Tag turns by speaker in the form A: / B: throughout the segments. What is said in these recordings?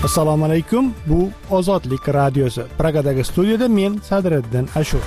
A: Assalomu alaykum. Bu Ozodlik radiosi. Pragadagi studiyada men Sadriddin Ashur.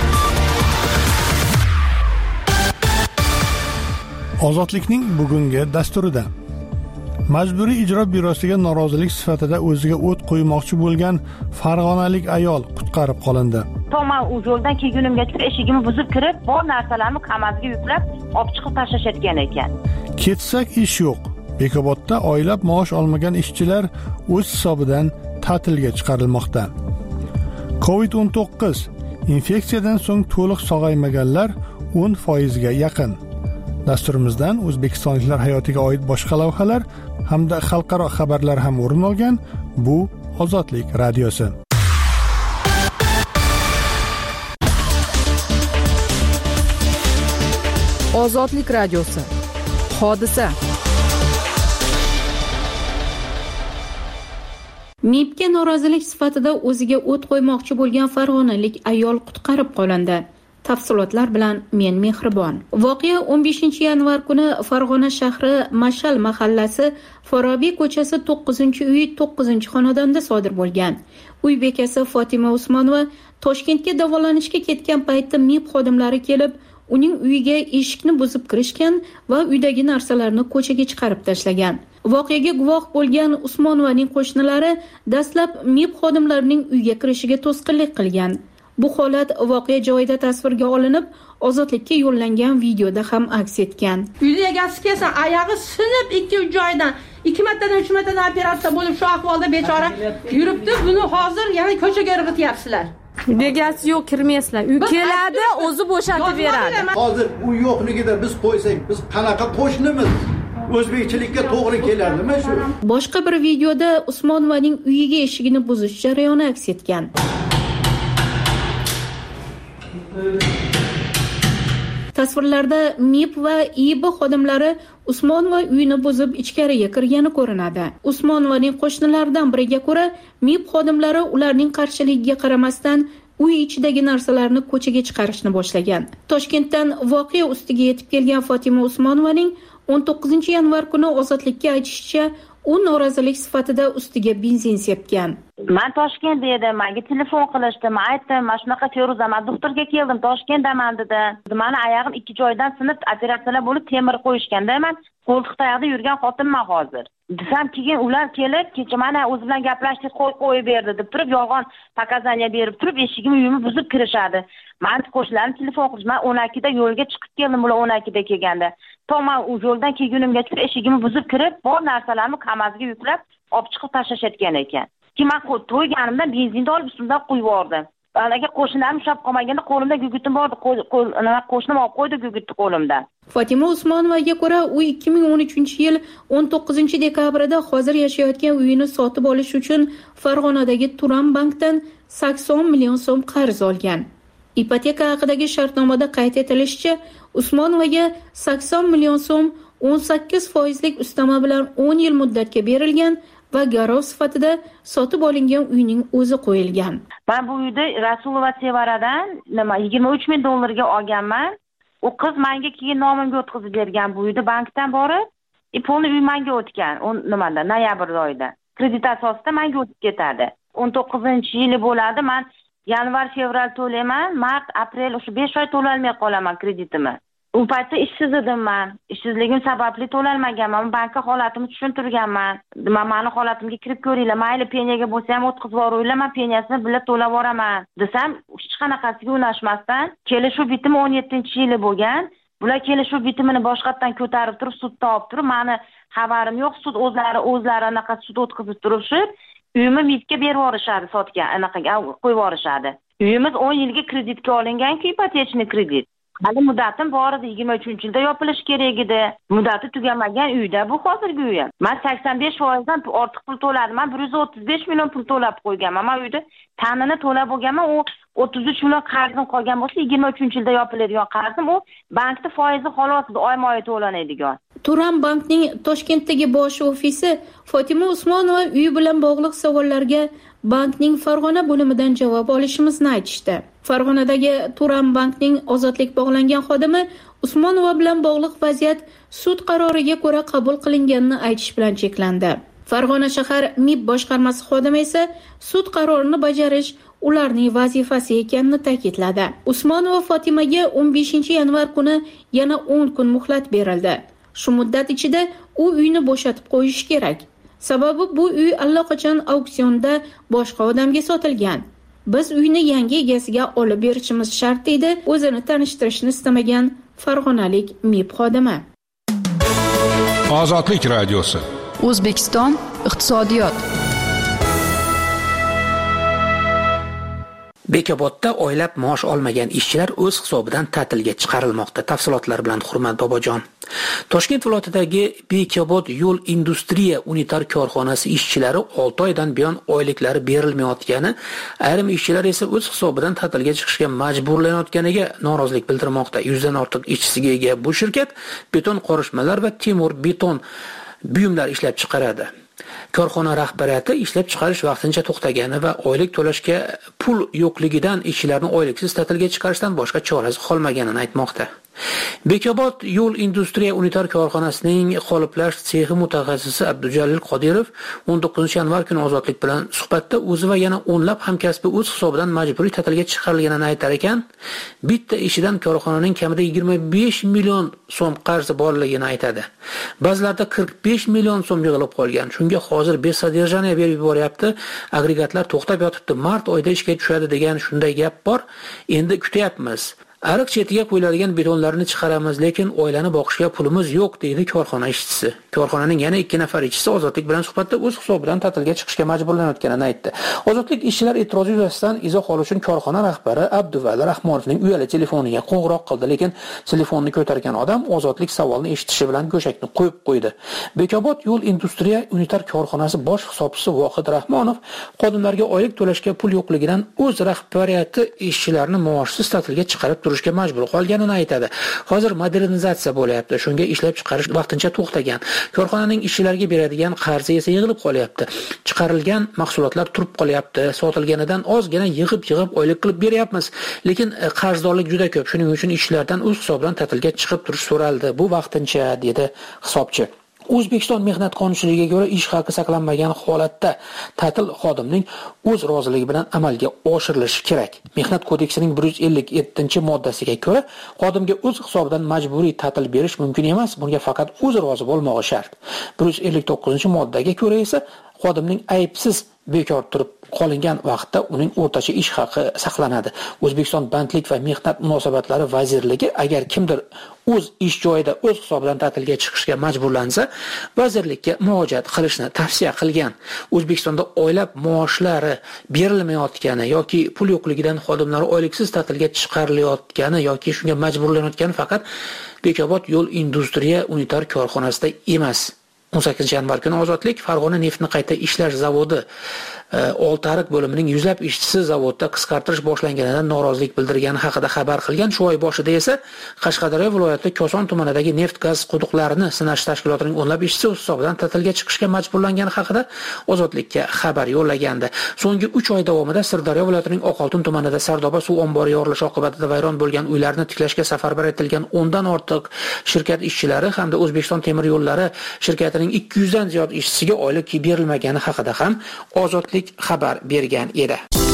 A: Ozodlikning bugungi dasturida Majburiy ijro byurosiga norozilik sifatida o'ziga o't qo'ymoqchi bo'lgan farg'onalik ayol qutqarib qolindi.
B: Men yo'ldan kelgunimgacha eshigimni buzib kirib, bor narsalarimni kamazga yuklab, olib chiqib tashlashayotgan ekan.
A: Ketsak ish yo'q. Bekobodda oylab maosh olmagan ishchilar o'z hisobidan ta'tilga chiqarilmoqda. COVID-19 infeksiyadan so'ng to'liq sog'aymaganlar 10% ga yaqin. Dasturimizdan o'zbekistonliklar hayotiga oid boshqa lavhalar hamda xalqaro xabarlar ham o'rin olgan. Bu Ozodlik radiosi.
C: Ozodlik radiosi. Hodisa. MIBga norozilik sifatida o'ziga o't qo'ymoqchi bo'lgan farg'onalik ayol qutqarib qolindi. Tafsilotlar bilan men Mehribon. Voqea 15-yanvar kuni Farg'ona shahri Mashal mahallasi Forobiy ko'chasi 9-uy 9-xonadonda sodir bo'lgan. Uy bekasi Fotima Usmonova Toshkentga davolanishga ketgan paytda MIB xodimlari kelib, uning uyiga eshikni buzib kirishgan va uydagi narsalarni ko'chaga chiqarib tashlagan. Voqeaga guvoh bo'lgan Usmonovaning qo'shnilari dastlab MIB xodimlarining uyga kirishiga to'sqinlik qilgan. Bu holat voqea joyida tasvirga olinib, Ozodlikka yo'llangan videoda ham aks etgan.
D: Uyda egasi kelsa, oyog'i sinib 2 joydan, 2 martadan 3 martadan operatsiya bo'lib shu ahvolda bechora yuribdi. Buni hozir yana ko'chaga irg'ityapsizlar.
C: Egasi yo'q, kirmaysizlar. Uy keladi, o'zi bo'shatib beradi.
E: Hozir u yo'qligida biz qo'ysak, biz qanaqa qo'shnimiz? O'zbekchilikka to'g'ri keladimi shu?
C: Boshqa bir videoda Usmonovaning uyiga eshigini buzish jarayoni aks etgan. Tasvirlarda MIB va IB xodimlari Usmonova uyini buzib ichkariga kirgani ko'rinadi. Usmonovaning qo'shnilaridan biriga ko'ra, MIB xodimlari ularning qarshiligiga qaramasdan uy ichidagi narsalarni ko'chaga chiqarishni boshlagan. Toshkentdan voqea ustiga yetib kelgan Fotima Usmonovaning 19-yanvar kuni Ozodlikka aytishicha, u norozilik sifatida ustiga benzin sepgan.
B: Men Toshkentda edim, menga telefon qilishdi. Men aytdim, "Men shunaqa Feruzaman, doktorga keldim, Toshkentdaman" dedi. Meni oyog'im 2 joydan sinib, operatsiyalar bo'lib temir qo'yishganda, men qo'ltiqda oyog'da yurgan xotinman hozir. Desam, keyin ular kelib, kecha mana o'zi bilan gaplashdik, qo'yib berdi deb turib, yolg'on pakazaniya berib turib, eshigimni uyimni buzib kirishadi. Men qo'shnilarim telefon qilib, men 12 da yo'lga chiqib keldim, bular 12 da kelganda. Men yo'ldan kelgunimgacha eshigimni buzib kirib, bor narsalarimni kamazga yuklab, olib chiqib tashlashayotgan ekan. Men to'yganimdan benzinni olib ustimdan qo'yib yubordim. Agar qo'shnilarim ushlab qolmaganda qo'limda gugutim bor, qo'shnim olib qo'ydi gugutni qo'limdan.
C: Fotima Usmonovaga ko'ra, u 2013-yil 19-dekabrida hozir yashayotgan uyini sotib olish uchun Farg'onadagi Turan bankdan 80 million so'm qarz olgan. Ipoteka haqidagi shartnomada qayd etilishicha, Usmonovaga 80 million so'm 18% ustama bilan 10 yil muddatga berilgan va garov sifatida sotib olingan uyning o'zi qo'yilgan.
B: Men bu uyda Rasulova Sevaradan $23 ming olganman. U qiz menga keyin nomimga o'tkazib bergan bu uyda bankdan borib, pulni uy menga o'tgan. Noyabr oyida. Kredit asosida menga o'tib ketadi. 19-yili bo'ladi. Men yanvar, fevral to'layman, mart, aprel o'sha 5 oy to'lolmay qolaman kreditimni. U paytda ishsiz edim men. Ishsizligim sababli to'lolmaganman. Bankka holatimni tushuntirganman. Meni holatimga kirib ko'ringlar. Mayli peniyaga bo'lsa ham o'tkazib yuboringlar, men peniyasini birga to'lab yuboraman. Desam, hech qanaqasiga unashmasdan, kelishuv bitimi 17-yili bo'lgan. Bular kelishuv bitimini boshqatdan ko'tarib turib, sudda olib turib, meni xabarim yo'q, sud o'zlari anaqa sud o'tkazib turishib, uyimni MIBga berib yuborishadi, sotgan, anaqaga qo'yib yuborishadi. Uyimiz 10 yilga kreditga olingan-ku, ipotechniy kredit. Hali muddatim bor edi, 23-yilda yopilish kerak edi. Muddati tugamagan uyda bu hozirgi uyim. Men 85% dan ortiq pul to'ladim. Men 135 million pul to'lab qo'yganman. Men uyda ta'minini to'lab bo'lganman. U 33 million qarzim qolgan bo'lsa, 23-yilda yopiladigan qarzim, u bankda foizi xolos oyma-oy to'lanadigan.
C: Turan bankning Toshkentdagi bosh ofisi Fotima Usmonova uyi bilan bog'liq savollarga bankning Farg'ona bo'limidan javob olishimizni aytishdi. Farg'onadagi Turan bankning ozodlik bog'langan xodimi Usmonova bilan bog'liq vaziyat sud qaroriga ko'ra qabul qilinganini aytish bilan cheklandi. Farg'ona shahar MIB boshqarmasi xodimi esa sud qarorini bajarish ularning vazifasi ekanini ta'kidladi. Usmonova Fotimaga 15 yanvar kuni yana 10 kun muhlat berildi. Shu muddat ichida u uyni bo'shatib qo'yish kerak. Sababi bu uy allaqachon auksionda boshqa odamga sotilgan. Biz uyni yangi egasiga olib berishimiz shart deydi o'zini tanishtirishni istamagan farg'onalik MIB xodimi.
F: Ozodlik radiosi.
G: O'zbekiston iqtisodiyot.
H: Bekobodda oylab maosh olmagan ishchilar o'z hisobidan ta'tilga chiqarilmoqda. Tafsilotlar bilan Hurmat Bobojon. Toshkent viloyatidagi Bekobod yo'l industriya unitar korxonasi ishchilari 6 oydan buyon oyliklari berilmayotgani, ayrim ishchilar esa o'z hisobidan ta'tilga chiqishga majburlanayotganiga norozilik bildirmoqda. 100 dan ortiq ishchisiga ega bu shirkat beton qorishmalar va temir beton buyumlar ishlab chiqaradi. Korxona rahbariyati ishlab chiqarish vaqtincha to'xtagani va oylik to'lashga pul yo'qligidan ishchilarni oyliksiz ta'tilga chiqarishdan boshqa chorasi qolmaganini aytmoqda. Bekobod yo'l industriya unitar korxonasining qoliplash sexi mutaxassisi Abdujalil Qodirov 19 yanvar kuni Ozodlik bilan suhbatda o'zi va yana o'nlab hamkasbi o'z hisobidan majburiy ta'tilga chiqarilganini aytar ekan, bitta ishidan korxonaning kamida 25 million so'm qarzi borligini aytadi. Ba'zilarda 45 million so'm yig'ilib qolgan. Shunga hozir besadержание berib yuboryapti. Agregatlar to'xtab yotibdi. Mart oyida ishga tushadi degan shunday gap bor. Endi kutyapmiz. Ariq chetiga qo'yiladigan betonlarni chiqaramiz, lekin oilani boqishga pulimiz yo'q, deydi korxona ishchisi. Korxonaning yana 2 nafar ishchisi Ozodlik bilan suhbatda o'z hisobidan ta'tilga chiqishga majburlanayotganini aytdi. Ozodlik ishchilar e'tirozi yuzasidan izoh olish uchun korxona rahbari Abduvali Rahmonovning uyali telefoniga qo'ng'iroq qildi, lekin telefonni ko'targan odam Ozodlik savolni eshitishi bilan go'shakni qo'yib qo'ydi. Bekobod yo'l industriya unitar korxonasi bosh hisobchisi Vohid Rahmonov xodimlarga oylik to'lashga pul yo'qligidan o'z rahbariyati ishchilarni maoshsiz ta'tilga chiqarib turishga majbur qolganini aytadi. Hozir modernizatsiya bo'lyapti. Shunga ishlab chiqarish vaqtincha to'xtagan. Korxonaning ishchilarga beradigan qarzi esa yig'ilib qolyapti. Chiqarilgan mahsulotlar turib qolyapti. Sotilganidan ozgina yig'ib oylik qilib beryapmiz. Lekin qarzdorlik juda ko'p. Shuning uchun ishchilardan o'z hisobidan ta'tilga chiqib turish so'raldi. Bu vaqtincha, dedi hisobchi. O'zbekiston mehnat qonunchiligiga ko'ra ish haqi saqlanmagan holatda ta'til xodimning o'z roziligi bilan amalga oshirilishi kerak. Mehnat kodeksining 157-moddasiga ko'ra xodimga o'z hisobidan majburiy ta'til berish mumkin emas, bunga faqat o'zi rozi bo'lmog'i shart. 159-moddaga ko'ra esa xodimning aybsiz bekor turib qolingan vaqtda uning o'rtacha ish haqi saqlanadi. O'zbekiston Bandlik va mehnat munosabatlari vazirligi agar kimdir o'z ish joyida o'z hisobidan ta'tilga chiqishga majburlansa, vazirlikka murojaat qilishni tavsiya qilgan. O'zbekistonda oylab maoshlari berilmayotgani yoki pul yo'qligidan xodimlar oyliksiz ta'tilga chiqarilayotgani yoki shunga majburlanayotgani faqat Bekobod yo'l industriya unitar korxonasida emas. 18 yanvar kuni Ozodlik Farg'ona neftni qayta ishlash zavodi Oltiariq bo'limining yuzlab ishchisi zavodda qisqartirish boshlanganidan norozilik bildirgani haqida xabar qilgan. Shu oy boshida esa Qashqadaryo viloyati Koson tumanidagi neft-gaz quduqlarini sinash tashkilotining o'nlab ishchisi o'z hisobidan ta'tilga chiqishga majburlangani haqida Ozodlikka xabar yo'llagandi. So'nggi 3 oy davomida Sirdaryo viloyatining Oqoltin tumanida Sardoba suv ombori yorilishi oqibatida vayron bo'lgan uylarni tiklashga safarbar etilgan 10 dan ortiq shirkat ishchilari hamda O'zbekiston temir yo'llari shirkatining 200 dan ziyod ishchisiga oylik berilmagani haqida ham Ozodlik xabar bergan edi.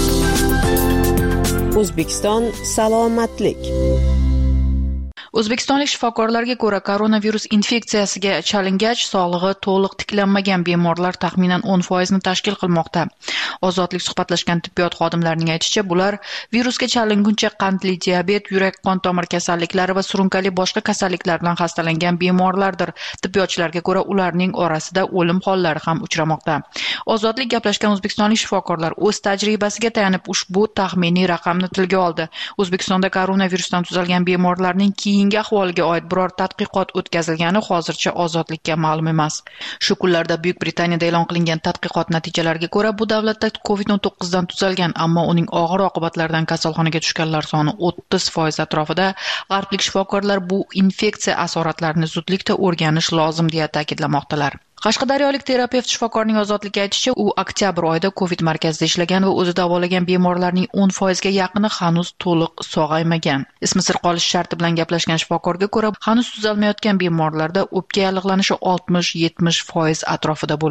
I: O'zbekiston salomatlik.
G: O'zbekistonlik shifokorlarga ko'ra, koronavirus infeksiyasiga chalingach, sog'lig'i to'liq tiklanmagan bemorlar taxminan 10% ni tashkil qilmoqda. Ozodlik suhbatlashgan tibbiyot xodimlarining aytishicha, bular virusga chalinguncha qandli diabet, yurak-qon tomir kasalliklari va surunkali boshqa kasalliklar bilan xastalangan bemorlardir. Tibbiyotchilarga ko'ra, ularning orasida o'lim hollari ham uchramoqda. Ozodlik gaplashgan o'zbekistonlik shifokorlar o'z tajribasiga tayanib ushbu taxminiy raqamni tilga oldi. O'zbekistonda koronavirusdan tuzalgan bemorlarning keyingi ahvoliga oid biror tadqiqot o'tkazilgani hozircha Ozodlikka ma'lum emas. Shu kunlarda Buyuk Britaniyada e'lon qilingan tadqiqot natijalariga ko'ra, bu davlatda COVID-19 dan tuzalgan, ammo uning og'ir oqibatlaridan kasalxonaga tushganlar soni 30% atrofida. G'arblik shifokorlar bu infeksiya asoratlarini zudlikda o'rganish lozim deya ta'kidlamoqdalar. Qashqadaryolik terapevt shifokorning Ozodlikka aytishicha, u oktyabr oyida COVID markazida ishlagan va o'zi davolagan bemorlarning 10% ga yaqini hanuz to'liq sog'aymagan. Ismi sir qolish sharti bilan gaplashgan shifokorga ko'ra, hanuz tuzalmayotgan bemorlarda o'pka yallig'lanishi 60-70% atrofida bo'lgan.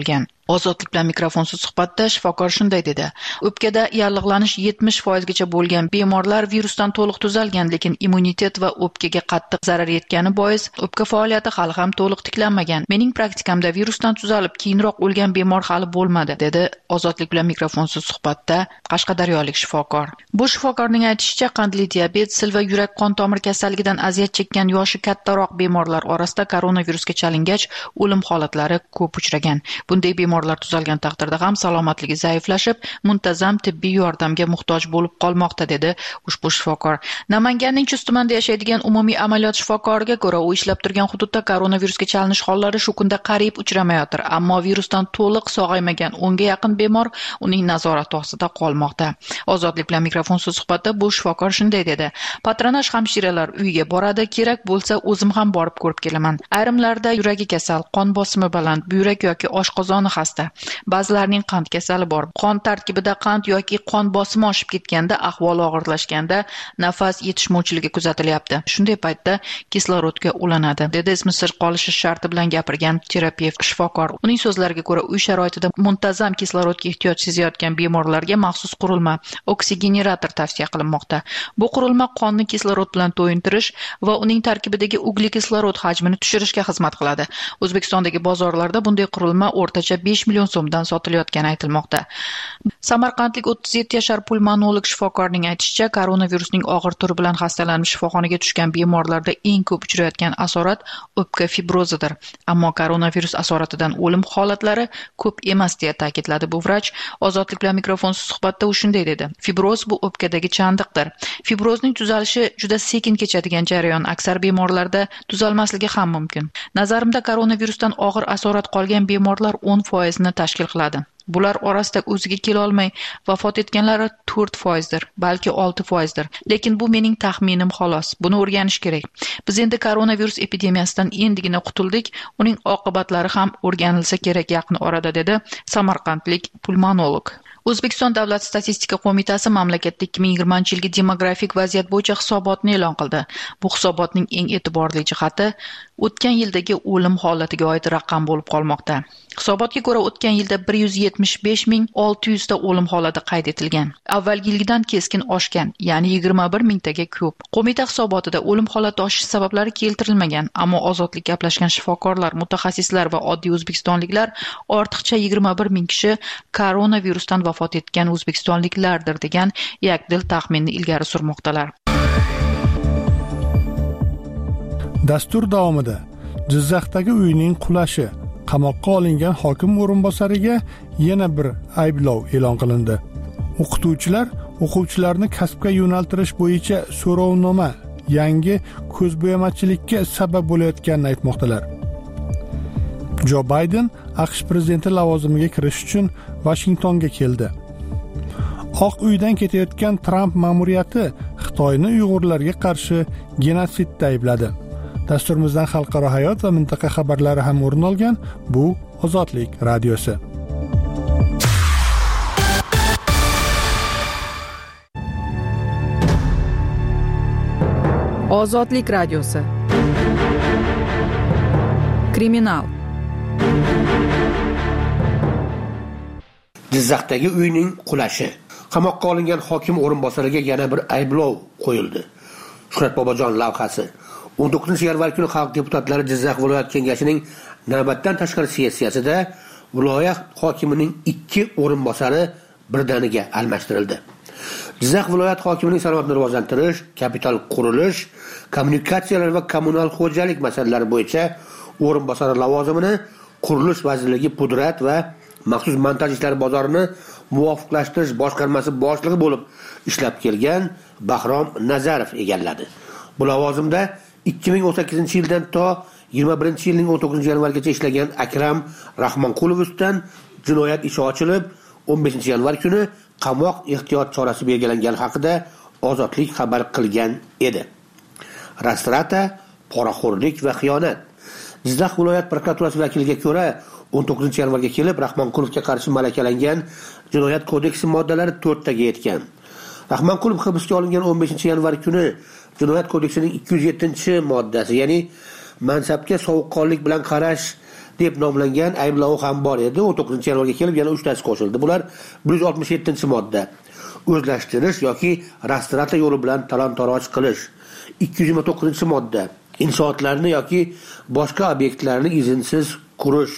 G: Ozodlik bilan mikrofonsiz suhbatda shifokor shunday dedi: o'pkada yallig'lanish 70% gacha bo'lgan bemorlar virusdan to'liq tuzalgan, lekin immunitet va o'pkaga qattiq zarar yetgani bois o'pka faoliyati hali ham to'liq tiklanmagan. Mening praktikamda virusdan tuzalib keyinroq o'lgan bemor hali bo'lmadi, dedi Ozodlik bilan mikrofonsiz suhbatda qashqadaryolik shifokor. Bu shifokorning aytishicha, qandli diabet, sil va yurak qon tomir kasalligidan aziyat chekkan yoshi kattaroq bemorlar orasida koronavirusga chalingach o'lim holatlari ko'p uchragan. Bunday bemorlar tuzalgan taqdirda ham salomatligi zaiflashib, muntazam tibbiy yordamga muhtoj bo'lib qolmoqda, dedi ushbu shifokor. Namanganning Chust tumanida yashaydigan umumiy amaliyot shifokoriga ko'ra, u ishlab turgan hududda koronavirusga chalinish hollari shu kunda qariyb uchramayotir, ammo virusdan to'liq sog'aymagan 10 ga yaqin bemor uning nazorati ostida qolmoqda. Ozodlik bilan mikrofonsiz suhbatda bu shifokor shunday dedi: patronaj hamshiralar uyiga boradi, kerak bo'lsa o'zim ham borib ko'rib kelaman. Ayrimlarda yuragi kasal, qon bosimi baland, buyrak yoki oshqozoni xasta, ba'zilarning qand kasali bor. Qon tarkibida qand yoki qon bosimi oshib ketganda, ahvoli og'irlashganda nafas yetishmovchiligi kuzatilyapti. Shunday paytda kislorodga ulanadi, dedi ismi sir qolishi sharti bilan gapirgan terapevt shifokor. Uning so'zlariga ko'ra, uy sharoitida muntazam kislorodga ehtiyoj sezayotgan bemorlarga maxsus qurilma oksigenerator tavsiya qilinmoqda. Bu qurilma qonni kislorod bilan to'yintirish va uning tarkibidagi uglekislorod hajmini tushirishga xizmat qiladi. O'zbekistondagi bozorlarda bunday qurilma o'rtacha 5 million so'mdan sotilayotgani aytilmoqda. Samarqandlik 37 yashar pulmonolog shifokorning aytishicha, koronavirusning og'ir turi bilan xastalanib shifoxonaga tushgan bemorlarda eng ko'p uchrayotgan asorat o'pka fibrozidir. Ammo koronavirus asoratidan o'lim holatlari ko'p emas, deya ta'kidladi bu vrach. Ozodlik bilan mikrofonsiz suhbatda u shunday dedi: fibroz bu o'pkadagi chandiqdir. Fibrozning tuzalishi juda sekin kechadigan jarayon, aksar bemorlarda tuzalmasligi ham mumkin. Nazarimda koronavirusdan og'ir asorat qolgan bemorlar 10% ni tashkil qiladi. Bular orasida o'ziga kela olmay vafot etganlari 4%dir, balki 6%dir. Lekin bu mening taxminim xolos. Buni o'rganish kerak. Biz endi koronavirus epidemiyasidan endigina qutuldik, uning oqibatlari ham o'rganilsa kerak yaqin orada, dedi samarqandlik pulmonolog. O'zbekiston Davlat statistika qo'mitasi mamlakatda 2020-yilgi demografik vaziyat bo'yicha hisobotni e'lon qildi. Bu hisobotning eng e'tiborli jihati o'tgan yildagi o'lim holatiga oid raqam bo'lib qolmoqda. Hisobotga ko'ra, o'tgan yilda 175.600 ta o'lim holati qayd etilgan. Avvalgi yildan keskin oshgan, ya'ni 21 mingtaga ko'p. Qo'mita hisobotida o'lim holati oshish sabablari keltirilmagan, ammo Ozodlik gaplashgan shifokorlar, mutaxassislar va oddiy o'zbekistonliklar ortiqcha 21 ming kishi koronavirusdan vafot etgan o'zbekistonliklardir degan yakdil taxminni ilgari surmoqdalar.
A: Dastur davomida Jizzaxdagi uyning qulashi, qamoqqa olingan hokim o'rinbosariga yana bir ayblov e'lon qilindi. O'qituvchilar o'quvchilarni kasbga yo'naltirish bo'yicha so'rovnoma yangi ko'zbo'yamachilikka sabab bo'layotganini aytmoqdalar. Jo Bayden AQSh prezidenti lavozimiga kirish uchun Vashingtonga keldi. Oq uydan ketayotgan Tramp ma'muriyati Xitoyni Uyg'urlarga qarshi genotsidda aybladi. Dasturimizdan xalqaro hayot va mintaqa xabarlari ham o'rin olgan. Bu Ozodlik radiosi.
F: Ozodlik radiosi. Kriminal.
H: Jizzaxdagi uyning qulashi. Qamoqqa olingan hokim o'rinbosariga yana bir ayblov qo'yildi. Shuhrat Bobojon lavhasi. 19-yanvar kuni xalq deputatlari Jizzax viloyat kengashining navbatdan tashqari sessiyasida viloyat hokimining 2 o'rinbosari birdaniga almashtirildi. Jizzax viloyat hokimining sanoatni rivojlantirish, kapital qurilish, kommunikatsiyalar va kommunal xo'jalik masalalari bo'yicha o'rinbosari lavozimini Qurilish vazirligi pudrat va maxsus montaj ishlari bozorini muvofiqlashtirish boshqarmasi boshlig'i bo'lib ishlab kelgan Bahrom Nazarov egalladi. Bu lavozimda 2018-yildan to 21-yilning 19-yanvargacha ishlagan Akram Rahmonqulov ustidan jinoyat ishi ochilib, 15-yanvar kuni qamoq ehtiyot chorasi belgilangani haqida Ozodlik xabar qilgan edi. Rastrata, poraxo'rlik va xiyonat. Jizzax viloyat prokuraturasi vakiliga ko'ra, 19-yanvarga kelib Rahmonqulovga qarshi malakalangan jinoyat kodeksi moddalari 4 taga yetgan. Rahmonqulov hibsga olingan 15-yanvar kuni jinoyat kodeksining 207-moddasi, ya'ni mansabga sovuqqonlik bilan qarash
J: deb nomlangan ayblovi ham bor edi. 19-yanvarga kelib yana 3 tasi qo'shildi. Bular 167-modda o'zlashtirish yoki restavratsiya yo'li bilan talon-taroj qilish. 229-modda inshootlarni yoki boshqa obyektlarni izinsiz qurish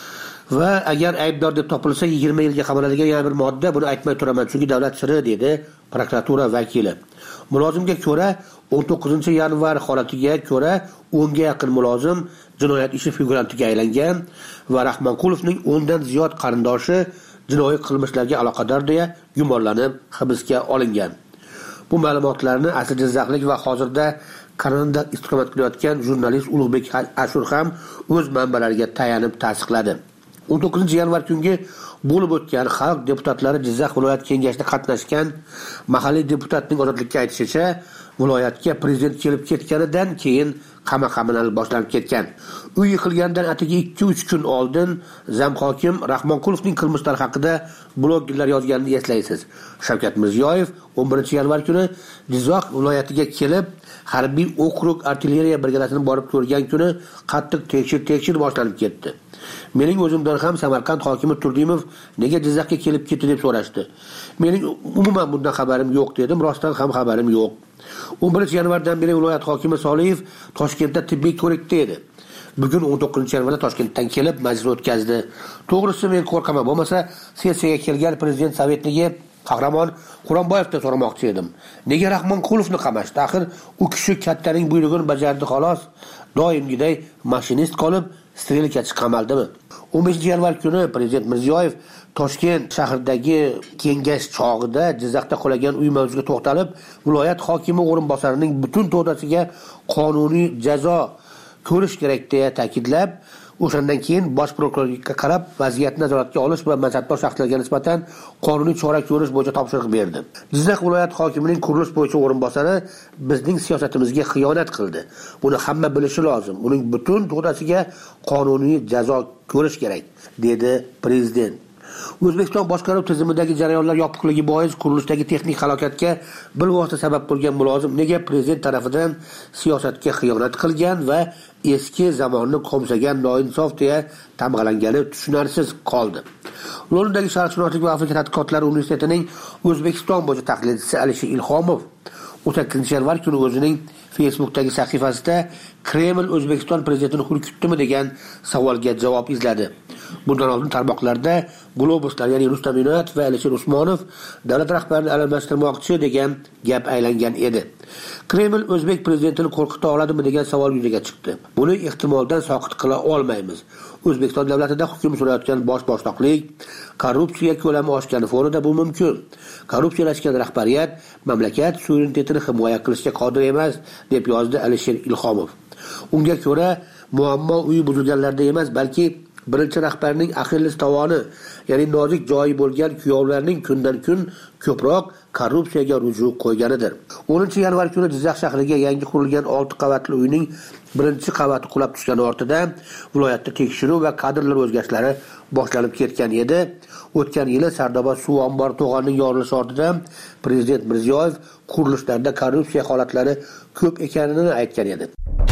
J: va agar aybdor deb topilsa 20 yilga qamaladigan yana bir modda. Buni aytmay turaman chunki davlat siri, dedi prokuratura vakili. Mulozimga ko'ra 19-yanvar holatiga ko'ra 10 ga yaqin mulozim jinoyat ishi figurantiga aylangan va Rahmonqulovning 10 dan ziyod qarindoshi jinoiy qilmishlarga aloqador deya gumonlanib hibsga olingan. Bu ma'lumotlarni asli jizzaxlik va hozirda Kanada istiqomat qilayotgan jurnalist Ulug'bek Ashur ham o'z manbalariga tayanib tasdiqladi. 19-yanvar kungi bo'lib o'tgan xalq deputatlari Jizzax viloyat kengashida qatnashgan mahalliy deputatning ozodlikka aytishicha, viloyatga prezident kelib ketganidan keyin qamoqxonalar boshlanib ketgan. Uy yiqilgandan atigi 2-3 kun oldin zamhokim Rahmonqulovning qilmishlari haqida bloggerlar yozganini eslaysiz. Shavkat Mirziyoyev 11-yanvar kuni Jizzax viloyatiga kelib, harbiy okrug artilleriya brigadasini borib ko'rgan kuni qattiq tekshir boshlanib ketdi. Mening o'zimdan ham Samarqand hokimi Turdimov nega Jizzaxga kelib ketdi deb so'rashdi. Mening umuman bundan xabarim yo'q dedim, rostdan ham xabarim yo'q. 11-yanvardan beri viloyat hokimi Soliyev Toshkentda tibbiy ko'rikda edi. Bugun 19-yanvarda Toshkentdan kelib majlis o'tkazdi. To'g'risi men qo'rqaman, bo'lmasa sessiyaga kelgan prezident sovetniki Qahramon Quronboyevdan so'ramoqchi edim. Nega Rahmonqulovni qamashdi? Axir u kishi kattaning buyrug'ini bajardi xolos. Doimgiday mashinist qolib strelkachi qamaldimi? 15-yanvar kuni prezident Mirziyoyev Toshkent shahridagi kengash chog'ida Jizzaxda qolagan uy mavzusiga to'xtalib, viloyat hokimi o'rinbosarining butun to'dasiga qonuniy jazo ko'rish kerak deya ta'kidlab, o'shandan keyin bosh prokurorga qarab vaziyatni nazoratga olish va mansabdor shaxslarga nisbatan qonuniy chora ko'rish bo'yicha topshiriq berdi. Jizzax viloyat hokimining qurilish bo'yicha o'rinbosari bizning siyosatimizga xiyonat qildi. Buni hamma bilishi lozim. Uning butun to'dasiga qonuniy jazo ko'rish kerak, dedi prezident. O'zbekiston boshqaruv tizimidagi jarayonlar yopiqligi bois qurilishdagi texnik halokatga bilvosita sabab bo'lgan mulozim nega prezident tomonidan siyosatga xiyonat qilgan va eski zamonni qo'msagan noinsof deya tamg'alangani tushunarsiz qoldi. Londondagi sharqshunoslik va Afrika tadqiqotlari universitetining O'zbekiston bo'yicha tahlilchisi Alisher Ilhomov 18-yanvar kuni o'zining Facebook'dagi sahifasida Kreml O'zbekiston prezidentini hurkitdimi degan savolga javob izladi. Bundan oldin tarmoqlarda globuslar, ya'ni Rustam Inoyatov va Alisher Usmonov davlat rahbarini almashtirmoqchi degan gap aylangan edi. Kreml o'zbek prezidentini qo'rqita oladimi degan savol yuzaga chiqdi. Buni ehtimoldan soqit qila olmaymiz. O'zbekiston davlatida hukm surayotgan boshliqlik, korrupsiya ko'lami oshgani fonida bu mumkin. Korrupsiyalashgan rahbariyat mamlakat suverenitetini himoya qilishga qodir emas, deb yozdi Alisher Ilhomov. Unga ko'ra, muammo uy buzilganlarda emas, balki birinchi rahbarning Axilles tovoni, ya'ni nozik joyi bo'lgan kuyovlarning kundan kun ko'proq korrupsiyaga ruju qo'yganidir. 10-yanvar kuni Jizzax shahriga yangi qurilgan 6 qavatli uyning birinchi qavati qulab tushgani ortidan viloyatda tekshiruv va kadrlar o'zgarishlari boshlanib ketgan edi. O'tgan yili Sardoba suv ombori to'g'onining yorilishi ortidan prezident Mirziyoyev qurilishlarda korrupsiya holatlari ko'p ekanini aytgan edi.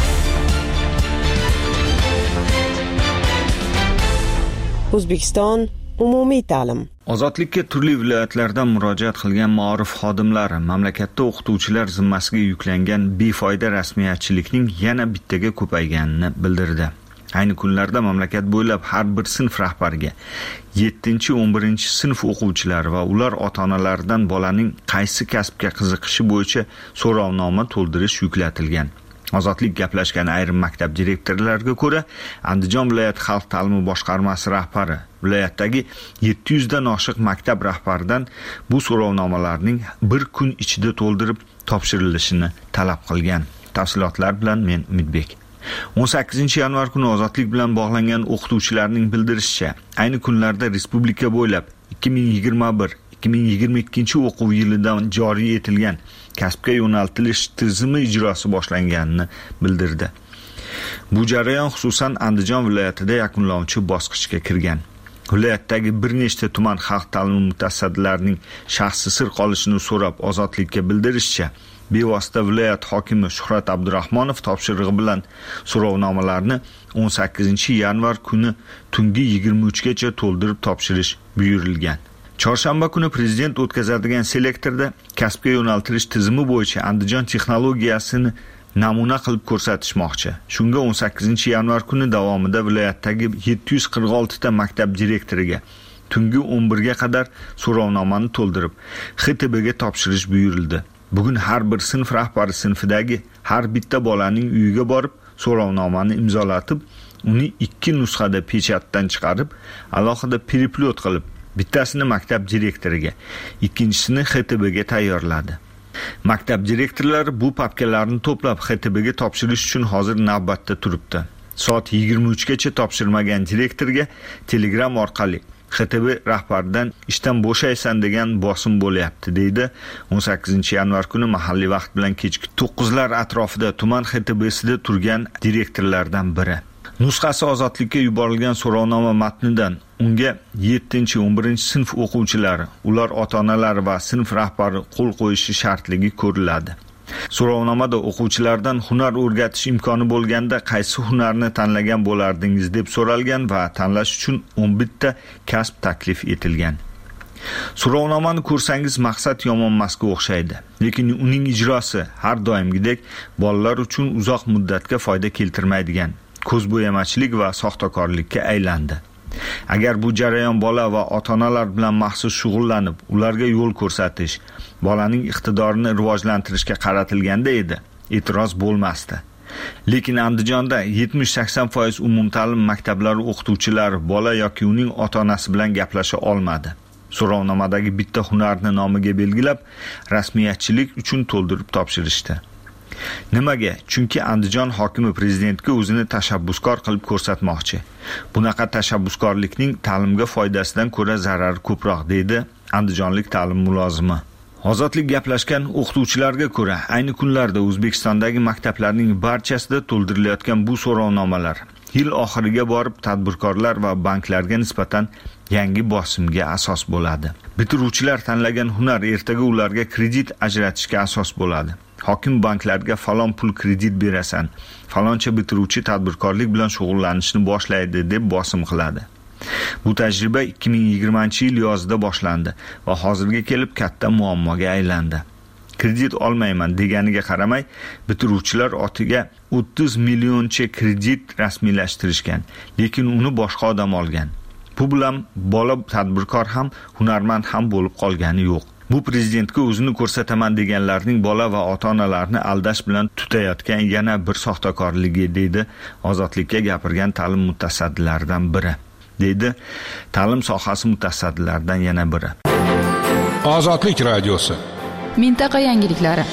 I: O'zbekiston umumiy ta'lim.
K: Ozodlikka turli viloyatlardan murojaat qilgan ma'rif xodimlari mamlakatda o'qituvchilar zimmasiga yuklangan befoyda rasmiyatchilikning yana bittaga ko'payganini bildirdi. Ayni kunlarda mamlakat bo'ylab har bir sinf rahbariga 7-11 sinf o'quvchilari va ular ota-onalaridan bolaning qaysi kasbga qiziqishi bo'yicha so'rovnoma to'ldirish yuklatilgan. Ozodlik gaplashgan ayrim maktab direktorlariga ko'ra, Andijon viloyat xalq ta'limi boshqarmasi rahbari viloyatdagi 700 dan oshiq maktab rahbaridan bu so'rovnomalarning bir kun ichida to'ldirib topshirilishini talab qilgan. Tafsilotlar bilan men Umidbek. 18-yanvar kuni ozodlik bilan bog'langan o'qituvchilarning bildirishicha, ayni kunlarda respublika bo'ylab 2021-2022 o'quv yilidan joriy etilgan kasbga yo'naltirish tizimi ijrosi boshlanganini bildirdi. Bu jarayon xususan Andijon viloyatida yakunlovchi bosqichga kirgan. Viloyatdagi bir nechta tuman xalq ta'limi mutasaddilarining shaxsi sir qolishini so'rab ozodlikka bildirishicha, bevosita viloyat hokimi Shuhrat Abdurahmonov topshirig'i bilan so'rovnomalarni 18 yanvar kuni tungi 23 gacha to'ldirib topshirish buyurilgan. Chorshanba kuni prezident o'tkazadigan selektorda kasbga yo'naltirish tizimi bo'yicha Andijon texnologiyasini namuna qilib ko'rsatishmoqchi. Shunga 18 yanvar kuni davomida viloyatdagi 746 ta maktab direktoriga tungi 11 ga qadar so'rovnomani to'ldirib, XTBga topshirish buyurildi. Bugun har bir sinf rahbari sinfidagi har bitta bolaning uyiga borib, so'rovnomani imzolatib, uni 2 nusxada pechatdan chiqarib, alohida periplot qilib, bittasini maktab direktoriga, ikkinchisini XTBga tayyorladi. Maktab direktorlari bu papkalarni to'plab XTBga topshirish uchun hozir navbatda turibdi. Soat 23 gacha topshirmagan direktorga Telegram orqali XTB rahbaridan ishdan bo'shaysan degan bosim bo'lyapti, deydi 18 yanvar kuni mahalliy vaqt bilan kechki 9lar atrofida tuman XTBsida turgan direktorlardan biri. Nusxasi ozodlikka yuborilgan so'rovnoma matnidan unga 7-11 sinf o'quvchilari, ular ota-onalari va sinf rahbari qo'l qo'yishi shartligi ko'riladi. So'rovnomada o'quvchilardan hunar o'rgatish imkoni bo'lganda qaysi hunarni tanlagan bo'lardingiz deb so'ralgan va tanlash uchun 11 ta kasb taklif etilgan. So'rovnomani ko'rsangiz maqsad yomonmasga o'xshaydi, lekin uning ijrosi har doimgidek bolalar uchun uzoq muddatga foyda keltirmaydigan ko'zbo'yamachilik va soxtakorlikka aylandi. Agar bu jarayon bola va ota-onalar bilan maxsus shug'ullanib, ularga yo'l ko'rsatish, bolaning iqtidorini rivojlantirishga qaratilganda edi, e'tiroz bo'lmasdi. Lekin Andijonda 70-80% umumta'lim maktablari o'qituvchilari bola yoki uning ota-onasi bilan gaplasha olmadi. So'rovnomadagi bitta hunarni nomiga belgilab, rasmiyatchilik uchun to'ldirib topshirishdi. Nimaga? Chunki Andijon hokimi prezidentga o'zini tashabbuskor qilib ko'rsatmoqchi. Bunaqa tashabbuskorlikning ta'limga foydasidan ko'ra zarari ko'proq, deydi andijonlik ta'lim mulozimi. Ozodlik gaplashgan o'qituvchilarga ko'ra, ayni kunlarda O'zbekistondagi maktablarning barchasida to'ldirilayotgan bu so'rovnomalar yil oxiriga borib tadbirkorlar va banklarga nisbatan yangi bosimga asos bo'ladi. Bitiruvchilar tanlagan hunar ertaga ularga kredit ajratishga asos bo'ladi. Hokim banklarga falon pul kredit berasan, faloncha bitiruvchi tadbirkorlik bilan shug'ullanishni boshlaydi deb bosim qiladi. Bu tajriba 2020-yil yozida boshlandi va hozirga kelib katta muammoga aylandi. Kredit olmayman deganiga qaramay, bitiruvchilar otiga 30 millioncha kredit rasmiylashtirishgan, lekin uni boshqa odam olgan. Bu bilan bola tadbirkor ham, hunarmand ham bo'lib qolgani yo'q. Bu prezidentga o'zini ko'rsataman deganlarning bola va ota-onalarni aldash bilan tutayotgan yana bir soxtakorligi, deydi ozodlikka gapirgan ta'lim mutasaddilaridan biri. Deydi ta'lim sohasi mutasaddilaridan yana biri.
L: Ozodlik radiosi.
F: Mintaqa yangiliklari.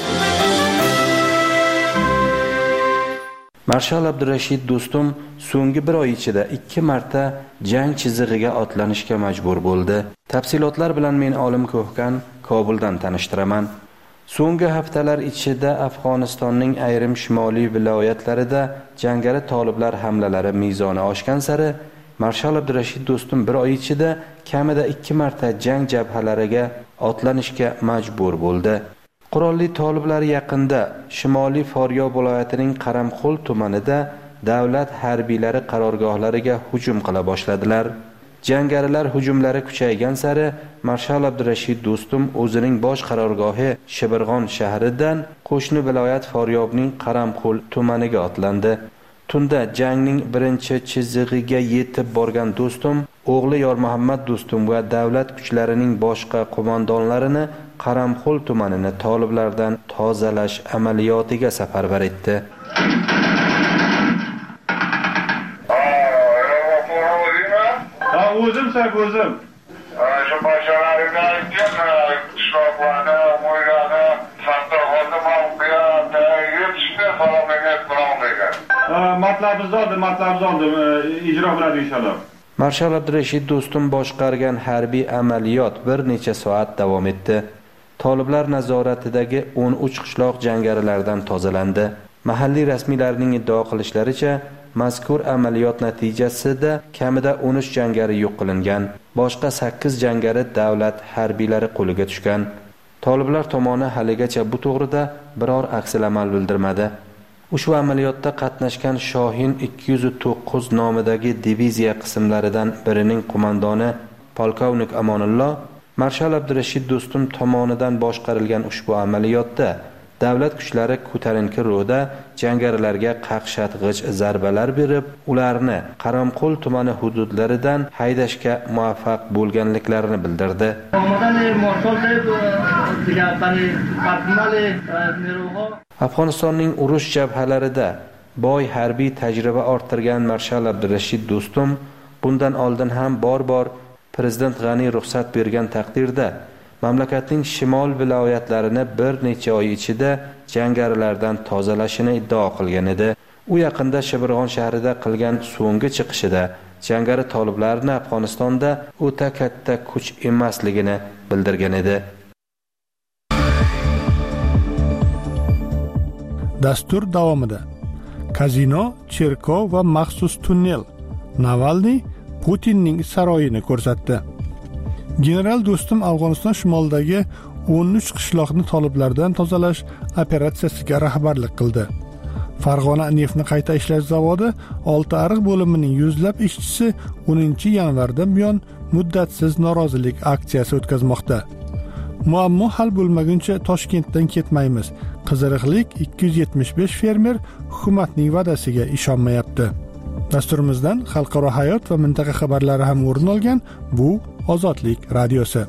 M: Marshal Abdurashid do'stum so'nggi bir oy ichida 2 marta jang chizig'iga otlanishga majbur bo'ldi. Tafsilotlar bilan men Olim Ko'hkan Kobuldan tanishtiraman. So'nggi haftalar ichida Afg'onistonning ayrim shimoliy viloyatlarida jangari toliblar hamlalari mezoni oshgan sari Marshal Abdurashid do'stum bir oy ichida kamida 2 marta jang jabhalariga otlanishga majbur bo'ldi. Qurolli toliblar yaqinda Shimoliy Faryob viloyatining Qaramqul tumanida davlat harbiylari qarorgohlariga hujum qila boshladilar. Jangarilar hujumlari kuchaygan sari Marshal Abdurashid do'stum o'zining bosh qarorgohi Shibirg'on shahridan qo'shni viloyat Faryobning Qaramqul tumaniga otlandi. Tunda jangning birinchi chizig'iga yetib borgan do'stum o'g'li Yor Muhammad do'stum va davlat kuchlarining boshqa qo'mondonlarini Qaramqul tumanini toliblardan tozalash amaliyotiga safarbar etdi.
N: O'zim. Shu boshqalarga qishloqlarni, o'ylarni, santoqlarni mavqiyatda yetishdi, salomat bo'lgan. Matlabimiz oldi, ijro bo'ladi inshaalloh.
M: Marshal Abdurashid do'stum boshqargan harbiy amaliyot bir necha soat davom etdi. Toliblar nazoratidagi 13 qishloq jangarilardan tozalandi. Mahalliy rasmiylarning iddio qilishlaricha, mazkur amaliyot natijasida kamida 13 jangari yo'q qilingan, boshqa 8 jangari davlat harbiylari qo'liga tushgan. Toliblar tomoni haligacha bu to'g'rida biror aksel amal bildirmadi. Ushbu amaliyotda qatnashgan Shohin 209 nomidagi diviziya qismlaridan birining qo'mondoni polkovnik Amonullo Marshal Abdurashid Do'stum tomonidan boshqarilgan ushbu amaliyotda davlat kuchlari ko'tarinki ro'da jangarilarga qaqshatg'ich zarbalar berib, ularni Qaramqo'l tumani hududlaridan haydashga muvaffaq bo'lganliklarini bildirdi. Afg'onistonning urush jabhalarida boy harbiy tajriba orttirgan Marshal Abdurashid Do'stum bundan oldin ham bor Prezident G'ani ruxsat bergan taqdirda mamlakatning shimol viloyatlarini bir necha oy ichida jangarilardan tozalashini iddao qilgan edi. U yaqinda Shibirg'on shahrida qilgan so'nggi chiqishida jangari toliblarni Afg'onistonda o'ta katta kuch emasligini bildirgan edi.
A: Dastur davomida kazino, cherkov va maxsus tunnel Navalniy Putinning saroyini ko'rsatdi. General Do'stum Afg'oniston shimolidagi 13 qishloqni toliblardan tozalash operatsiyasiga rahbarlik qildi. Farg'ona neftni qayta ishlash zavodi Oltiariq bo'limining yuzlab ishchisi 10 yanvardan buyon muddatsiz norozilik aksiyasi o'tkazmoqda. Muammo hal bo'lmaguncha Toshkentdan ketmaymiz. Qiziriqlik 275 fermer hukumatning va'dasiga ishonmayapti. Dasturimizdan xalqaro hayot va mintaqa xabarlari ham o'rin olgan bu Ozodlik radiosi.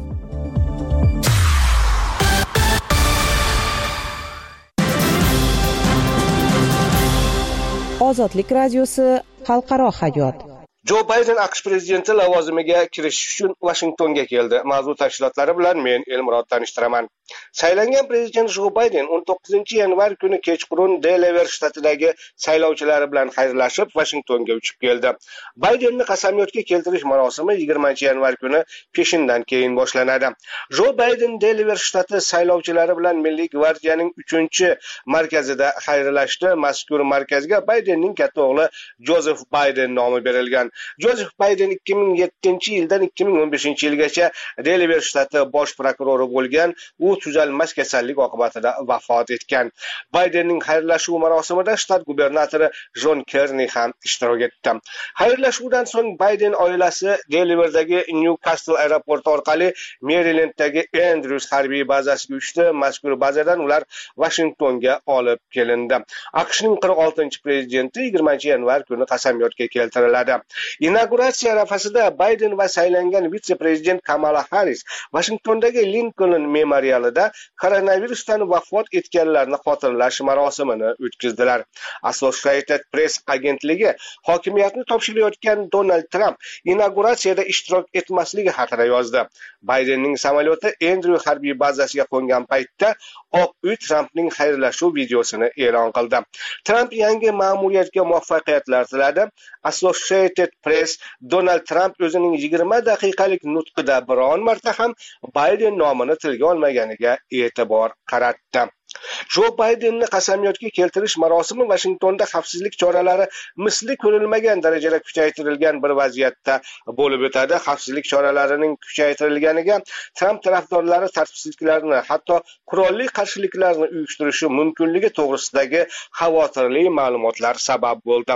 I: Ozodlik radiosi xalqaro hayot.
O: Jo Bayden AQSh prezidenti lavozimiga kirishish uchun Vashingtonga keldi. Mavzu tafsilotlari bilan men Elmurod tanishtiraman. Saylangan prezident Jo Bayden 19-yanvar kuni kechqurun Delaware shtatidagi saylovchilari bilan xayrlashib Vashingtonga uchib keldi. Baydenni qasamyodga keltirish marosimi 20-yanvar kuni peshindan keyin boshlanadi. Jo Bayden Delaware shtati saylovchilari bilan Milliy gvardiyaning 3-markazida xayrlashdi. Mazkur markazga Baydenning katta o'g'li Joseph Bayden nomi berilgan. Joseph Bayden 2007-yildan 2015-yilgacha Delaware shtati bosh prokurori bo'lgan. U tuzalmas kasallik oqibatida vafot etgan. Baydenning xayrlashuv marosimida shtat gubernatori Jon Kerni ham ishtirok etdi. Xayrlashuvdan so'ng Bayden oilasi Delaware'dagi Newcastle aeroporti orqali Marylanddagi Andrews harbiy bazasiga uchdi. Mazkur bazadan ular Washingtonga olib kelindi. AQShning 46-prezidenti 20-yanvar kuni qasamyodga keltiriladi. Inauguratsiya arafasida Bayden va saylangan vitse-prezident Kamala Harris Washingtondagi Lincoln memorialida koronavirusdan vafot etganlarni xotirlash marosimini o'tkazdilar. Associated Press agentligi hokimiyatni topshirayotgan Donald Trump inauguratsiyada ishtirok etmasligi haqida yozdi. Baydenning samolyoti Andrew harbiy bazasiga qo'ngan paytda Oq uy Trumpning xayrlashuv videosini e'lon qildi. Trump yangi ma'muriyatga muvaffaqiyatlar tiladi. Associated Press Donald Trump o'zining 20 daqiqalik nutqida biron marta ham Bayden nomini tilga olmaganiga e'tibor qaratdi. Jo Baydenni qasamyodga keltirish marosimi Washingtonda xavfsizlik choralari misli ko'rilmagan darajada kuchaytirilgan bir vaziyatda bo'lib o'tadi. Xavfsizlik choralarining kuchaytirilganiga Trump tarafdorlari tartibsizliklarni, hatto qurolli qarshiliklarni uyushtirishi mumkinligi to'g'risidagi xavotirli ma'lumotlar sabab bo'ldi.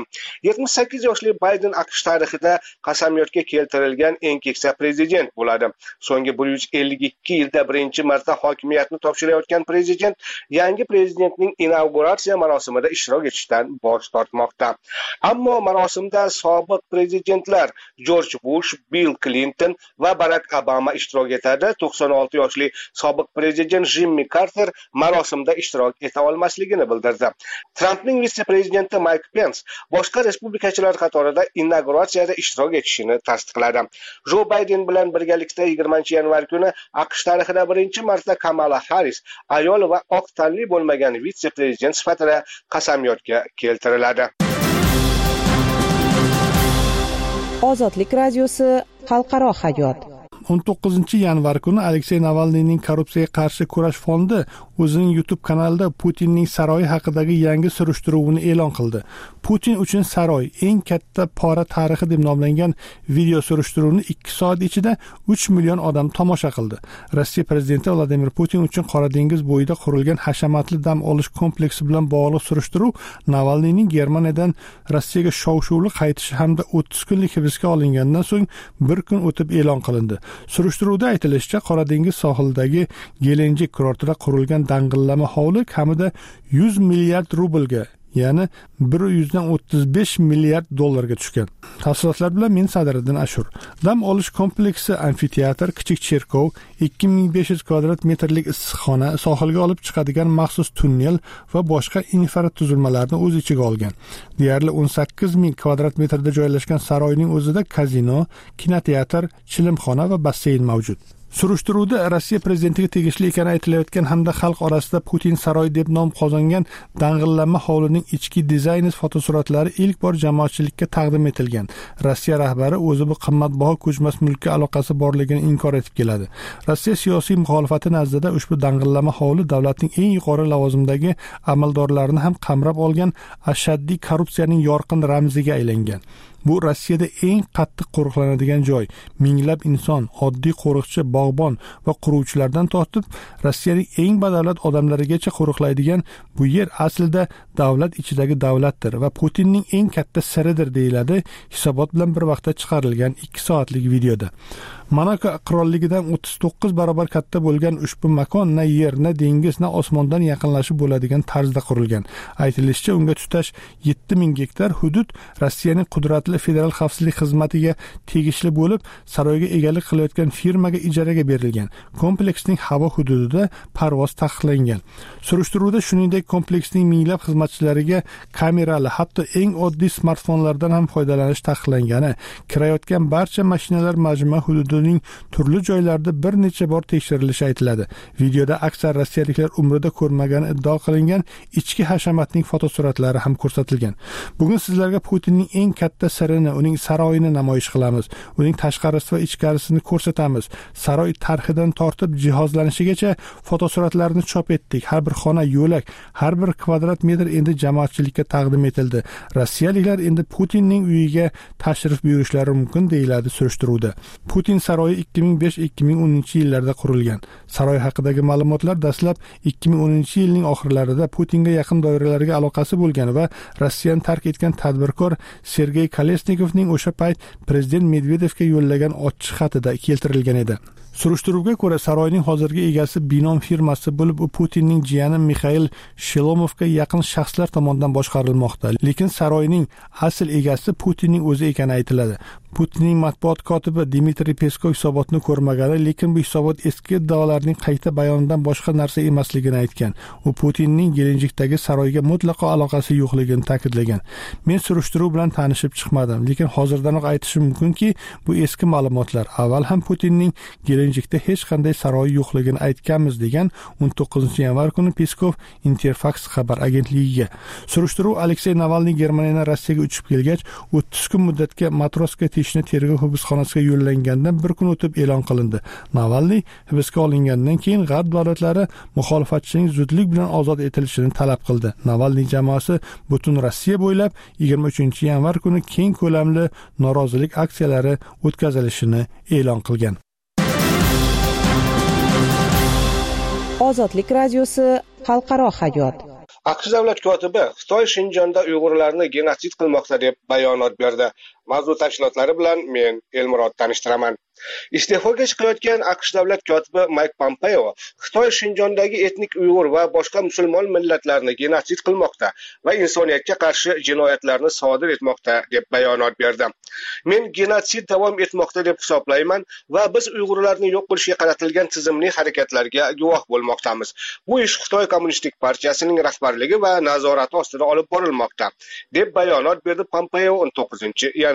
O: 78 yoshli Bayden AQSh tarixida qasamyodga keltirilgan eng keksa prezident bo'ladi. So'nggi 152 yilda birinchi marta hokimiyatni topshirayotgan prezident yangi prezidentning inauguratsiya marosimida ishtirok etishdan bosh tortmoqda. Ammo marosimda sobiq prezidentlar George Bush, Bill Clinton va Barack Obama ishtirok etadi. 96 yoshli sobiq prezident Jimmy Carter marosimda ishtirok eta olmasligini bildirdi. Trumpning vitse-prezidenti Mike Pence boshqa respublikachilar qatorida inauguratsiyada ishtirok etishini tasdiqladi. Jo Bayden bilan birgalikda 20-yanvar kuni AQSh tarixida birinchi marta Kamala Harris ayol va oq tanli bo'lmagan vitse-prezident sifatida qasamyodga keltiriladi.
I: Ozodlik radiosi xalqaro hayot.
A: 19-yanvar kuni Aleksey Navalniyning korrupsiyaga qarshi kurash fondi o'zining YouTube kanalida Putinning saroyi haqidagi yangi surishtiruvini e'lon qildi. Putin uchun saroy eng katta pora tarixi deb nomlangan video surishtiruvni 2 soat ichida 3 million odam tomosha qildi. Rossiya prezidenti Vladimir Putin uchun Qora dengiz bo'yida qurilgan hashamatli dam olish kompleksi bilan bog'liq surishtiruv Navalniyning Germaniyadan Rossiyaga shov-shuvli qaytishi hamda 30 kunlik hibsga olingandan so'ng bir kun o'tib e'lon qilindi. Surishtiruvda aytilishicha, Qora dengiz sohilidagi Gelenjik kurortida qurilgan dang'illama hovli kamida 100 milliard rublga, ya'ni 135 milliard dollarga tushgan. Tafsilotlar bilan men Sadriddin Ashur. Dam olish kompleksi amfiteatr, kichik cherkov, 2500 kvadrat metrlik issiqxona, sohilga olib chiqadigan maxsus tunnel va boshqa infratuzilmalarni o'z ichiga olgan. Deyarli 18000 kvadrat metrda joylashgan saroyning o'zida kazino, kinoteatr, chilimxona va basseyn mavjud. Surishtiruvda Rossiya prezidentiga tegishli ekani aytilayotgan hamda xalq orasida Putin saroy deb nom qozongan dang'illama hovlining ichki dizayni fotosuratlari ilk bor jamoatchilikka taqdim etilgan. Rossiya rahbari o'zi bu qimmatbaho ko'chmas mulkka aloqasi borligini inkor etib keladi. Rossiya siyosiy muxolifati nazdida ushbu dang'illama hovli davlatning eng yuqori lavozimdagi amaldorlarini ham qamrab olgan ashaddiy korrupsiyaning yorqin ramziga aylangan. Bu Rossiyada eng qattiq qo'riqlanadigan joy. Minglab inson, oddiy qo'riqchi, bog'bon va quruvchilardan tortib Rossiyaning eng badavlat odamlarigacha qo'riqlaydigan bu yer aslida davlat ichidagi davlatdir va Putinning eng katta siridir deyiladi hisobot bilan bir vaqtda chiqarilgan 2 soatlik videoda. Monako qirolligidan 39 barobar katta bo'lgan ushbu makon na yer, na dengiz, na osmondan yaqinlashib bo'ladigan tarzda qurilgan. Aytilishicha, unga tutash 7000 gektar hudud Rossiyaning qudratli federal xavfsizlik xizmatiga tegishli bo'lib, saroyga egalik qilayotgan firmaga ijaraga berilgan. Kompleksning havo hududida parvoz taqiqlangan. Surishtiruvda shuningdek kompleksning minglab xizmatchilariga kamerali, hatto eng oddiy smartfonlardan ham foydalanish taqiqlangani, kirayotgan barcha mashinalar majmua hududining turli joylarida bir necha bor tekshirilishi aytiladi. Videoda aksar rossiyaliklar umrida ko'rmagani iddao qilingan ichki hashamatning fotosuratlari ham ko'rsatilgan. Bugun sizlarga Putinning eng katta sirini, uning saroyini namoyish qilamiz. Uning tashqarisi va ichkarisini ko'rsatamiz. Saroy tarixidan tortib jihozlanishigacha fotosuratlarni chop etdik. Har bir xona, yo'lak, har bir kvadrat metr endi jamoatchilikka taqdim etildi. Rossiyaliklar endi Putinning uyiga tashrif buyurishlari mumkin deyiladi surishtiruvda. Putin saroyi 2005-2010 yillarda qurilgan. Saroy haqidagi ma'lumotlar dastlab 2010 yilning oxirlarida Putinga yaqin doiralarga aloqasi bo'lgan va Rossiyani tark etgan tadbirkor Sergey Kolesnikovning o'sha payt prezident Medvedevga yo'llagan ochiq xatida keltirilgan edi. Surishtiruvga ko'ra, saroyning hozirgi egasi Binom firmasi bo'lib, u Putinning jiyani Mixail Shelomovga yaqin shaxslar tomonidan boshqarilmoqda. Lekin saroyning asl egasi Putinning o'zi ekani aytiladi. Putinning matbuot kotibi Dmitriy Peskov hisobotni ko'rmagani, lekin bu hisobot eski iddaolarning qayta bayonidan boshqa narsa emasligini aytgan. U Putinning Gelenjikdagi saroyga mutlaqo aloqasi yo'qligini ta'kidlagan. Men surishtiruv bilan tanishib chiqmadim, lekin hozirdanoq aytishim mumkinki, bu eski ma'lumotlar. Avval ham Putinning Gelenjikda hech qanday saroy yo'qligini aytganmiz degan 19-yanvar kuni Peskov Interfax xabar agentligiga. Surishtiruv Aleksey Navalniy Germaniyadan Rossiyaga uchib kelgach, 30 kun muddatga Matroska teshni tergov hibsxonasiga yo'llangandan bir kun o'tib e'lon qilindi. Navalniy hibsga olingandan keyin G'arb davlatlari muxolifatchining zudlik bilan ozod etilishini talab qildi. Navalniy jamoasi butun Rossiya bo'ylab 23-yanvar kuni keng ko'lamli norozilik aksiyalari o'tkazilishini e'lon qilgan.
I: Ozodlik radiosi xalqaro hayot.
O: AQSh davlat kotibi Xitoy Shinjonda Uyg'urlarni genotsid qilmoqda deb bayonot berdi. Mavzu tafsilotlari bilan men Elmurod tanishtiraman. Iste'foga chiqayotgan AQSh davlat kotibi Mayk Pompeo Xitoy Shinjondagi etnik Uyg'ur va boshqa musulmon millatlarni genotsid qilmoqda va insoniyatga qarshi jinoyatlarni sodir etmoqda deb bayonot berdi. Men genotsid davom etmoqda deb hisoblayman va biz Uyg'urlarni yo'q qilishga qaratilgan tizimli harakatlarga guvoh bo'lmoqdamiz. Bu ish Xitoy Kommunistik partiyasining rahbarligi va nazorati ostida olib borilmoqda deb bayonot berdi Pompeo 19-yanvar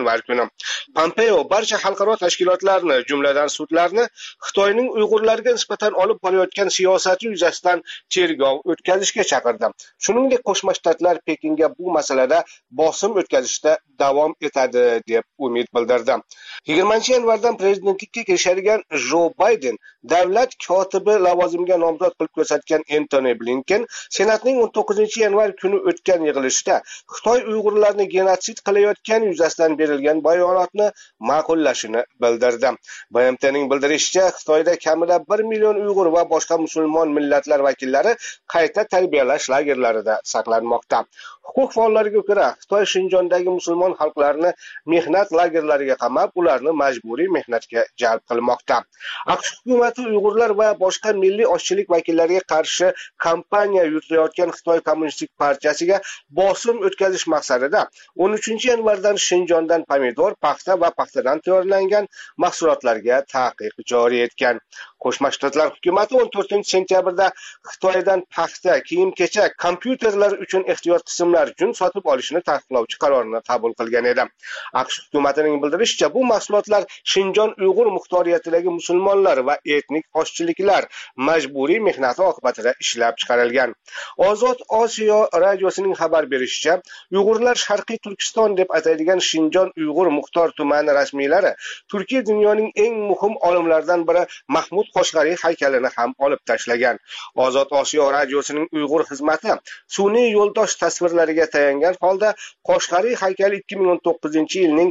O: yanvar kuni. Pompeo barcha xalqaro tashkilotlarni, jumladan sudlarni Xitoyning Uyg'urlarga nisbatan olib borayotgan siyosati yuzasidan tergov o'tkazishga chaqirdi. Shuningdek, Qo'shma Shtatlar Pekinga bu masalada bosim o'tkazishda davom etadi deb umid bildirdi. 20-yanvardan prezidentlikka kirishadigan Jo Bayden davlat kotibi lavozimiga nomzod qilib ko'rsatgan Antony Blinken Senatning 19-yanvar kuni o'tgan yig'ilishda Xitoy Uyg'urlarni genotsid qilayotgani yuzasidan berilgan bayonotni ma'qullashini bildirdi. BMTning bildirishicha, Xitoyda kamida 1 million Uyg'ur va boshqa musulmon millatlar vakillari qayta tarbiyalash lagerlarida saqlanmoqda. Huquq faollariga ko'ra, Xitoy Shinjondagi musulmon xalqlarni mehnat lagerlariga qamab, ularni majburiy mehnatga jalb qilmoqda. AQSh hukumati Uyg'urlar va boshqa milliy ozchilik vakillariga qarshi kampaniya yuritayotgan Xitoy Kommunistik partiyasiga bosim o'tkazish maqsadida 13-yanvardan Shinjondan pomidor, paxta va paxtadan tayyorlangan mahsulotlarga taqiq joriy etgan. Qo'shma Shtatlar hukumati 14-sentyabrda Xitoydan paxta, kiyim-kechak, kompyuterlar uchun ehtiyot qismlar jun sotib olishni taqiqlovchi qarorini qabul qilgan edi. AQSh hukumatining bildirishicha, bu mahsulotlar Shinjon Uyg'ur muxtoriyatidagi musulmonlar va etnik ozchiliklar majburiy mehnati oqibatida ishlab chiqarilgan. Ozod Osiyo radiosining xabar berishicha, Uyg'urlar Sharqiy Turkiston deb ataydigan Shinjon Uyg'ur muxtor tumani rasmiylari Turkiya dunyoning eng muhim olimlaridan biri Mahmud Qoshg'ariy haykalini ham olib tashlagan. Ozod Osiyo radiosining Uyg'ur xizmati sun'iy yo'ldosh tasvirlariga tayangan holda Qoshg'ariy haykali 2019-yilning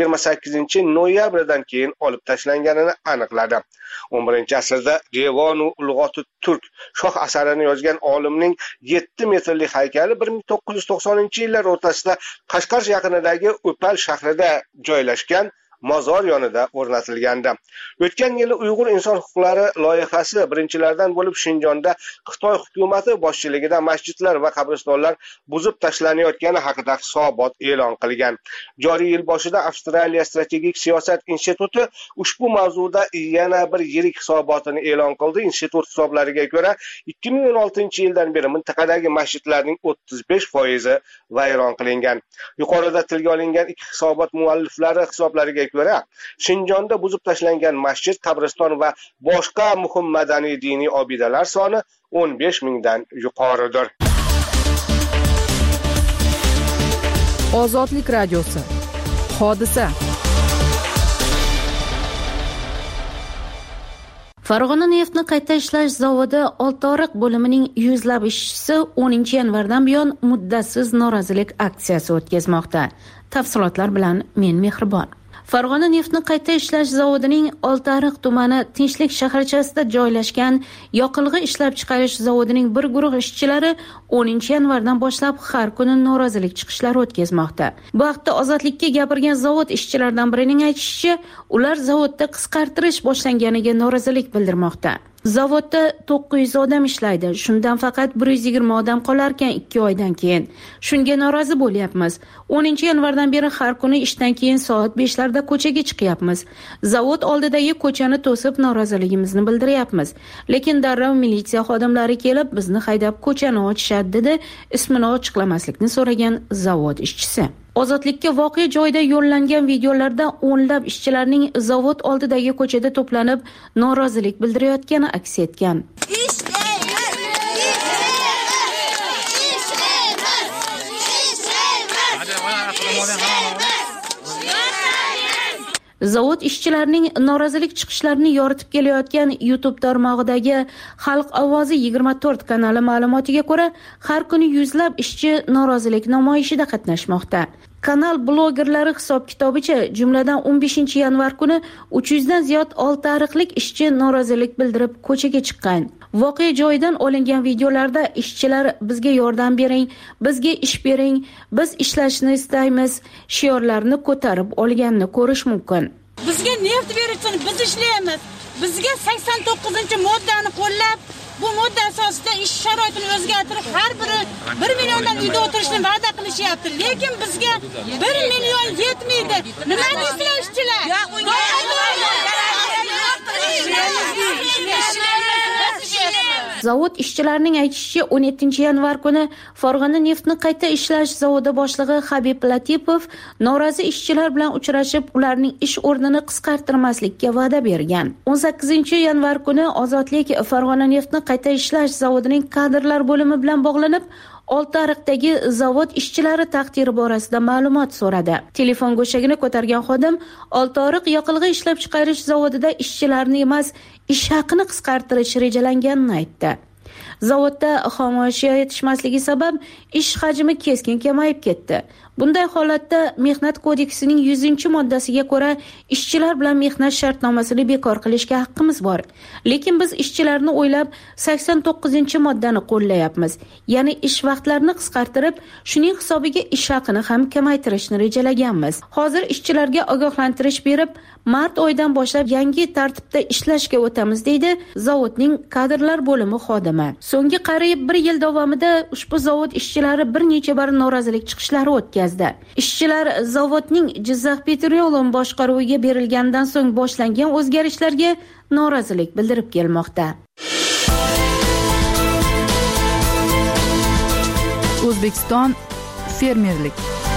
O: 28-noyabridan keyin olib tashlanganini aniqladi. 11-asrda Devonu Ulg'oti Turk shoh asarini yozgan olimning 7 metrli haykali 1990-yillar o'rtasida Qashqar yaqinidagi O'pal shahrida joylashgan mozor yonida o'rnatilgandi. O'tgan yili Uyg'ur inson huquqlari loyihasi birinchilardan bo'lib Shinjonda Xitoy hukumati boshchiligida masjidlar va qabristonlar buzib tashlanayotgani haqida hisobot e'lon qilgan. Joriy yil boshida Avstraliya strategik siyosat instituti ushbu mavzuda yana bir yirik hisobotini e'lon qildi. Institut hisoblariga ko'ra, 2016-yildan beri mintaqadagi masjidlarning 35% vayron qilingan. Yuqorida tilga olingan ikki hisobot mualliflari hisoblariga ko'ra, Shinjonda buzib tashlangan masjid, qabriston va boshqa muhim madaniy diniy obidalar soni 15 mingdan yuqoridir.
F: Ozodlik radiosi. Hodisa.
C: Farg'ona neftni qayta ishlash zavodi Oltiariq bo'limining yuzlab ishchisi 10-yanvardan buyon muddatsiz norozilik aksiyasi o'tkazmoqda. Tafsilotlar bilan men Mehribon. Farg'ona neftni qayta ishlash zavodining Oltiariq tumani Tinchlik shaharchasida joylashgan yoqilg'i ishlab chiqarish zavodining bir guruh ishchilari 10-yanvardan boshlab har kuni norozilik chiqishlari o'tkazmoqda. Bu haqda Ozodlikka gapirgan zavod ishchilaridan birining aytishicha, ular zavodda qisqartirish boshlanganiga norozilik bildirmoqda. Zavodda 900 odam ishlaydi. Shundan faqat 120 odam qolarkan 2 oydan keyin. Shunga norozi bo'lyapmiz. 10-yanvardan beri har kuni ishdan keyin soat 5larda ko'chaga chiqyapmiz. Zavod oldidagi ko'chani to'sib noroziligimizni bildiryapmiz. Lekin darrov militsiya xodimlari kelib bizni haydab ko'chani ochishadi dedi ismini ochiqlamaslikni so'ragan zavod ishchisi. Ozodlikka voqea joyida yo'llangan videolarda o'nlab ishchilarning zavod oldidagi ko'chada to'planib norozilik bildirayotgani aks etgan. Zavod ishchilarining norozilik chiqishlarini yoritib kelayotgan YouTube tarmog'idagi Xalq ovozi 24 kanali ma'lumotiga ko'ra, har kuni yuzlab ishchi norozilik namoyishida qatnashmoqda. Kanal blogerlari hisob-kitobicha, jumladan 15-yanvar kuni 300 dan ziyod oltiariqlik ishchi norozilik bildirib ko'chaga chiqqan. Voqea joyidan olingan videolarda ishchilar bizga yordam bering, bizga ish bering, biz ishlashni istaymiz shiorlarini ko'tarib olganini ko'rish mumkin.
P: Bizga neft berishsin, biz ishlaymiz. Bizga 89-moddani qo'llab, bu modda asosida ish sharoitini o'zgartirib, har biri 1 milliondan uyda o'tirishni va'da qilishyapti. Lekin bizga 1 million yetmaydi. Nima deysizlar ishchilar?
C: Zavod ishchilarining aytishicha, 17-yanvar kuni Farg'ona neftni qayta ishlash zavodi boshlig'i Habib Latipov norozi ishchilar bilan uchrashib, ularning ish o'rnini qisqartirmaslikka va'da bergan. 18-yanvar kuni Ozodlik Farg'ona neftni qayta ishlash zavodining kadrlar bo'limi bilan bog'lanib, Oltiariqdagi zavod ishchilari taqdiri borasida ma'lumot so'radi. Telefon go'shagini ko'targan xodim Oltiariq yoqilg'i ishlab chiqarish zavodida ishchilarni emas, ish haqini qisqartirish rejalanganini aytdi. Zavodda xomashyo yetishmasligi sabab ish hajmi keskin kamayib ketdi. Bunday holatda Mehnat kodeksining 100-moddasiga ko'ra ishchilar bilan mehnat shartnomasini bekor qilishga haqqimiz bor. Lekin biz ishchilarni o'ylab 89-moddani qo'llayapmiz. Ya'ni ish vaqtlarini qisqartirib, shuning hisobiga ish haqini ham kamaytirishni rejalaganmiz. Hozir ishchilarga ogohlantirish berib, mart oyidan boshlab yangi tartibda ishlashga o'tamiz, deydi zavodning kadrlar bo'limi xodimi. So'nggi qariyb 1 yil davomida ushbu zavod ishchilari bir necha bor norozilik chiqishlari o'tkazdi. Ishchilar zavodning Jizzax Petroleum boshqaruviga berilgandan so'ng boshlangan o'zgarishlarga norozilik bildirib kelmoqda.
F: O'zbekiston fermerlik.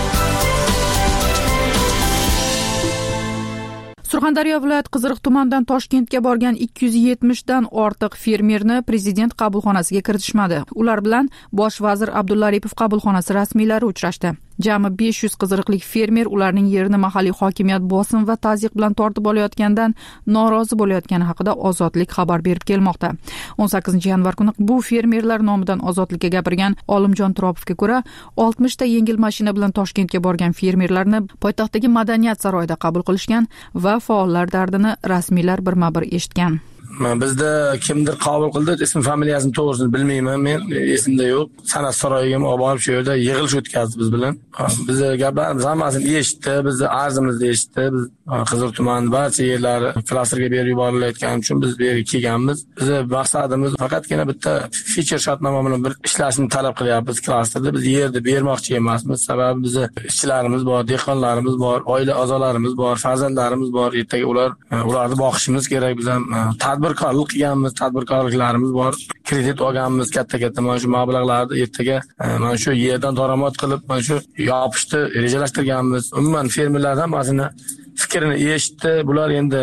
F: Surxondaryo viloyat Qiziriq tumanidan Toshkentga borgan 270 dan ortiq fermerni prezident qabulxonasiga kiritishmadi. Ular bilan bosh vazir Abdulla Aripov qabulxonasi rasmiylari uchrashdi. Jami 500 qiziriqlik fermer ularning yerini mahalliy hokimiyat bosim va tazyiq bilan tortib olayotgandan norozi bo'layotgani haqida Ozodlik xabar berib kelmoqda. 18-yanvar kuni bu fermerlar nomidan Ozodlikka gapirgan Olimjon Turopovga ko'ra, 60 ta yengil mashina bilan Toshkentga borgan fermerlarni poytaxtdagi Madaniyat saroyida qabul qilishgan va faollar dardini rasmiylar birma-bir eshitgan.
Q: Bizda kimdir qabul qildi, ism familiyasini to'g'risini bilmayman, men esimda yo'q. San'at saroyiga olib borib shu yerda yig'ilish o'tkazdi biz bilan. Biz gaplarimiz hammasini eshitdi, bizni arzimizni eshitdi. Biz Qiziriq tumani barcha yerlari klasterga berib yuborilayotgani uchun biz bu yerga kelganmiz. Bizning maqsadimiz faqatgina bitta feature shartnoma bilan bir ishlashni talab qilyapmiz klasterda. Biz yerni bermoqchi emasmiz. Sababi bizni ishchilarimiz bor, dehqonlarimiz bor, oila a'zolarimiz bor, farzandlarimiz bor. Ertaga ularni boqishimiz kerak. Biz ham tadbirkorlik qilganmiz, tadbirkorliklarimiz bor. Kredit olganmiz katta-katta. Mana shu mablag'larni ertaga mana shu yerdan daromad qilib, mana shu yopishni rejalashtirganmiz. Umuman fermerlardan hammasini fikrini eshitdi. Bular endi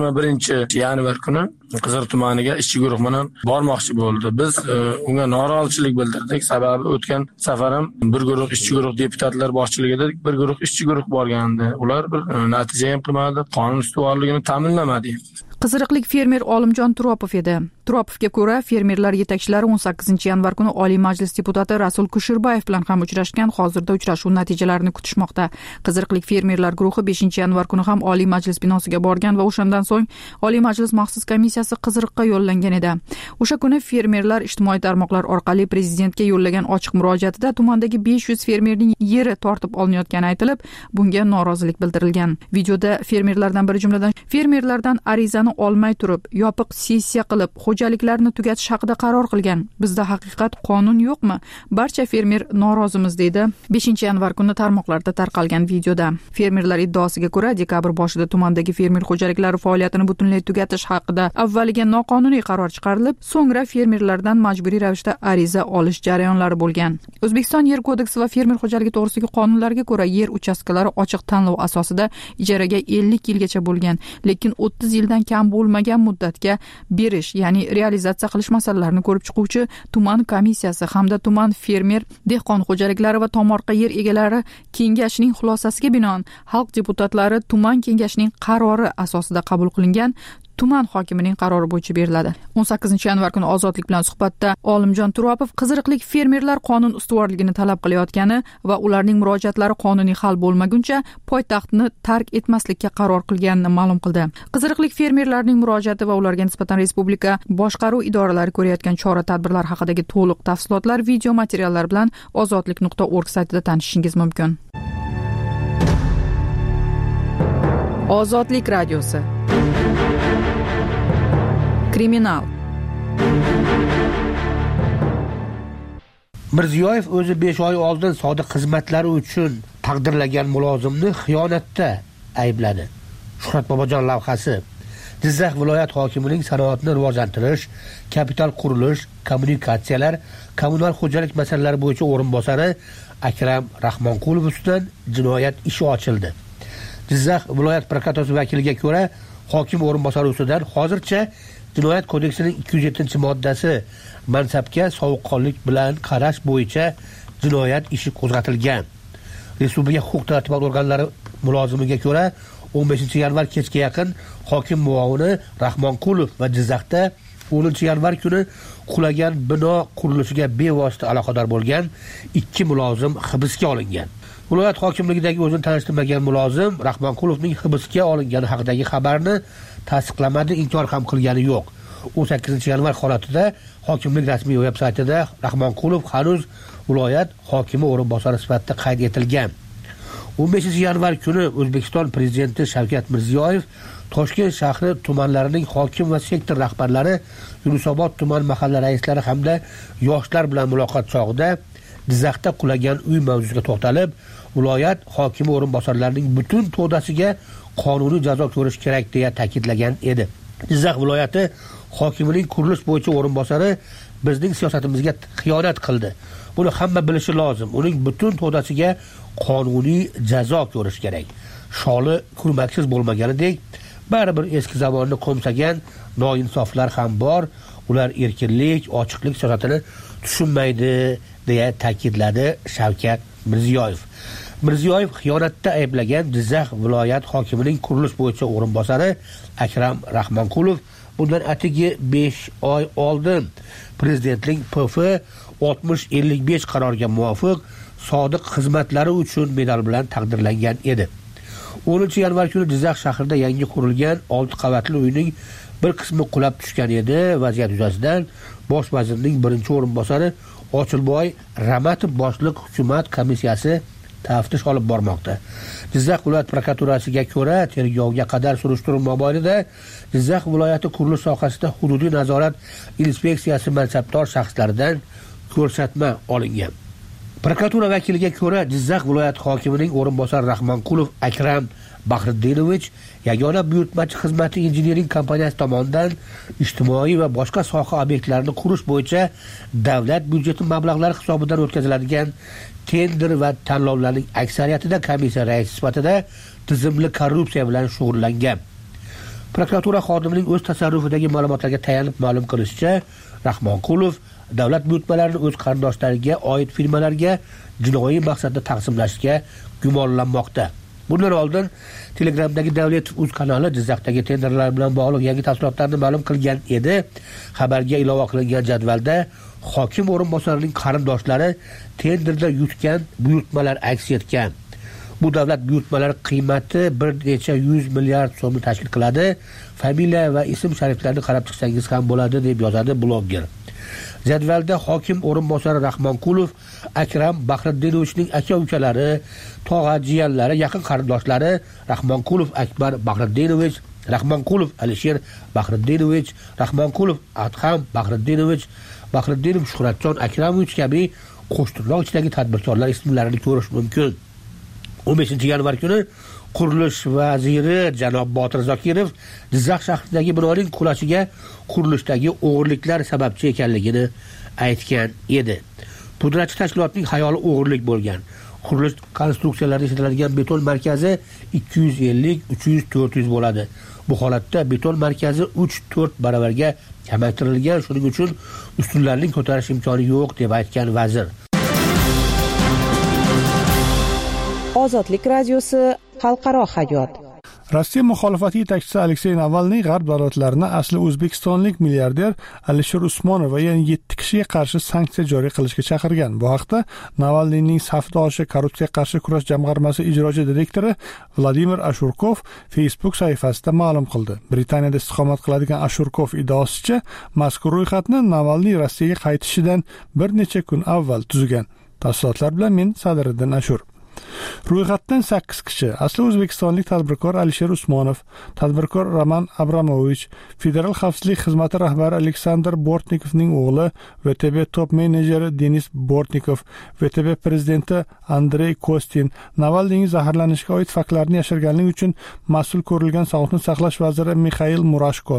Q: 21-yanvar kuni Qiziriq tumaniga ishchi guruh bilan bormoqchi bo'ldi. Biz unga norozilik bildirdik. Sababi o'tgan safar ham bir guruh ishchi guruh deputatlar boshchiligida bir guruh ishchi guruh borgandi. Ular bir natija ham qilmadi, qonun ustuvorligini ta'minlamadi.
F: Qiziriqlik fermer Olimjon Turopov edi. Turopovga ko'ra, fermerlar yetakchilari 18-yanvar kuni Oliy Majlis deputati Rasul Kushirbayev bilan ham uchrashgan. Hozirda uchrashuv natijalarini kutishmoqda. Qiziriqlik fermerlar guruhi 5-yanvar kuni ham Oliy Majlis binosiga borgan va o'shandan so'ng Oliy Majlis maxsus komissiyasi Qiziriqqa yo'llangan edi. O'sha kuni fermerlar ijtimoiy tarmoqlar orqali prezidentga yo'llagan ochiq murojaatida tumandagi 500 fermerning yeri tortib olinayotgani aytilib, bunga norozilik bildirilgan. Videoda fermerlardan biri jumladan fermerlardan arizani olmay turib, yopiq sessiya qilib, xo'jaliklarni tugatish haqida qaror qilgan. Bizda haqiqat qonun yo'qmi? Barcha fermer norozimiz, deydi 5-yanvar kuni tarmoqlarda tarqalgan videoda. Fermerlar iddaosiga ko'ra, dekabr boshida tumandagi fermer xo'jaliklari faoliyatini butunlay tugatish haqida avvaliga noqonuniy qaror chiqarilib, so'ngra fermerlardan majburiy ravishda ariza olish jarayonlari bo'lgan. O'zbekiston Yer kodeksi va fermer xo'jaligi to'g'risidagi qonunlarga ko'ra yer uchastkalari ochiq tanlov asosida ijaraga 50 yilgacha bo'lgan, lekin 30 yildan kam bo'lmagan muddatga berish, ya'ni realizatsiya qilish masalalarini ko'rib chiquvchi tuman komissiyasi hamda tuman fermer dehqon xo'jaliklari va tomorqa yer egalari kengashining xulosasiga binoan xalq deputatlari tuman kengashining qarori asosida qabul qilingan tuman hokimining qarori bo'yicha beriladi. 18-yanvar kuni Ozodlik bilan suhbatda Olimjon Turopov qiziriqlik fermerlar qonun ustuvorligini talab qilayotgani va ularning murojaatlari qonuniy hal bo'lmaguncha poytaxtni tark etmaslikka qaror qilganini ma'lum qildi. Qiziriqlik fermerlarning murojaati va ularga nisbatan respublika boshqaruv idoralari ko'rayotgan chora-tadbirlar haqidagi to'liq tafsilotlar video materiallar bilan ozodlik.org saytida tanishishingiz mumkin. Ozodlik radiosi. Kriminal.
J: Mirziyoyev o'zi 5 oy oldin sodiq xizmatlari uchun taqdirlagan mulozimni xiyonatda aybladi. Shuhrat Bobojon lavhasi Jizzax viloyat hokimining sanoatni rivojlantirish, kapital qurilish, kommunikatsiyalar, kommunal xo'jalik masalalari bo'yicha o'rinbosari Akram Rahmonqulov ustidan jinoyat ishi ochildi. Jizzax viloyat prokuraturasi vakiliga ko'ra, hokim o'rinbosari ustidan hozircha Jinoyat kodeksining 207-moddasi mansabga sovuqqonlik bilan qarash bo'yicha jinoyat ishi qo'zg'atilgan. Respublika huquq-tartibot organlari mulozimiga ko'ra, 15-yanvar kechga yaqin hokim muovini Rahmonqulov va Jizzaxda 10-yanvar kuni qulagan bino qurilishiga bevosita aloqador bo'lgan 2 mulozim hibsga olingan. Viloyat hokimligidagi o'zini tanishtirmagan mulozim Rahmonqulovning hibsga olingani haqidagi xabarni tasdiqlamadi, inkor ham qilgani yo'q. 18-yanvar holatida hokimlik rasmiy veb-saytida Rahmonqulov hanuz viloyat hokimi o'rinbosari sifatida qayd etilgan. 15-yanvar kuni O'zbekiston prezidenti Shavkat Mirziyoyev Toshkent shahri tumanlarining hokim va sektor rahbarlari, Yunusobod tuman mahalla raislari hamda yoshlar bilan muloqot chog'ida Jizzaxda qulagan uy mavzusiga to'xtalib, viloyat hokimi o'rinbosarlarining butun to'dasiga qonuniy jazo ko'rish kerak deya ta'kidlagan edi. Jizzax viloyati hokimining qurilish bo'yicha o'rinbosari bizning siyosatimizga xiyonat qildi. Buni hamma bilishi lozim. Uning butun to'dasiga qonuniy jazo ko'rish kerak. Sholi kurmaksiz bo'lmaganidek, baribir eski zamonni qo'msagan noinsoflar ham bor. Ular erkinlik, ochiqlik siyosatini tushunmaydi deya ta'kidladi Shavkat Mirziyoyev. Mirziyoyev xiyonatda ayblagan Jizzax viloyat hokimining qurilish bo'yicha o'rinbosari Akram Rahmonqulov bundan atigi 5 oy oldin prezidentning PF 6055 qaroriga muvofiq sodiq xizmatlari uchun medal bilan taqdirlangan edi. 10-yanvar kuni Jizzax shahrida yangi qurilgan 6 qavatli uyning bir qismi qulab tushgan edi. Vaziyat yuzasidan bosh vazirning birinchi o'rinbosari Ochilboy Ramatov boshliq hukumat komissiyasi taftish olib bormoqda. Jizzax viloyat prokuraturasiga ko'ra, tergovga qadar surishtiruv mobaynida Jizzax viloyati qurilish sohasida hududiy nazorat inspeksiyasi mansabdor shaxslaridan ko'rsatma olingan. Prokuratura vakiliga ko'ra, Jizzax viloyat hokimining o'rinbosari Rahmonqulov Akram Bahriddinovich yagona buyurtmachi xizmati injiniring kompaniyasi tomonidan ijtimoiy va boshqa soha obyektlarini qurish bo'yicha davlat byudjeti mablag'lari hisobidan o'tkaziladigan tender va tanlovlarning aksariyatida komissiya raisi sifatida tizimli korrupsiya bilan shug'ullangan. Prokuratura xodimining o'z tasarrufidagi ma'lumotlarga tayanib ma'lum qilishicha, Rahmonqulov davlat buyurtmalarini o'z qarindoshlariga oid firmalarga jinoiy maqsadda taqsimlashga gumonlanmoqda. Bundan oldin Telegramdagi Davletov.uz kanali Jizzaxdagi tenderlar bilan bog'liq yangi tafsilotlarni ma'lum qilgan edi. Xabarga ilova qilingan jadvalda hokim o'rinbosarining qarindoshlari tenderda yutgan buyurtmalar aks etgan. Bu davlat buyurtmalari qiymati bir necha 100 milliard so'mni tashkil qiladi. Familiya va ism shariflarini qarab chiqsangiz ham bo'ladi deb yozadi blogger. Jadvalda hokim o'rinbosari Rahmonqulov Akram Bahriddinovichning aka-ukalari, tog'a jiyanlari, yaqin qarindoshlari Rahmonqulov Akbar Bahriddinovich, Rahmonqulov Alisher Bahriddinovich, Rahmonqulov Adham Bahriddinovich, Bahriddinov Shuhratjon Akramovich kabi qo'shtirnoq ichidagi tadbirkorlar ismlarini ko'rish mumkin. 15-yanvar kuni qurilish vaziri janob Botir Zokirov Jizzax shahridagi binoning qulashiga qurilishdagi o'g'irliklar sababchi ekanligini aytgan edi. Pudratchi tashkilotning xayoli o'g'irlik bo'lgan. Qurilish konstruksiyalarida ishlatiladigan beton markazi 250, 300, 400 bo'ladi. Bu holatda beton markazi 3-4 baravarga kamaytirilgan, shuning uchun ustunlarning ko'tarish imkoni yo'q deb aytgan vazir.
I: Ozodlik radiosi xalqaro hayot.
A: Rossiya muxolifati yetakchisi Aleksey Navalniy g'arb davlatlarini asli o'zbekistonlik milliarder Alisher Usmonov va yana 7 kishiga qarshi sanksiya joriy qilishga chaqirgan. Bu haqda Navalniyning safdoshi Korrupsiyaga qarshi kurash jamg'armasi ijrochi direktori Vladimir Ashurkov Facebook sahifasida ma'lum qildi. Britaniyada istiqomat qiladigan Ashurkov iddaosicha, mazkur ro'yxatni Navalniy Rossiyaga qaytishidan bir necha kun avval tuzgan. Tafsilotlar bilan men Sadriddin Ashur. Ro'yxatdan 8 kishi asli o'zbekistonlik tadbirkor Alisher Usmonov, tadbirkor Roman Abramovich, Federal xavfsizlik xizmati rahbari Aleksandr Bortnikovning o'g'li, VTB top menejeri Denis Bortnikov, VTB prezidenti Andrey Kostin, Navalniyning zaharlanishga oid faktlarni yashirganligi uchun mas'ul ko'rilgan sog'liqni saqlash vaziri Mixail Murashko,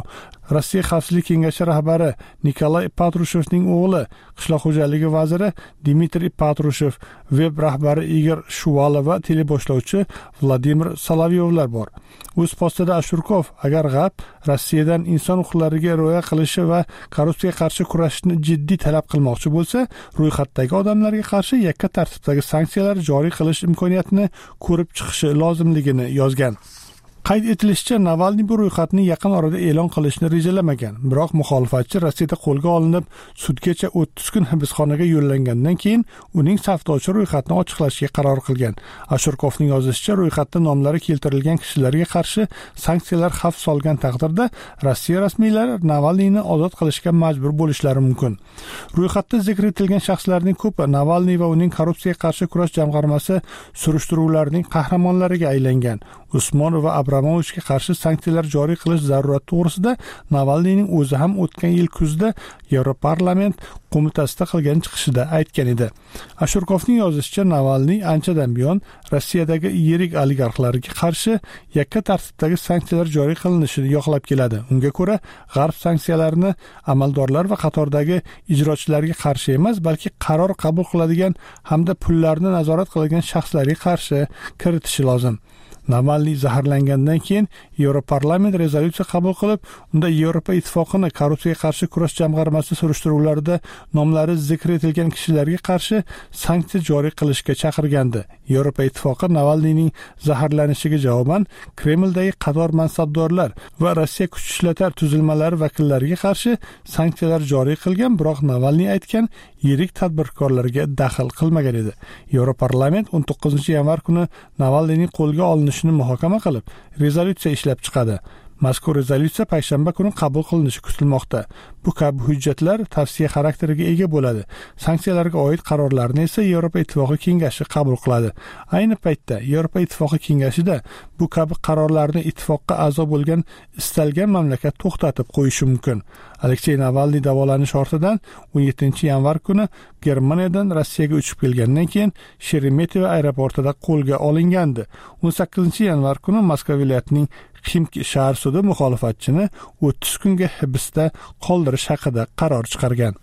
A: Rossiya Xavfsizlik kengashi rahbari Nikolay Patrushevning o'g'li, qishloq xo'jaligi vaziri Dmitriy Patrushev, veb rahbari Igor Shuvalov va teleboshlovchi Vladimir Solovyovlar bor. O'z postida Ashurkov agar G'arb Rossiyadan inson huquqlariga rioya qilishi va korrupsiyaga qarshi kurashishni jiddiy talab qilmoqchi bo'lsa, ro'yxatdagi odamlarga qarshi yakka tartibdagi sanksiyalar joriy qilish imkoniyatini ko'rib chiqishi lozimligini yozgan. Qayd etilishicha, Navalniy bu ro'yxatni yaqin orada e'lon qilishni rejalamagan, biroq muxolifatchi Rossiyada qo'lga olinib, sudgacha 30 kun hibsxonaga yo'llangandan keyin uning safdoshi ro'yxatni ochiqlashga qaror qilgan. Ashurkovning yozishicha, ro'yxatda nomlari keltirilgan kishilarga qarshi sanksiyalar xavf solgan taqdirda Rossiya rasmiylari Navalniyni ozod qilishga majbur bo'lishlari mumkin. Ro'yxatda zikr etilgan shaxslarning ko'pi Navalniy va uning korrupsiyaga qarshi kurash jamg'armasi surishtiruvlarining qahramonlariga aylangan. Usmonov va Abramovichga qarshi sanksiyalar joriy qilish zarurati to'g'risida Navalniyning o'zi ham o'tgan yil kuzda Yevroparlament qo'mitasida qilgan chiqishida aytgan edi. Ashurkovning yozishicha, Navalniy anchadan buyon Rossiyadagi yirik oligarxlarga qarshi yakka tartibdagi sanksiyalar joriy qilinishini yoqlab keladi. Unga ko'ra, G'arb sanksiyalarini amaldorlar va qatordagi ijrochilarga qarshi emas, balki qaror qabul qiladigan hamda pullarni nazorat qiladigan shaxslarga qarshi kiritishi lozim. Navalniy zaharlangandan keyin Yevroparlament rezolyutsiya qabul qilib, unda Yevropa ittifoqini korrupsiyaga qarshi kurash jamg'armasi surishtiruvlarida nomlari zikr etilgan kishilarga qarshi sanksiya joriy qilishga chaqirgandi. Yevropa ittifoqi Navalniyning zaharlanishiga javoban Kremldagi qator mansabdorlar va Rossiya kuch ishlatar tuzilmalari vakillariga qarshi sanksiyalar joriy qilgan, biroq Navalniy aytgan yirik tadbirkorlarga daxl qilmagan edi. Yevroparlament 19-yanvar kuni Navalniyning qo'lga olinishini muhokama qilib, rezolyutsiya ishlab chiqadi. Mazkur rezolyutsiya payshanba kuni qabul qilinishi kutilmoqda. Bu kabi hujjatlar tavsiya xarakteriga ega bo'ladi. Sanksiyalarga oid qarorlarni esa Yevropa Ittifoqi kengashi qabul qiladi. Ayni paytda Yevropa Ittifoqi kengashida bu kabi qarorlarni ittifoqqa a'zo bo'lgan istalgan mamlakat to'xtatib qo'yishi mumkin. Aleksey Navalniy davolanish ortidan 17-yanvar kuni Germaniyadan Rossiyaga uchib kelgandan keyin Sheremetyevo aeroportida qo'lga olingandi. 18-yanvar kuni Moskva viloyatining Ximki shahar sudi muxolifatchini 30 kunga hibsda qoldirish haqida qaror chiqargan.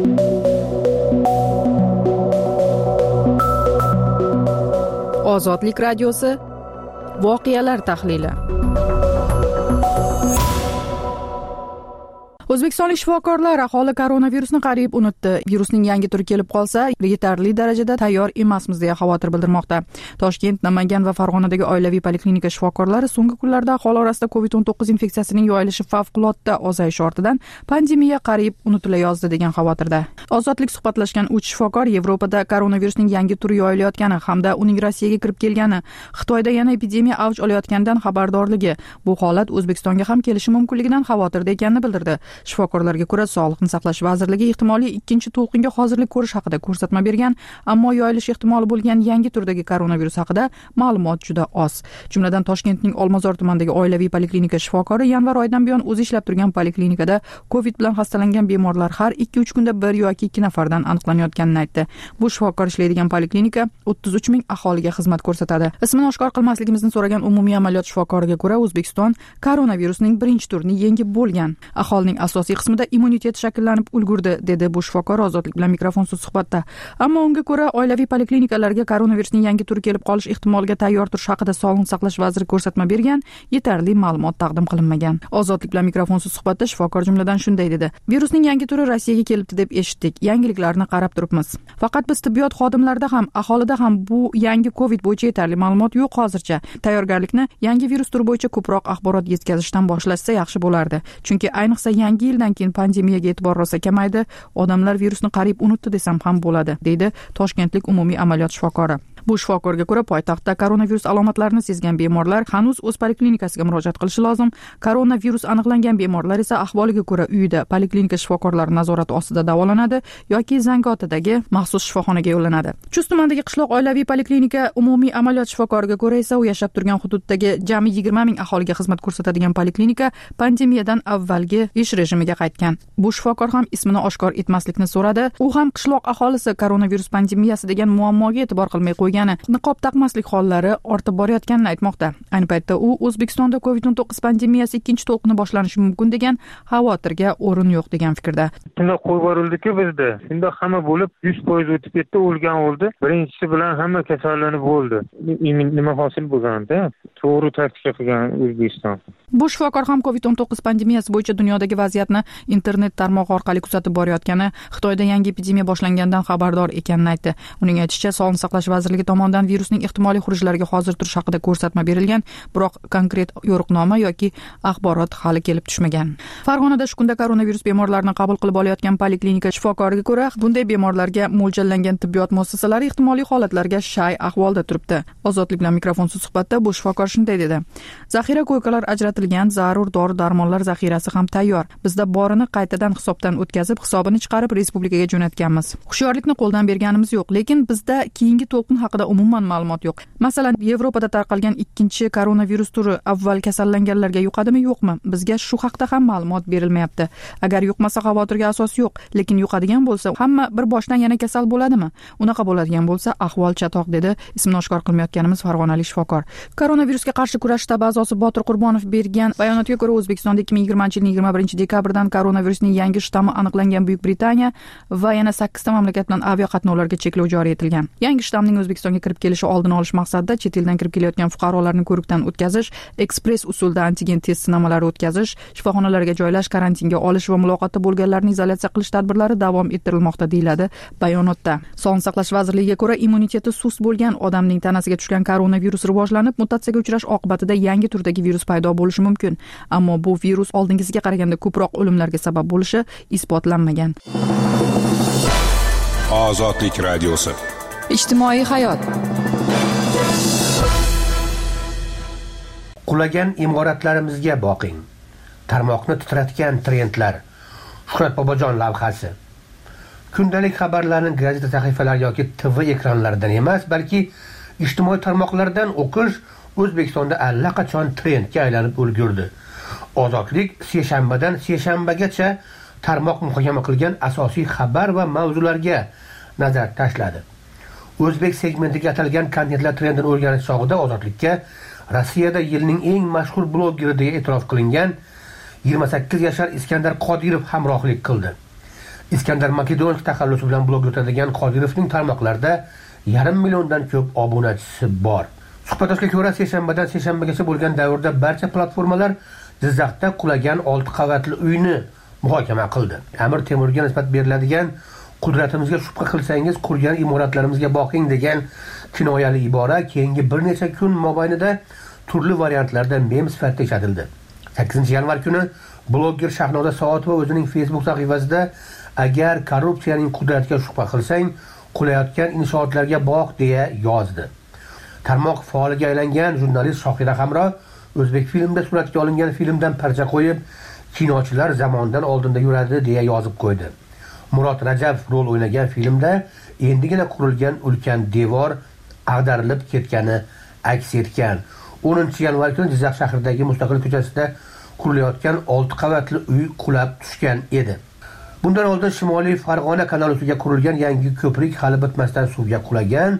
F: Ozodlik radiosi voqealar tahlili. O'zbekistonlik shifokorlar aholi koronavirusni qariyb unutdi. Virusning yangi turi kelib qolsa, yetarli darajada tayyor emasmiz deya xavotir bildirmoqda. Toshkent, Namangan va Farg'onadagi oilaviy poliklinika shifokorlari so'nggi kunlarda aholi orasida COVID-19 infeksiyasining yoyilishi favqulodda ozayishi ortidan pandemiya qariyb unutilayozdi degan xavotirda. Ozodlik suhbatlashgan 3 shifokor Yevropada koronavirusning yangi turi yoyilayotgani hamda uning Rossiyaga kirib kelgani, Xitoyda yana epidemiya avj olayotganidan xabardorligi, bu holat O'zbekistonga ham kelishi mumkinligidan xavotirda ekanini bildirdi. Shifokorlarga ko'ra, Sog'liqni saqlash vazirligi ehtimoliy ikkinchi to'lqinga hozirlik ko'rish haqida ko'rsatma bergan, ammo yoyilish ehtimoli bo'lgan yangi turdagi koronavirus haqida ma'lumot juda oz. Jumladan Toshkentning Olmazor tumanidagi oilaviy poliklinika shifokori yanvar oyidan buyon o'zi ishlab turgan poliklinikada COVID bilan xastalangan bemorlar har 2-3 kunda 1 yoki 2 nafardan aniqlanayotganini aytdi. Bu shifokor ishlaydigan poliklinika 33 ming aholiga xizmat ko'rsatadi. Ismini oshkor qilmasligimizni so'ragan umumiy amaliyot shifokoriga ko'ra, O'zbekiston koronavirusning birinchi turini yengib bo'lgan. Aholining asosiy qismida immunitet shakllanib ulgurdi, dedi bu shifokor Ozodlik bilan mikrofonsiz suhbatda. Ammo unga ko'ra, oilaviy poliklinikalarga koronavirusning yangi turi kelib qolish ehtimoliga tayyor turish haqida Sog'liqni saqlash vaziri ko'rsatma bergan, yetarli ma'lumot taqdim qilinmagan. Ozodlik bilan mikrofonsiz suhbatda shifokor jumladan shunday dedi: "Virusning yangi turi Rossiyaga kelibdi deb eshitdik. Yangiliklarni qarab turibmiz. Faqat biz tibbiyot xodimlarida ham, aholida ham bu yangi COVID bo'yicha yetarli ma'lumot yo'q hozircha. Tayyorgarlikni yangi virus turi bo'yicha ko'proq axborot yetkazishdan boshlashsa yaxshi bo'lardi. Chunki ayniqsa yangi yildan keyin pandemiyaga e'tibor rosa kamaydi, odamlar virusni qariyb unutdi desam ham bo'ladi", deydi Toshkentlik umumiy amaliyot shifokori. Bu shifokorga ko'ra, poytaxtda koronavirus alomatlarini sezgan bemorlar hanuz o'z poliklinikasiga murojaat qilishi lozim. Koronavirus aniqlangan bemorlar esa ahvoliga ko'ra uyida poliklinika shifokorlari nazorati ostida davolanadi yoki Zangiotadagi maxsus shifoxonaga yo'llanadi. Chust tumanidagi qishloq oilaviy poliklinika umumiy amaliyot shifokoriga ko'ra esa u yashab turgan hududdagi jami 20 ming aholiga xizmat ko'rsatadigan poliklinika pandemiyadan avvalgi ish rejimiga qaytgan. Bu shifokor ham ismini oshkor etmaslikni so'radi. U ham qishloq aholisi koronavirus pandemiyasi degan muammoga e'tibor qilmay qo'ygan singari niqob taqmaslik hollari ortib borayotganini aytmoqda. Ayni paytda u O'zbekistonda COVID-19 pandemiyasi ikkinchi to'lqini boshlanishi mumkin degan xavotirga o'rin yo'q degan fikrda.
R: Shunda qo'yib yuborildi-ku bizda. Shunda hamma bo'lib 100% o'tib ketdi, o'lgan o'ldi. Birinchisi bilan hamma kasallanib bo'ldi. Nima hosil bo'lganda? To'g'ri taktika qilgan O'zbekiston.
F: Bu shifokor ham COVID-19 pandemiyasi bo'yicha dunyodagi vaziyatni internet tarmog'i orqali kuzatib borayotgani, Xitoyda yangi epidemiya boshlangandan xabardor ekanini aytdi. Uning aytishicha, Sog'liqni saqlash vazirligi tomonidan virusning ehtimoliy xurujlariga hozir turish haqida ko'rsatma berilgan, biroq konkret yo'riqnoma yoki axborot hali kelib tushmagan. Farg'onada shu kunda koronavirus bemorlarini qabul qilib olayotgan poliklinika shifokoriga ko'ra, bunday bemorlarga mo'ljallangan tibbiyot muassasalari ehtimoliy holatlarga shay ahvolda turibdi. Ozodlik bilan mikrofonsiz suhbatda bu shifokor shunday dedi: zaxira ko'ykalar ajratilgan, zarur dori-darmonlar zaxirasi ham tayyor. Bizda borini qaytadan hisobdan o'tkazib, hisobini chiqarib respublikaga jo'natganmiz. Hushyorlikni qo'ldan berganimiz yo'q, lekin bizda keyingi to'lqin haqida umuman ma'lumot yo'q. Masalan, Yevropada tarqalgan ikkinchi koronavirus turi avval kasallanganlarga yuqadimi, yo'qmi? Bizga shu haqda ham ma'lumot berilmayapti. Agar yuqmasa xavotirga asos yo'q, lekin yuqadigan bo'lsa, hamma bir boshdan yana kasal bo'ladimi? Unaqa bo'ladigan bo'lsa, ahvol chatoq, dedi ismini oshkor qilmayotganimiz farg'onalik shifokor. Koronavirusga qarshi kurash shtabi a'zosi Botir Qurbonov bergan bayonotga ko'ra, O'zbekistonda 2020-yilning 21-dekabrdan koronavirusning yangi shtammi aniqlangan Buyuk Britaniya va yana 8 ta mamlakat bilan aviaqatnovlarga cheklov joriy etilgan. Yangi shtamning O'zbekistonga kirib kelishi oldini olish maqsadida chet eldan kirib kelayotgan fuqarolarni ko'rikdan o'tkazish, ekspress usulda antigen test sinovlari o'tkazish, shifoxonalarga joylash, karantinga olish va muloqotda bo'lganlarni izolyatsiya qilish tadbirlari davom ettirilmoqda, deyiladi bayonotda. Sog'liqni saqlash vazirligiga ko'ra, immuniteti sust bo'lgan odamning tanasiga tushgan koronavirus rivojlanib, mutatsiyaga uchrash oqibatida yangi turdagi virus paydo bo'lishi mumkin. Ammo bu virus oldingisiga qaraganda ko'proq o'limlarga sabab bo'lishi isbotlanmagan.
L: Ozodlik radiosi.
F: Ijtimoiy hayot.
J: Qulagan imoratlarimizga boqing. Tarmoqni titratgan trendlar. Shuhrat Bobojon lavhasi. Kundalik xabarlarni gazeta sahifalari yoki TV ekranlaridan emas, balki ijtimoiy tarmoqlardan o'qish O'zbekistonda allaqachon trendga aylanib ulgurdi. Ozodlik seshanbadan seshanbagacha tarmoq muhokama qilgan asosiy xabar va mavzularga nazar tashladi. O'zbek segmentiga atalgan kontentlar trendini o'rganish chog'ida Ozodlikka Rossiyada yilning eng mashhur blogeri deya e'tirof qilingan 28 yashar Iskandar Qodirov hamrohlik qildi. Iskandar makedonlik taxallusi bilan blog yuritadigan Qodirovning tarmoqlarda 1,5 milliondan ko'p obunachisi bor. Suhbatdoshga ko'ra, seshanbadan seshanbagacha bo'lgan davrda barcha platformalar Jizzaxda qulagan 6 qavatli uyni muhokama qildi. Amir Temurga nisbat beriladigan "Qudratimizga shubha qilsangiz, qurgan imoratlarimizga boqing" degan kinoyali ibora keyingi bir necha kun mobaynida turli variantlarda mem sifatida ishlatildi. 8-yanvar kuni blogger Shahnoza Soatova o'zining Facebook sahifasida "Agar korrupsiyaning qudratiga shubha qilsang, qulayotgan inshootlarga boq" deya yozdi. Tarmoq faoliga aylangan jurnalist Shohira Hamro O'zbek filmda suratga olingan filmdan parcha qo'yib, kinochilar zamondan oldinda yuradi deya yozib qo'ydi. Murod Rajabov rol o'ynagan filmda endigina qurilgan ulkan devor ag'darilib ketgani aks etgan. 10-yanvar kuni Jizzax shahridagi Mustaqil ko'chasida qurilayotgan 6 qavatli uy qulab tushgan edi. Bundan oldin Shimoliy Farg'ona kanali ustiga qurilgan yangi ko'prik hali bitmasdan suvga qulagan.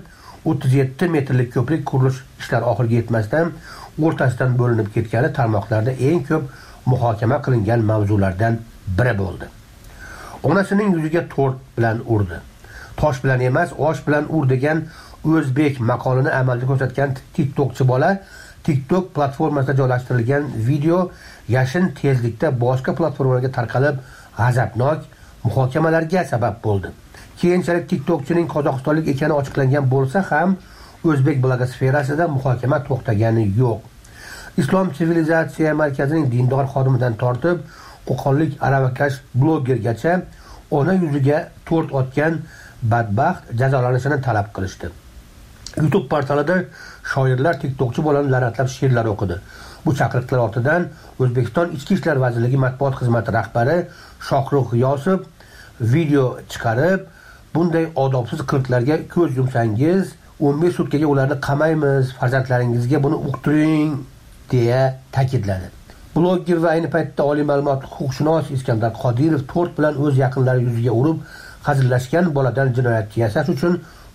J: 37 metrlik ko'prik qurilish ishlari oxiriga yetmasdan o'rtasidan bo'linib ketgani tarmoqlarda eng ko'p muhokama qilingan mavzulardan biri bo'ldi. Onasining yuziga to'rt bilan urdi. Tosh bilan emas, osh bilan ur degan o'zbek maqolini amalda ko'rsatgan TikTokchi bola TikTok platformasida joylashtirilgan video yashin tezlikda boshqa platformalarga tarqalib, g'azabnok muhokamalarga sabab bo'ldi. Keyinchalik TikTokchining qozog'istonlik ekani ochiqlangan bo'lsa ham, o'zbek blogosferasida muhokama to'xtagani yo'q. Islom sivilizatsiya markazining dindor xodimidan tortib, qo'qonlik aravakash blogergacha ona yuziga to'rt otgan badbaxt jazolanishini talab qilishdi. YouTube portalida shoirlar TikTokchi bolani la'natlab she'rlar o'qidi. Bu chaqiriqlar ortidan O'zbekiston Ichki ishlar vazirligi matbuot xizmati rahbari Shohruh G'iyosov video chiqarib, bunday odobsiz qiliqlarga ko'z yumsangiz, 15 sutkaga ularni qamaymiz, farzandlaringizga buni uqtiring deya ta'kidladi. Blogger va ayni paytda oliy ma'lumotli huquqshunos Iskandar Qodirov to'rt bilan o'z yaqinlari yuziga urib, hazillashgan boladan jinoyatchi yasash uchun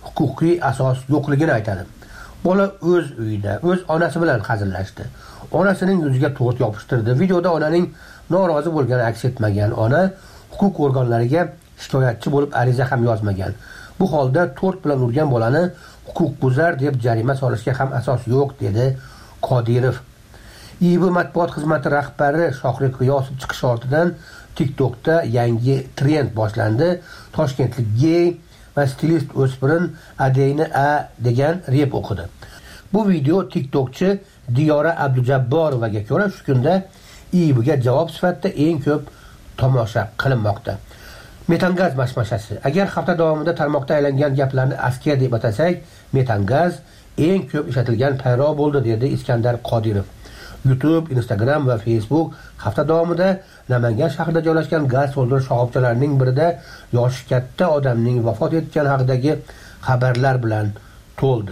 J: huquqiy asos yo'qligini aytadi. Bola o'z uyida, o'z onasi bilan hazillashdi. Onasining yuziga to'rt yopishtirdi. Videoda onaning norozi bo'lgani aks etmagan. Ona huquq organlariga shikoyatchi bo'lib ariza ham yozmagan. Bu holda to'rt bilan urgan bolani huquqbuzar deb jarima solishga ham asos yo'q, dedi Qodirov. IIB matbuot xizmati rahbari Shohrik G'iyosov chiqish ortidan TikTokda yangi trend boshlandi. Toshkentlik gey va stilist o'spirin Adeyni A degan rep o'qidi. Bu video TikTokchi Diyora Abdujabborovaga ko'ra shu kunda IIBga javob sifatida eng ko'p tomosha qilinmoqda. Metangaz mashmashasi. Agar hafta davomida tarmoqda aylangan gaplarni askiya deb atasak, metangaz eng ko'p ishlatilgan payro bo'ldi, dedi Iskandar Qodirov. YouTube, Instagram va Facebook hafta davomida Namangan shahrida joylashgan gaz to'ldirish shoxobchalarining birida yoshi katta odamning vafot etgani haqidagi xabarlar bilan to'ldi.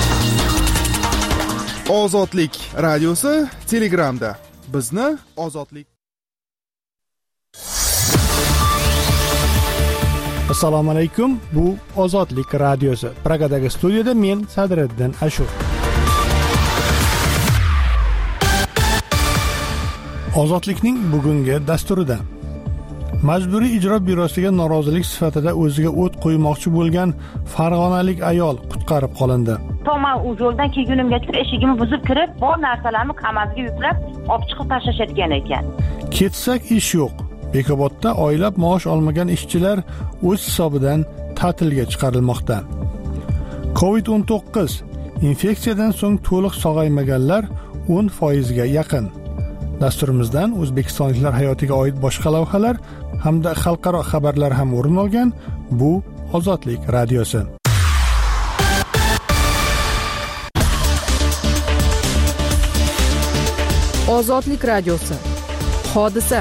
S: Ozodlik radiosi Telegramda. Bizni Ozodlik.
A: Assalomu alaykum. Bu Ozodlik radiosi. Pragadagi studiyada men Sadriddin Ashur. Ozodlikning bugungi dasturida Majburiy ijro byurosiga norozilik sifatida o'ziga o't qo'ymoqchi bo'lgan farg'onalik ayol qutqarib qolindi.
B: Men u yo'ldan kelgunimgacha eshigimni buzib kirib, bor narsalarimni kamazga yuklab, olib chiqib tashlashayotgan ekan.
A: Ketsak ish yo'q. Bekobodda oylab maosh olmagan ishchilar o'z hisobidan ta'tilga chiqarilmoqda. COVID-19 infeksiyadan so'ng to'liq sog'aymaganlar 10% ga yaqin. Dasturimizdan o'zbekistonliklar hayotiga oid boshqa lavhalar hamda xalqaro xabarlar ham o'rin olgan. Bu Ozodlik radiosi.
F: Ozodlik radiosi. Hodisa.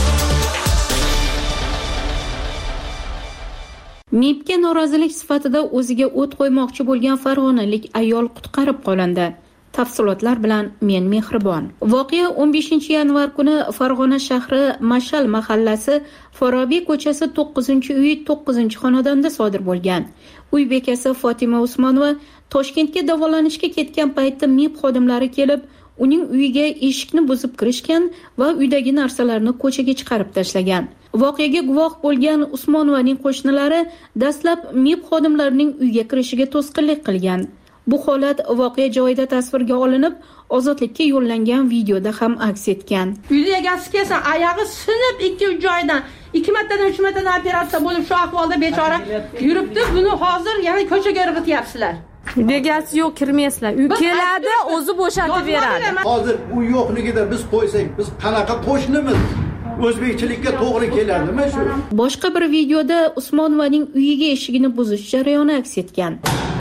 C: MIBga norozilik sifatida o'ziga o't qo'ymoqchi bo'lgan farg'onalik ayol qutqarib qolindi. Tafsilotlar bilan men Mehribon. Voqea 15-yanvar kuni Farg'ona shahri Mashal mahallasi Forobiy ko'chasi 9-uy 9-xonadonda sodir bo'lgan. Uy bekasi Fotima Usmonova Toshkentga davolanishga ketgan paytda MIB xodimlari kelib, uning uyiga eshikni buzib kirishgan va uydagi narsalarni ko'chaga chiqarib tashlagan. Voqeaga guvoh bo'lgan Usmonovaning qo'shnilari dastlab MIB xodimlarining uyga kirishiga to'sqinlik qilgan. Bu holat voqea joyida tasvirga olinib, Ozodlikka yo'llangan videoda ham aks etgan.
D: Uyda egasi kelsa, oyog'i sinib ikki joydan 2 martadan 3 martadan operatsiya bo'lib shu ahvolda bechora yuribdi. Buni hozir yana ko'chaga irg'ityapsizlar.
T: Egasi yo'q, kirmaysizlar. Uy keladi, o'zi bo'shatib beradi.
E: Hozir u yo'qligida biz qo'ysak, biz qanaqa qo'shnimiz? O'zbekchilikka to'g'ri keladimi shu?
C: Boshqa bir videoda Usmonovaning uyiga eshigini buzish jarayoni aks etgan.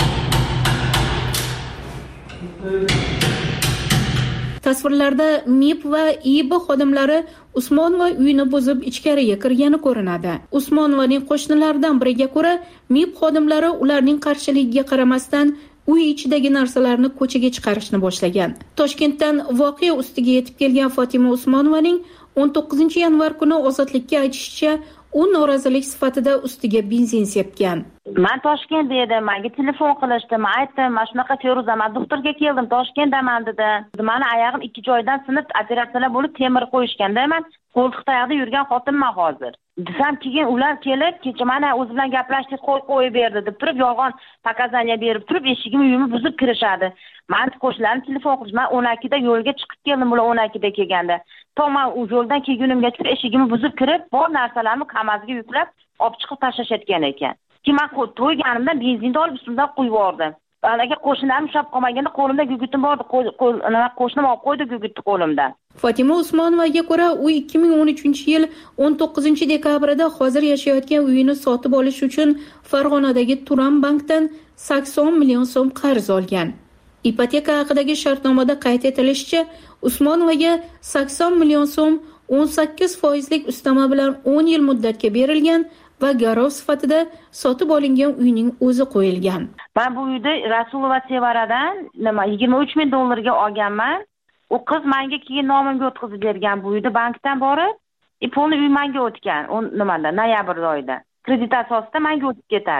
C: Tasvirlarda MIB va IIB xodimlari Usmonova uyini buzib ichkariga kirgani ko'rinadi. Usmonovaning qo'shnilaridan biriga ko'ra, MIB xodimlari ularning qarshiligiga qaramasdan uy ichidagi narsalarni ko'chaga chiqarishni boshlagan. Toshkentdan voqea ustiga yetib kelgan Fotima Usmonovaning 19-yanvar kuni Ozodlikka aytishicha, u norozilik sifatida ustiga benzin sepgan.
B: Men Toshkentda edim, menga telefon qilishdi. Men aytdim, "Men shunaqa Feruzaman, doktorga keldim, Toshkentdaman" dedi. Meni oyog'im ikki joydan sinib, operatsiyalar bo'lib temir qo'yishganda, men qo'ltiqda oyoqda yurgan xotinman hozir. Desam, keyin ular kelib, kecha mana o'zi bilan gaplashdik, qo'yib berdi deb turib, yolg'on pakazaniya berib turib, eshigimni uyimni buzib kirishadi. Men qo'shnilarim telefon qilib, men 12da yo'lga chiqib keldim, ular 12da kelganda. Men u yo'ldan kelgunimgacha eshigimni buzib kirib, bor narsalarimni kamazga yuklab, olib chiqib tashlashayotgan ekan. Men to'yganimdan benzinni olib ustimdan qo'yib yubordim. Agar qo'shnilarim ushlab qolmaganda qo'limda gugutim bordi, qo'shnim olib qo'ydi gugutni qo'limdan.
C: Fotima Usmonovaga ko'ra, u 2013-yil 19-dekabrida hozir yashayotgan uyini sotib olish uchun Farg'onadagi Turan bankdan 80 million so'm qarz olgan. Ipoteka haqidagi shartnomada qayd etilishicha, Usmonovaga 80 million so'm 18% ustama bilan 10 yil muddatga berilgan va garov sifatida sotib olingan uyning o'zi qo'yilgan.
B: Men bu uyni Rasulova Sevaradan $23 ming olganman. U qiz menga keyin nomimga o'tkazib bergan bu uyni bankdan borib, pulni uy menga o'tgan. Nimada? Noyabr oyida. Kredit asosida menga o'tib ketadi.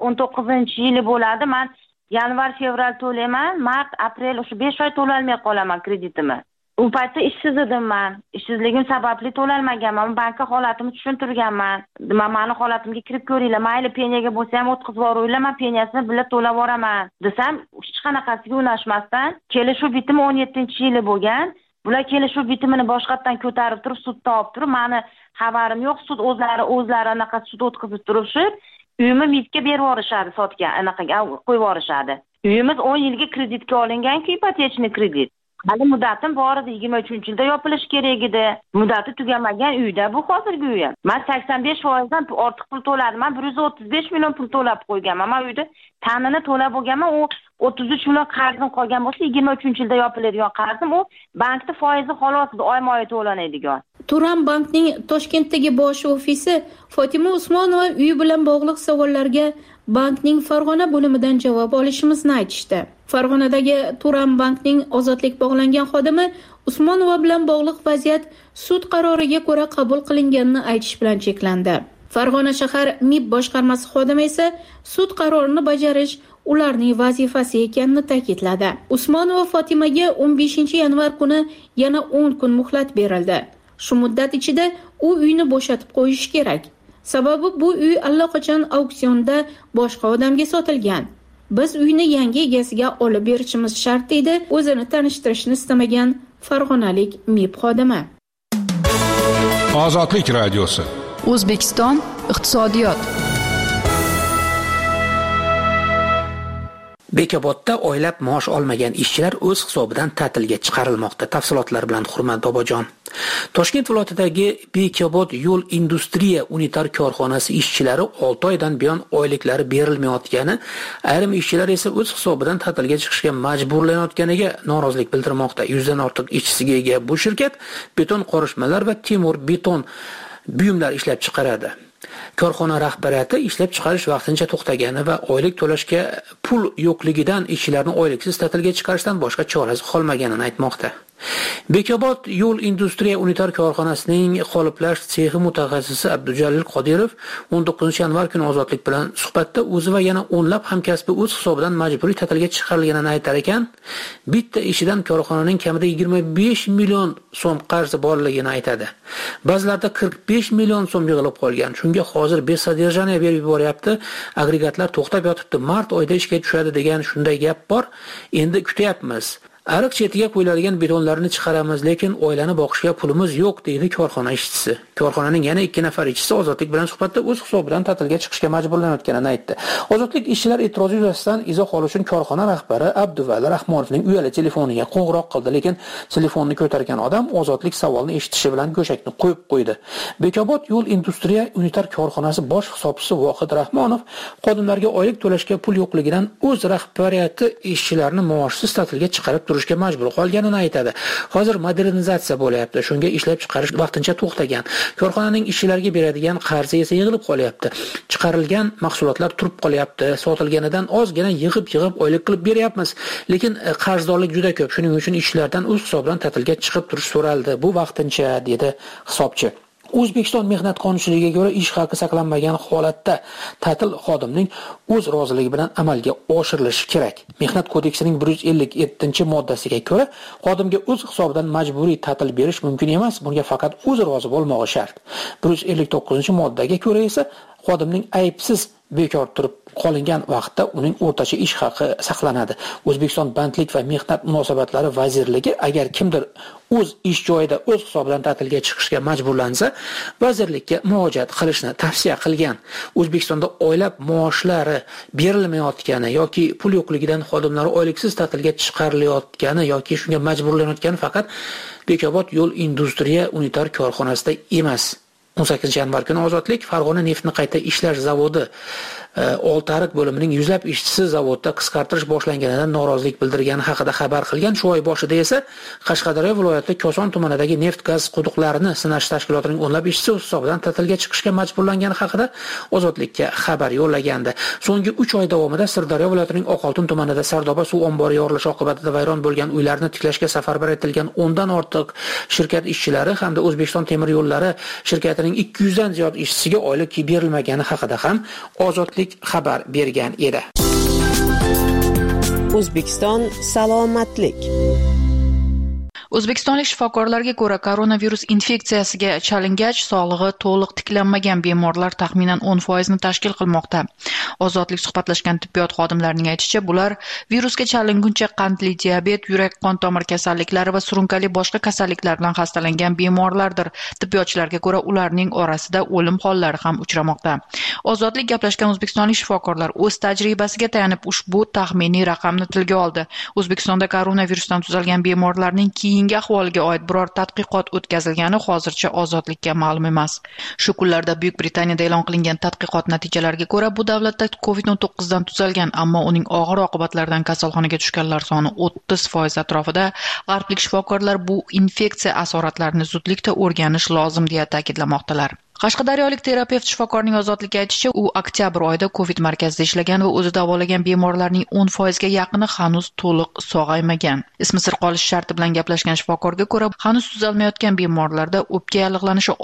B: 19-yili bo'ladi. Men yanvar, fevral to'layman, mart, aprel o'sha 5 oy to'lolmay qolaman kreditimni. U paytda ishsiz edim men. Ishsizligim sababli to'lolmaganman. Bankka holatimni tushuntirganman. Mani holatimga kirib ko'ringlar. Mayli peniyaga bo'lsa ham o'tkazib yuboringlar, men peniyasini birga to'lab yuboraman desam, hech qanaqasiga unashmasdan kelishuv bitimi 17-yili bo'lgan. Bular kelishuv bitimini boshqatdan ko'tarib turib, sudda olib turib, meni xabarim yo'q, sud o'zlari anaqa sud o'tkazib turishib, uyimni mitga berib yuborishadi, sotgan, anaqaga qo'yib yuborishadi. Uyimiz 10 yilga kreditga olingan-ku, ipotechniy kredit. Hali muddatim bor edi, 23-yilda yopilish kerak edi. Muddati tugamagan uyda bu hozirgi uyim. Men 85% ortiq pul to'ladim. Men 135 million pul to'lab qo'yganman. Men uyda ta'minini to'lab bo'lganman. U 33 million qarzim qolgan bo'lsa, 23-yilda yopiladigan qarzim u bankda foizi xolos oyma-oy to'lanadigan.
C: Turan bankning Toshkentdagi bosh ofisi Fotima Usmonova uy bilan bog'liq savollarga bankning Farg'ona bo'limidan javob olishimizni aytishdi. Farg'onadagi Turan bankning ozodlik bog'langan xodimi Usmonova bilan bog'liq vaziyat sud qaroriga ko'ra qabul qilinganini aytish bilan cheklandi. Farg'ona shahar MIB boshqarmasi xodimi esa sud qarorini bajarish ularning vazifasi ekanini ta'kidladi. Usmonova Fotimaga 15-yanvar kuni yana 10 kun muhlat berildi. Shu muddat ichida u uyni bo'shatib qo'yish kerak. Sababi bu uy allaqachon auksionda boshqa odamga sotilgan. Biz uyni yangi egasiga olib berishimiz shart deydi o'zini tanishtirishni istamagan farg'onalik MIB xodimi.
L: Ozodlik radiosi.
F: O'zbekiston iqtisodiyot.
H: Bekobodda oylab maosh olmagan ishchilar o'z hisobidan ta'tilga chiqarilmoqda. Tafsilotlar bilan Hurmat Bobojon. Toshkent viloyatidagi Bekobod yo'l industriya unitar korxonasi ishchilari 6 oydan buyon oyliklari berilmayotgani, ayrim ishchilar esa o'z hisobidan ta'tilga chiqishga majburlanayotganiga norozilik bildirmoqda. 100 dan ortiq ishchisiga ega bu shirkat beton qorishmalar va temir beton buyumlar ishlab chiqaradi. Korxona rahbariyati ishlab chiqarish vaqtincha to'xtagani va oylik to'lashga pul yo'qligidan ishchilarni oyliksiz ta'tilga chiqarishdan boshqa chorasi qolmaganini aytmoqda. Bekobod yo'l industriya unitar korxonasining qoliplash sexi mutaxassisi Abdujalil Qodirov 19-yanvar kuni Ozodlik bilan suhbatda o'zi va yana o'nlab hamkasbi o'z hisobidan majburiy ta'tilga chiqarilganini aytar ekan, bitta ishidan korxonaning kamida 25 million so'm qarzi borligini aytadi. Ba'zilarda 45 million so'm yig'ilib qolgan. Shunga hozir besadержание berib yuboryapti. Agregatlar to'xtab yotibdi. Mart oyida ishga tushadi degan shunday gap bor. Endi kutyapmiz. Ariq chetiga qo'yiladigan betonlarni chiqaramiz, lekin oilani boqishga pulimiz yo'q, deydi korxona ishchisi. Korxonaning yana 2 nafar ishchisi Ozodlik bilan suhbatda o'z hisobidan ta'tilga chiqishga majburlanayotganini aytdi. Ozodlik ishchilar e'tirozi yuzasidan izoh olish uchun korxona rahbari Abduvali Rahmonovning uyali telefoniga qo'ng'iroq qildi, lekin telefonni ko'targan odam Ozodlik savolni eshitishi bilan go'shakni qo'yib qo'ydi. Bekobod yo'l industriya unitar korxonasi bosh hisobchisi Vohid Rahmonov xodimlarga oylik to'lashga pul yo'qligidan o'z rahbariyati ishchilarni maoshsiz ta'tilga chiqarib turishga majbur qolganini aytadi. Hozir modernizatsiya bo'lyapti. Shunga ishlab chiqarish vaqtincha to'xtagan. Korxonaning ishchilarga beradigan qarzi esa yig'ilib qolyapti. Chiqarilgan mahsulotlar turib qolyapti. Sotilganidan ozgina yig'ib oylik qilib beryapmiz. Lekin qarzdorlik juda ko'p. Shuning uchun ishchilardan o'z hisobidan ta'tilga chiqib turish so'raldi. Bu vaqtincha, dedi hisobchi. O'zbekiston mehnat qonunchiligiga ko'ra ish haqi saqlanmagan holatda ta'til xodimning o'z roziligi bilan amalga oshirilishi kerak. Mehnat kodeksining 157-moddasiga ko'ra xodimga o'z hisobidan majburiy ta'til berish mumkin emas, bunga faqat o'zi rozi bo'lmog'i shart. 159-moddaga ko'ra esa xodimning aybsiz bekor turib qolingan vaqtda uning o'rtacha ish haqi saqlanadi. O'zbekiston Bandlik va mehnat munosabatlari vazirligi agar kimdir o'z ish joyida o'z hisobidan ta'tilga chiqishga majburlansa, vazirlikka murojaat qilishni tavsiya qilgan. O'zbekistonda oylab maoshlari berilmayotgani yoki pul yo'qligidan xodimlar oyliksiz ta'tilga chiqarilayotgani yoki shunga majburlanayotgani faqat Bekobod yo'l industriya unitar korxonasida emas. 18-yanvar kuni Ozodlik Farg'ona neftni qayta ishlash zavodi Oltariq bo'limining yuzlab ishchisi zavodda qisqartirish boshlanganidan norozilik bildirgani haqida xabar qilgan. Shu oy boshida esa Qashqadaryo viloyati Koson tumanidagi neft-gaz quduqlarini sinash tashkilotining o'nlab ishchisi o'z hisobidan ta'tilga chiqishga majburlangani haqida Ozodlikka xabar yo'llagandi. So'nggi 3 oy davomida Sirdaryo viloyatining Oqoltin tumanida Sardoba suv ombori yorilishi oqibatida vayron bo'lgan uylarni tiklashga safarbar etilgan 10 dan ortiq shirkat ishchilari hamda O'zbekiston temir yo'llari shirkatining 200 dan ziyod ishchisiga oylik berilmagani haqida ham Ozodlik ozodlik xabar bergan edi.
I: O'zbekiston salomatlik.
G: O'zbekistonlik shifokorlarga ko'ra, koronavirus infeksiyasiga chalingach, sog'lig'i to'liq tiklanmagan bemorlar taxminan 10% ni tashkil qilmoqda. Ozodlik suhbatlashgan tibbiyot xodimlarining aytishicha, bular virusga chalinguncha qandli diabet, yurak-qon tomir kasalliklari va surunkali boshqa kasalliklar bilan xastalangan bemorlardir. Tibbiyotchilarga ko'ra, ularning orasida o'lim hollari ham uchramoqda. Ozodlik gaplashgan o'zbekistonlik shifokorlar o'z tajribasiga tayanib ushbu taxminiy raqamni tilga oldi. O'zbekistonda koronavirusdan tuzalgan bemorlarning keyingi ahvoliga oid biror tadqiqot o'tkazilgani hozircha ozodlikka ma'lum emas. Shu kunlarda Buyuk Britaniyada e'lon qilingan tadqiqot natijalariga ko'ra, bu davlatda COVID-19 dan tuzalgan, ammo uning og'ir oqibatlaridan kasalxonaga tushganlar soni 30% atrofida. G'arblik shifokorlar bu infeksiya asoratlarini zudlikda o'rganish lozim deya ta'kidlamoqdalar. Qashqadaryolik terapevt shifokorning ozodlikka aytishicha, u oktyabr oyida COVID markazida ishlagan va o'zi davolagan bemorlarning 10% ga yaqini hanuz to'liq sog'aymagan. Ismi sir qolish sharti bilan gaplashgan shifokorga ko'ra, hanuz tuzalmayotgan bemorlarda o'pka yallig'lanishi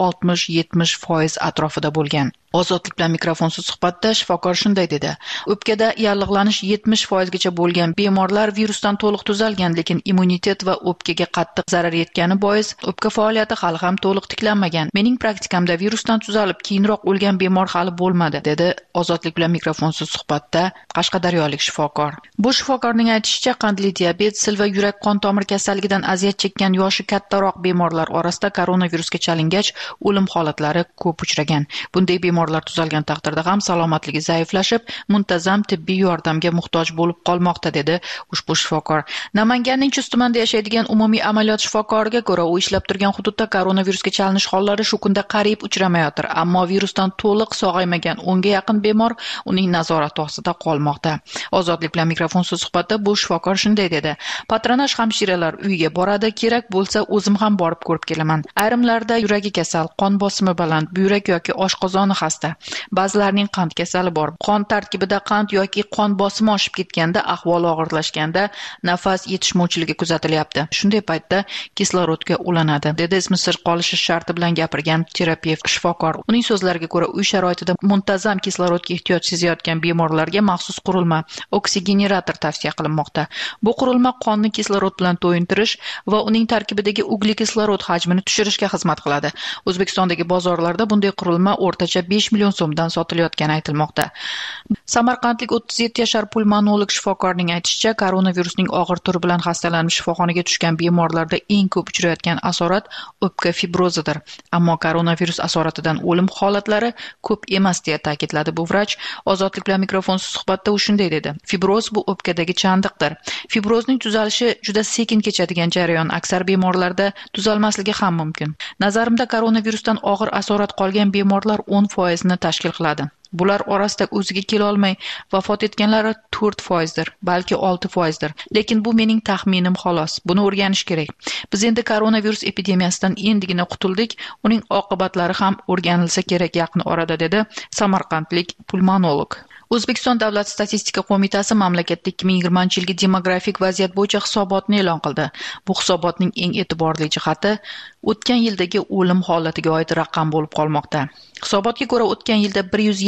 G: 60-70% atrofida bo'lgan. Ozodlik bilan mikrofonsiz suhbatda shifokor shunday dedi: o'pkada yallig'lanish 70% gacha bo'lgan bemorlar virusdan to'liq tuzalgan, lekin immunitet va o'pkaga qattiq zarar yetgani bois o'pka faoliyati hali ham to'liq tiklanmagan. Mening praktikamda virusdan tuzalib keyinroq o'lgan bemor hali bo'lmadi, dedi Ozodlik bilan mikrofonsiz suhbatda qashqadaryolik shifokor. Bu shifokorning aytishicha, qandli diabet, sil va yurak-qon tomir kasalligidan aziyat chekkan yoshi kattaroq bemorlar orasida koronavirusga chalingach o'lim holatlari ko'p uchragan. Bunday bemorlar tuzalgan taqdirda ham salomatligi zaiflashib, muntazam tibbiy yordamga muhtoj bo'lib qolmoqda, dedi ushbu shifokor. Namanganning Chust tumanida yashaydigan umumiy amaliyot shifokoriga ko'ra, u ishlab turgan hududda koronavirusga chalinish hollari shu kunda qariyb uchramayotir, ammo virusdan to'liq sog'aymagan 10 ga yaqin bemor uning nazorati ostida qolmoqda. Ozodlik bilan mikrofonsiz suhbatda bu shifokor shunday dedi: patronaj hamshiralar uyiga boradi, kerak bo'lsa o'zim ham borib ko'rib kelaman. Ayrimlarda yuragi kasal, qon bosimi baland, buyrak yoki oshqozoni xasta, ba'zilarning qand kasali bor. Qon tarkibida qand yoki qon bosimi oshib ketganda, ahvoli og'irlashganda nafas yetishmovchiligi kuzatilyapti. Shunday paytda kislorodga ulanadi, dedi ismi sir qolishi sharti bilan gapirgan terapevt shifokor. Uning so'zlariga ko'ra, uy sharoitida muntazam kislorodga ehtiyoj sezayotgan bemorlarga maxsus qurilma oksigenerator tavsiya qilinmoqda. Bu qurilma qonni kislorod bilan to'yintirish va uning tarkibidagi uglekislorod hajmini tushirishga xizmat qiladi. O'zbekistondagi bozorlarda bunday qurilma o'rtacha 5 million so'mdan sotilayotgani aytilmoqda. Samarqandlik 37 yashar pulmonolog shifokorning aytishicha, koronavirusning og'ir turi bilan xastalanib shifoxonaga tushgan bemorlarda eng ko'p uchrayotgan asorat o'pka fibrozidir. Ammo koronavirus asoratidan o'lim holatlari ko'p emas deya ta'kidladi bu vrach. Ozodlik bilan mikrofonsiz suhbatda u shunday dedi: fibroz bu o'pkadagi chandiqdir. Fibrozning tuzalishi juda sekin kechadigan jarayon, aksar bemorlarda tuzalmasligi ham mumkin. Nazarimda koronavirusdan og'ir asorat qolgan bemorlar 10% ni tashkil qiladi. Bular orasida o'ziga kela olmay vafot etganlari 4%dir, balki 6%dir. Lekin bu mening taxminim xolos. Buni o'rganish kerak. Biz endi koronavirus epidemiyasidan endigina qutuldik, uning oqibatlari ham o'rganilsa kerak yaqin orada, dedi samarqandlik pulmonolog. O'zbekiston Davlat statistika qo'mitasi mamlakatda 2020-yilgi demografik vaziyat bo'yicha hisobotni e'lon qildi. Bu hisobotning eng e'tiborli jihati o'tgan yildagi o'lim holatiga oid raqam bo'lib qolmoqda. Hisobotga ko'ra, o'tgan yilda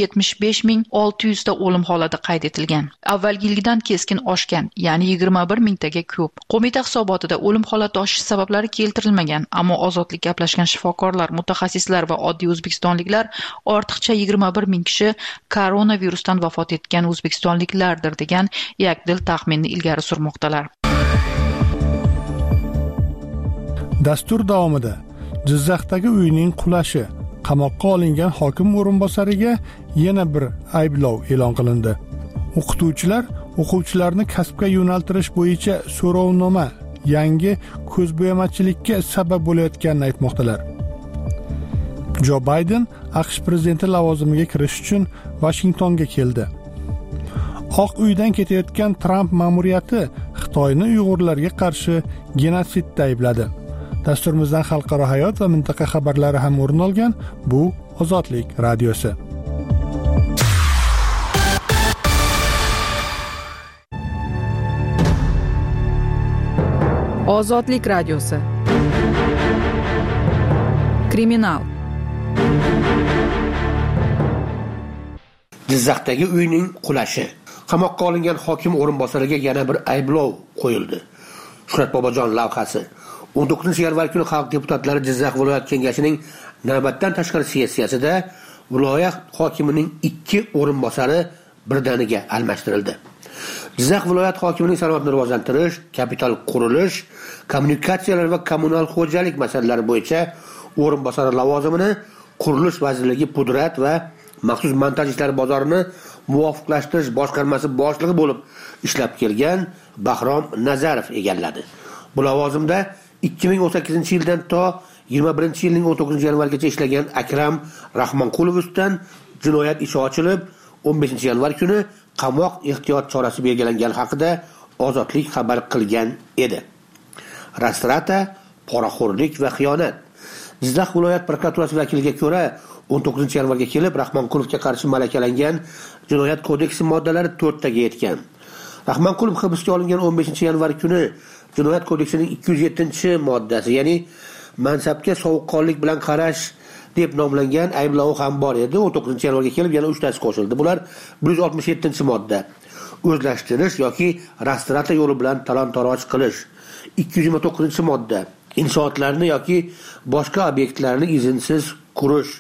G: 175.600 ta o'lim holati qayd etilgan. Avvalgi yilgidan keskin oshgan, ya'ni 21 mingtaga ko'p. Qo'mita hisobotida o'lim holati oshish sabablari keltirilmagan, ammo ozodlik gaplashgan shifokorlar, mutaxassislar va oddiy o'zbekistonliklar ortiqcha 21 ming kishi koronavirusdan vafot etgan o'zbekistonliklardir degan yakdil taxminni ilgari surmoqdalar.
A: Dastur davomida Jizzaxdagi uyning qulashi, qamoqqa olingan hokim o'rinbosariga yana bir ayblov e'lon qilindi. O'quvchilarni kasbga yo'naltirish bo'yicha so'rovnoma yangi ko'zbo'yamachilikka sabab bo'layotganini aytmoqdalar. Jo Bayden AQSh prezidenti lavozimiga kirish uchun Vashingtonga keldi. Oq uydan ketayotgan Tramp ma'muriyati Xitoyni Uyg'urlarga qarshi genotsidda aybladi. Dasturimizdan xalqaro hayot va mintaqa xabarlari ham o'rin olgan. Bu Ozodlik radiosi.
F: Ozodlik radiosi. Kriminal.
J: Jizzaxdagi uyning qulashi. Qamoqqa olingan hokim o'rinbosariga yana bir ayblov qo'yildi. Shuhrat Bobojon lavhasi. 19-yanvar kuni xalq deputatlari Jizzax viloyat kengashining navbatdan tashqari sessiyasida viloyat hokimining 2 o'rinbosari birdaniga almashtirildi. Jizzax viloyat hokimining sanoatni rivojlantirish, kapital qurilish, kommunikatsiyalar va kommunal xo'jalik masalalari bo'yicha o'rinbosari lavozimini Qurilish vazirligi pudrat va maxsus montaj ishlari bozorini muvofiqlashtirish boshqarmasi boshlig'i bo'lib ishlab kelgan Bahrom Nazarov egalladi. Bu lavozimda 2018-yildan to 21-yilning 19-yanvargacha ishlagan Akram Rahmonqulov ustidan jinoyat ishi ochilib, 15-yanvar kuni qamoq ehtiyot chorasi belgilangan haqida Ozodlik xabar qilgan edi. Rastrata, poraxo'rlik va xiyonat. Jizzax viloyat prokuraturasi vakiliga ko'ra 19-yanvarga kelib Rahmonqulovga qarshi malakalangan jinoyat kodeksi moddalari 4 taga yetgan. Rahmonqulov hibsga olingan 15-yanvar kuni jinoyat kodeksining 207-moddasi, ya'ni mansabga sovuqqonlik bilan qarash deb nomlangan ayblovi ham bor edi. 19-yanvarga kelib yana 3 tasi qo'shildi. Bular 167-modda. O'zlashtirish yoki rastrata yo'li bilan talon-taroj qilish. 229-modda. Inshootlarni yoki boshqa obyektlarni izinsiz qurish.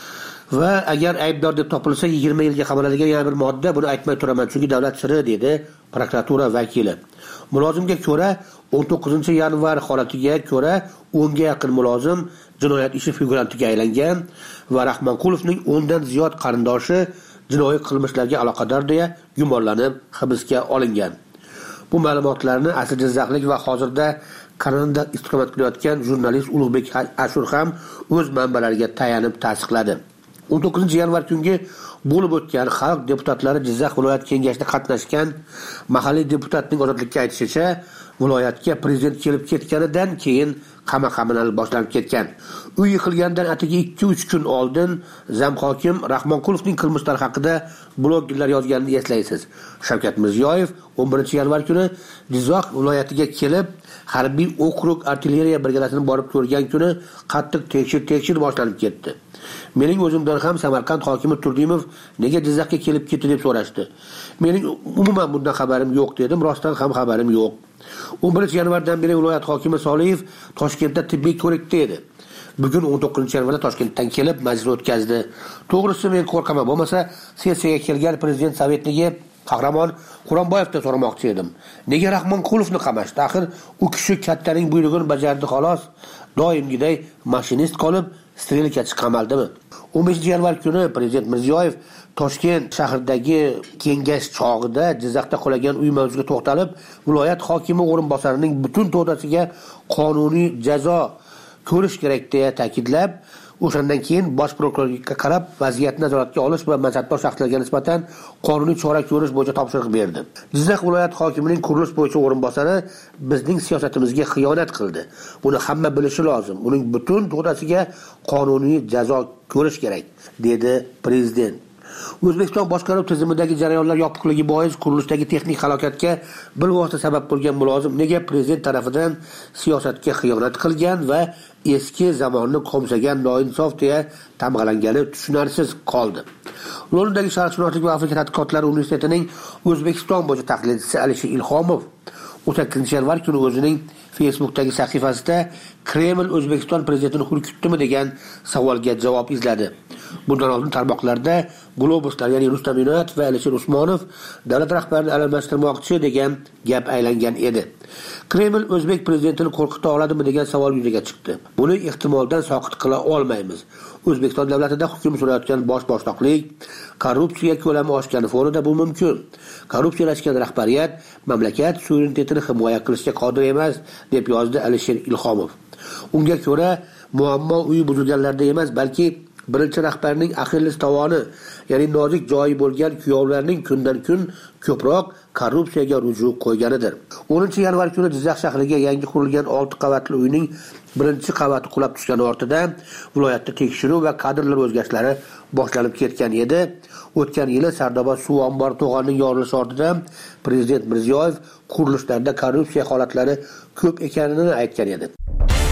J: Va agar aybdor deb topilsa 20 yilga qamaladigan yana bir modda. Buni aytmay turaman, chunki davlat siri, dedi prokuratura vakili. Mulozimga ko'ra 19-yanvar holatiga ko'ra 10 ga yaqin mulozim jinoyat ishi figurantiga aylangan va Rahmonqulovning 10 dan ziyod qarindoshi jinoiy qilmishlarga aloqador deya gumonlanib hibsga olingan. Bu ma'lumotlarni asl jizzaxlik va hozirda Kanada istiqomat qilayotgan jurnalist Ulug'bek Ashur ham o'z manbalariga tayanib tasdiqladi. 19-yanvar kungi bo'lib o'tgan xalq deputatlari Jizzax viloyat kengashida qatnashgan mahalliy deputatning ozodlikka aytishicha, viloyatga prezident kelib ketganidan keyin qamoqxonalar boshlanib ketgan. Uy yıkılgandan atigi 2-3 kun oldin zamhokim Rahmonqulovning qilmishlari haqida bloggerlar yozganini eslaysiz. Shavkat Mirziyoyev 11-yanvar kuni Jizzax viloyatiga kelib, harbiy okrug artilleriya brigadasini borib ko'rgan kuni qattiq tekshir boshlanib ketdi. Mening o'zimdan ham Samarqand hokimi Turdimov nega Jizzaxga kelib ketdi deb so'rashdi. Mening umuman bundan xabarim yo'q dedim, rostdan ham xabarim yo'q. 11-yanvardan beri viloyat hokimi Soliyev Toshkentda tibbiy ko'rikda edi. Bugun 19-yanvarda Toshkentdan kelib majlis o'tkazdi. To'g'risi men qo'rqaman, bo'lmasa sessiyaga kelgan prezident sovetniki Qahramon Quronboyevdan so'ramoqchi edim. Nega Rahmonqulovni qamashdi? Axir u kishi kattaning buyrug'ini bajardi xolos. Doimgiday mashinist qolib strelkachi qamaldimi? 15-yanvar kuni prezident Mirziyoyev Toshkent shahridagi kengash chog'ida Jizzaxda qulagan uy mavzusiga to'xtalib, viloyat hokimi o'rinbosarining butun to'dasiga qonuniy jazo ko'rish kerak deya ta'kidlab, o'shandan keyin bosh prokurorga qarab vaziyatni nazoratga olish va mansabdor shaxslarga nisbatan qonuniy chora ko'rish bo'yicha topshiriq berdi. Jizzax viloyat hokimining qurilish bo'yicha o'rinbosari bizning siyosatimizga xiyonat qildi. Buni hamma bilishi lozim. Uning butun to'dasiga qonuniy jazo ko'rish kerak, dedi prezident. O'zbekiston boshqaruv tizimidagi jarayonlar yopiqligi bois qurilishdagi texnik halokatga bilvosita sabab bo'lgan mulozim nega prezident tomonidan siyosatga xiyonat qilgan va eski zamonni qo'msagan noinsof deya tamg'alangani tushunarsiz qoldi. Londondagi Sharqshunoslik va Afrika tadqiqotlari universitetining O'zbekiston bo'yicha tahlilchisi Alisher Ilhomov 18-yanvar kuni o'zining Facebook'dagi sahifasida Kreml O'zbekiston prezidentini hurkitdimi degan savolga javob izladi. Bundan oldin tarmoqlarda globuslar, ya'ni Rustam Inoyatov va Alisher Usmonov davlat rahbarini almashtirmoqchi degan gap aylangan edi. Kreml o'zbek prezidentini qo'rqita oladimi degan savol yuzaga chiqdi. Buni ehtimoldan soqit qila olmaymiz. O'zbekiston davlatida hukm surayotgan boshliqlik, korrupsiya ko'lami oshgani fonida bu mumkin. Korrupsiyalashgan rahbariyat mamlakat suverenitetini himoya qilishga qodir emas, deb yozdi Alisher Ilhomov. Unga ko'ra, muammo uy buzilganlarda emas, balki birinchi rahbarning Axilles tovoni, ya'ni nozik joyi bo'lgan kuyovlarning kundan kun ko'proq korrupsiyaga ruju qo'yganidir. 10-yanvar kuni Jizzax shahriga yangi qurilgan 6 qavatli uyning birinchi qavati qulab tushgani ortidan viloyatda tekshiruv va kadrlar o'zgarishlari boshlanib ketgan edi. O'tgan yili Sardoba suv ombori to'g'onining yorilishi ortidan prezident Mirziyoyev qurilishlarda korrupsiya holatlari ko'p ekanini aytgan edi.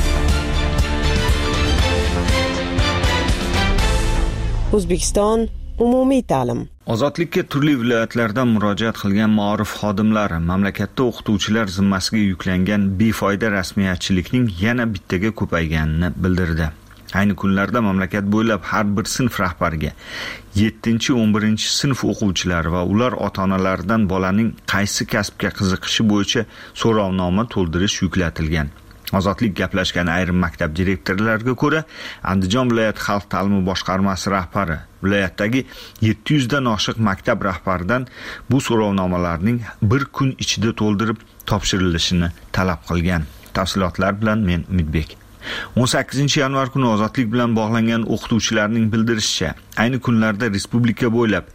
I: O'zbekiston umumiy ta'lim.
K: Ozodlikka turli viloyatlardan murojaat qilgan ma'rif xodimlari mamlakatda o'qituvchilar zimmasiga yuklangan befoyda rasmiyatchilikning yana bittaga ko'payganini bildirdi. Ayni kunlarda mamlakat bo'ylab har bir sinf rahbariga 7-11 sinf o'quvchilari va ular ota-onalaridan bolaning qaysi kasbga qiziqishi bo'yicha so'rovnoma to'ldirish yuklatilgan. Ozodlik gaplashgan ayrim maktab direktorlariga ko'ra, Andijon viloyat xalq ta'limi boshqarmasi rahbari viloyatdagi 700 dan oshiq maktab rahbaridan bu so'rovnomalarning bir kun ichida to'ldirib topshirilishini talab qilgan. Tafsilotlar bilan men Umidbek. 18 yanvar kuni ozodlik bilan bog'langan o'qituvchilarning bildirishicha, ayni kunlarda respublika bo'ylab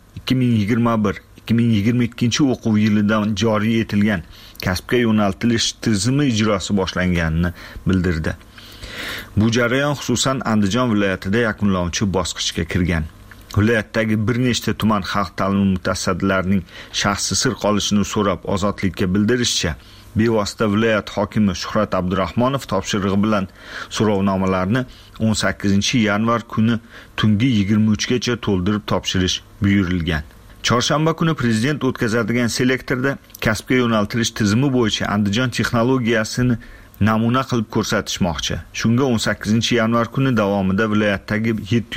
K: 2021-2022 o'quv yilidan joriy etilgan kasbga yo'naltirish tizimi ijrosi boshlanganini bildirdi. Bu jarayon xususan Andijon viloyatida yakunlovchi bosqichga kirgan. Viloyatdagi bir nechta tuman xalq ta'limi mutasaddilarining shaxsi sir qolishini so'rab ozodlikka bildirishicha, bevosita viloyat hokimi Shuhrat Abdurahmonov topshirig'i bilan so'rovnomalarni 18 yanvar kuni tungi 23 gacha to'ldirib topshirish buyurilgan. Chorshanba kuni prezident o'tkazadigan selektorda kasbga yo'naltirish tizimi bo'yicha Andijon texnologiyasini namuna qilib ko'rsatishmoqchi. Shunga 18 yanvar kuni davomida viloyatdagi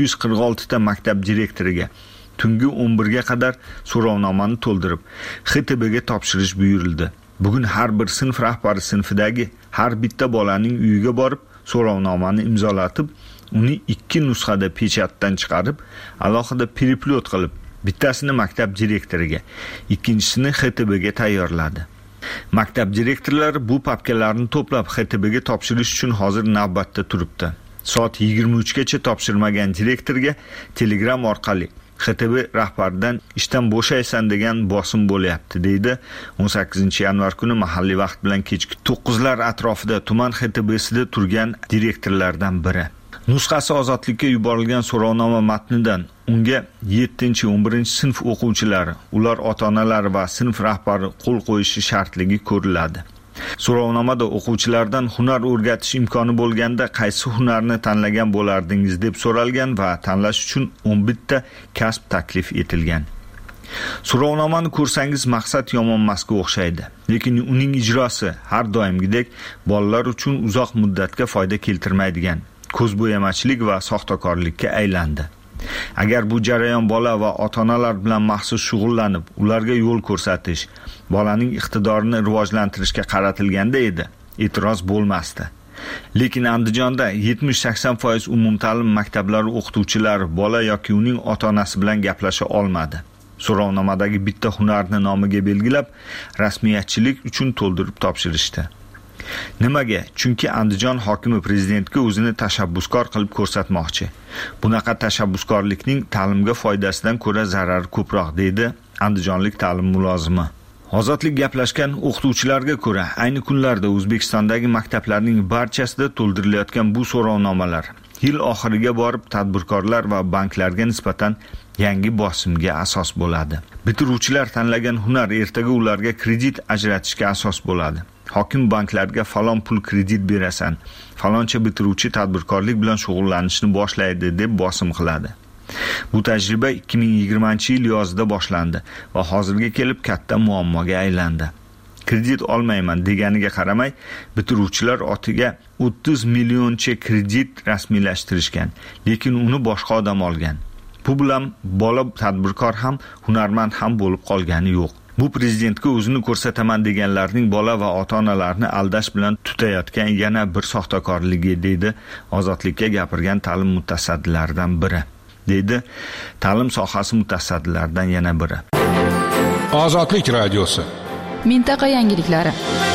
K: 746 ta maktab direktoriga tungi 11 ga qadar so'rovnomani to'ldirib, XTBga topshirish buyurildi. Bugun har bir sinf rahbari sinfidagi har bitta bolaning uyiga borib, so'rovnomani imzolatib, uni 2 nusxada pechatdan chiqarib, alohida periplot qilib, bittasini maktab direktoriga, ikkinchisini XTBga tayyorladi. Maktab direktorlari bu papkalarni to'plab XTBga topshirish uchun hozir navbatda turibdi. Soat 23 gacha topshirmagan direktorga Telegram orqali XTB rahbaridan ishdan bo'shaysan degan bosim bo'lyapti, deydi 18 yanvar kuni mahalliy vaqt bilan kechki 9lar atrofida tuman XTBsida turgan direktorlardan biri. Nusxasi ozodlikka yuborilgan so'rovnoma matnidan unga 7-11 sinf o'quvchilari, ular ota-onalari va sinf rahbari qo'l qo'yishi shartligi ko'riladi. So'rovnomada o'quvchilardan hunar o'rgatish imkoni bo'lganda qaysi hunarni tanlagan bo'lardingiz deb so'ralgan va tanlash uchun 11 ta kasb taklif etilgan. So'rovnomani ko'rsangiz maqsad yomonmasga o'xshaydi, lekin uning ijrosi har doimgidek bolalar uchun uzoq muddatga foyda keltirmaydigan ko'zbo'yamachilik va soxtakorlikka aylandi. Agar bu jarayon bola va ota-onalar bilan maxsus shug'ullanib, ularga yo'l ko'rsatish, bolaning iqtidorini rivojlantirishga qaratilganda edi, e'tiroz bo'lmasdi. Lekin Andijonda 70-80% umumta'lim maktablari o'qituvchilari bola yoki uning ota-onasi bilan gaplasha olmadi. So'rovnomadagi bitta hunarni nomiga belgilab, rasmiyatchilik uchun to'ldirib topshirishdi. Nimaga? Chunki Andijon hokimi prezidentga o'zini tashabbuskor qilib ko'rsatmoqchi. Bunaqa tashabbuskorlikning ta'limga foydasidan ko'ra zarari ko'proq, deydi andijonlik ta'lim mulozimi. Ozodlik gaplashgan o'qituvchilarga ko'ra, ayni kunlarda O'zbekistondagi maktablarning barchasida to'ldirilayotgan bu so'rovnomalar yil oxiriga borib tadbirkorlar va banklarga nisbatan yangi bosimga asos bo'ladi. Bitiruvchilar tanlagan hunar ertaga ularga kredit ajratishga asos bo'ladi. Hokim banklarga falon pul kredit berasan, faloncha bitiruvchi tadbirkorlik bilan shug'ullanishni boshlaydi deb bosim qiladi. Bu tajriba 2020-yil yozida boshlandi va hozirga kelib katta muammoga aylandi. Kredit olmayman deganiga qaramay, bitiruvchilar otiga 30 millioncha kredit rasmiylashtirishgan, lekin uni boshqa odam olgan. Bu bilan bola tadbirkor ham, hunarmand ham bo'lib qolgani yo'q. Bu prezidentga o'zini ko'rsataman deganlarning bola va ota-onalarni aldash bilan tutayotgan yana bir soxtakorligi, deydi ozodlikka gapirgan ta'lim mutasaddilaridan biri. Deydi ta'lim sohasi mutasaddilaridan yana biri.
L: Ozodlik radiosi.
F: Mintaqa yangiliklari.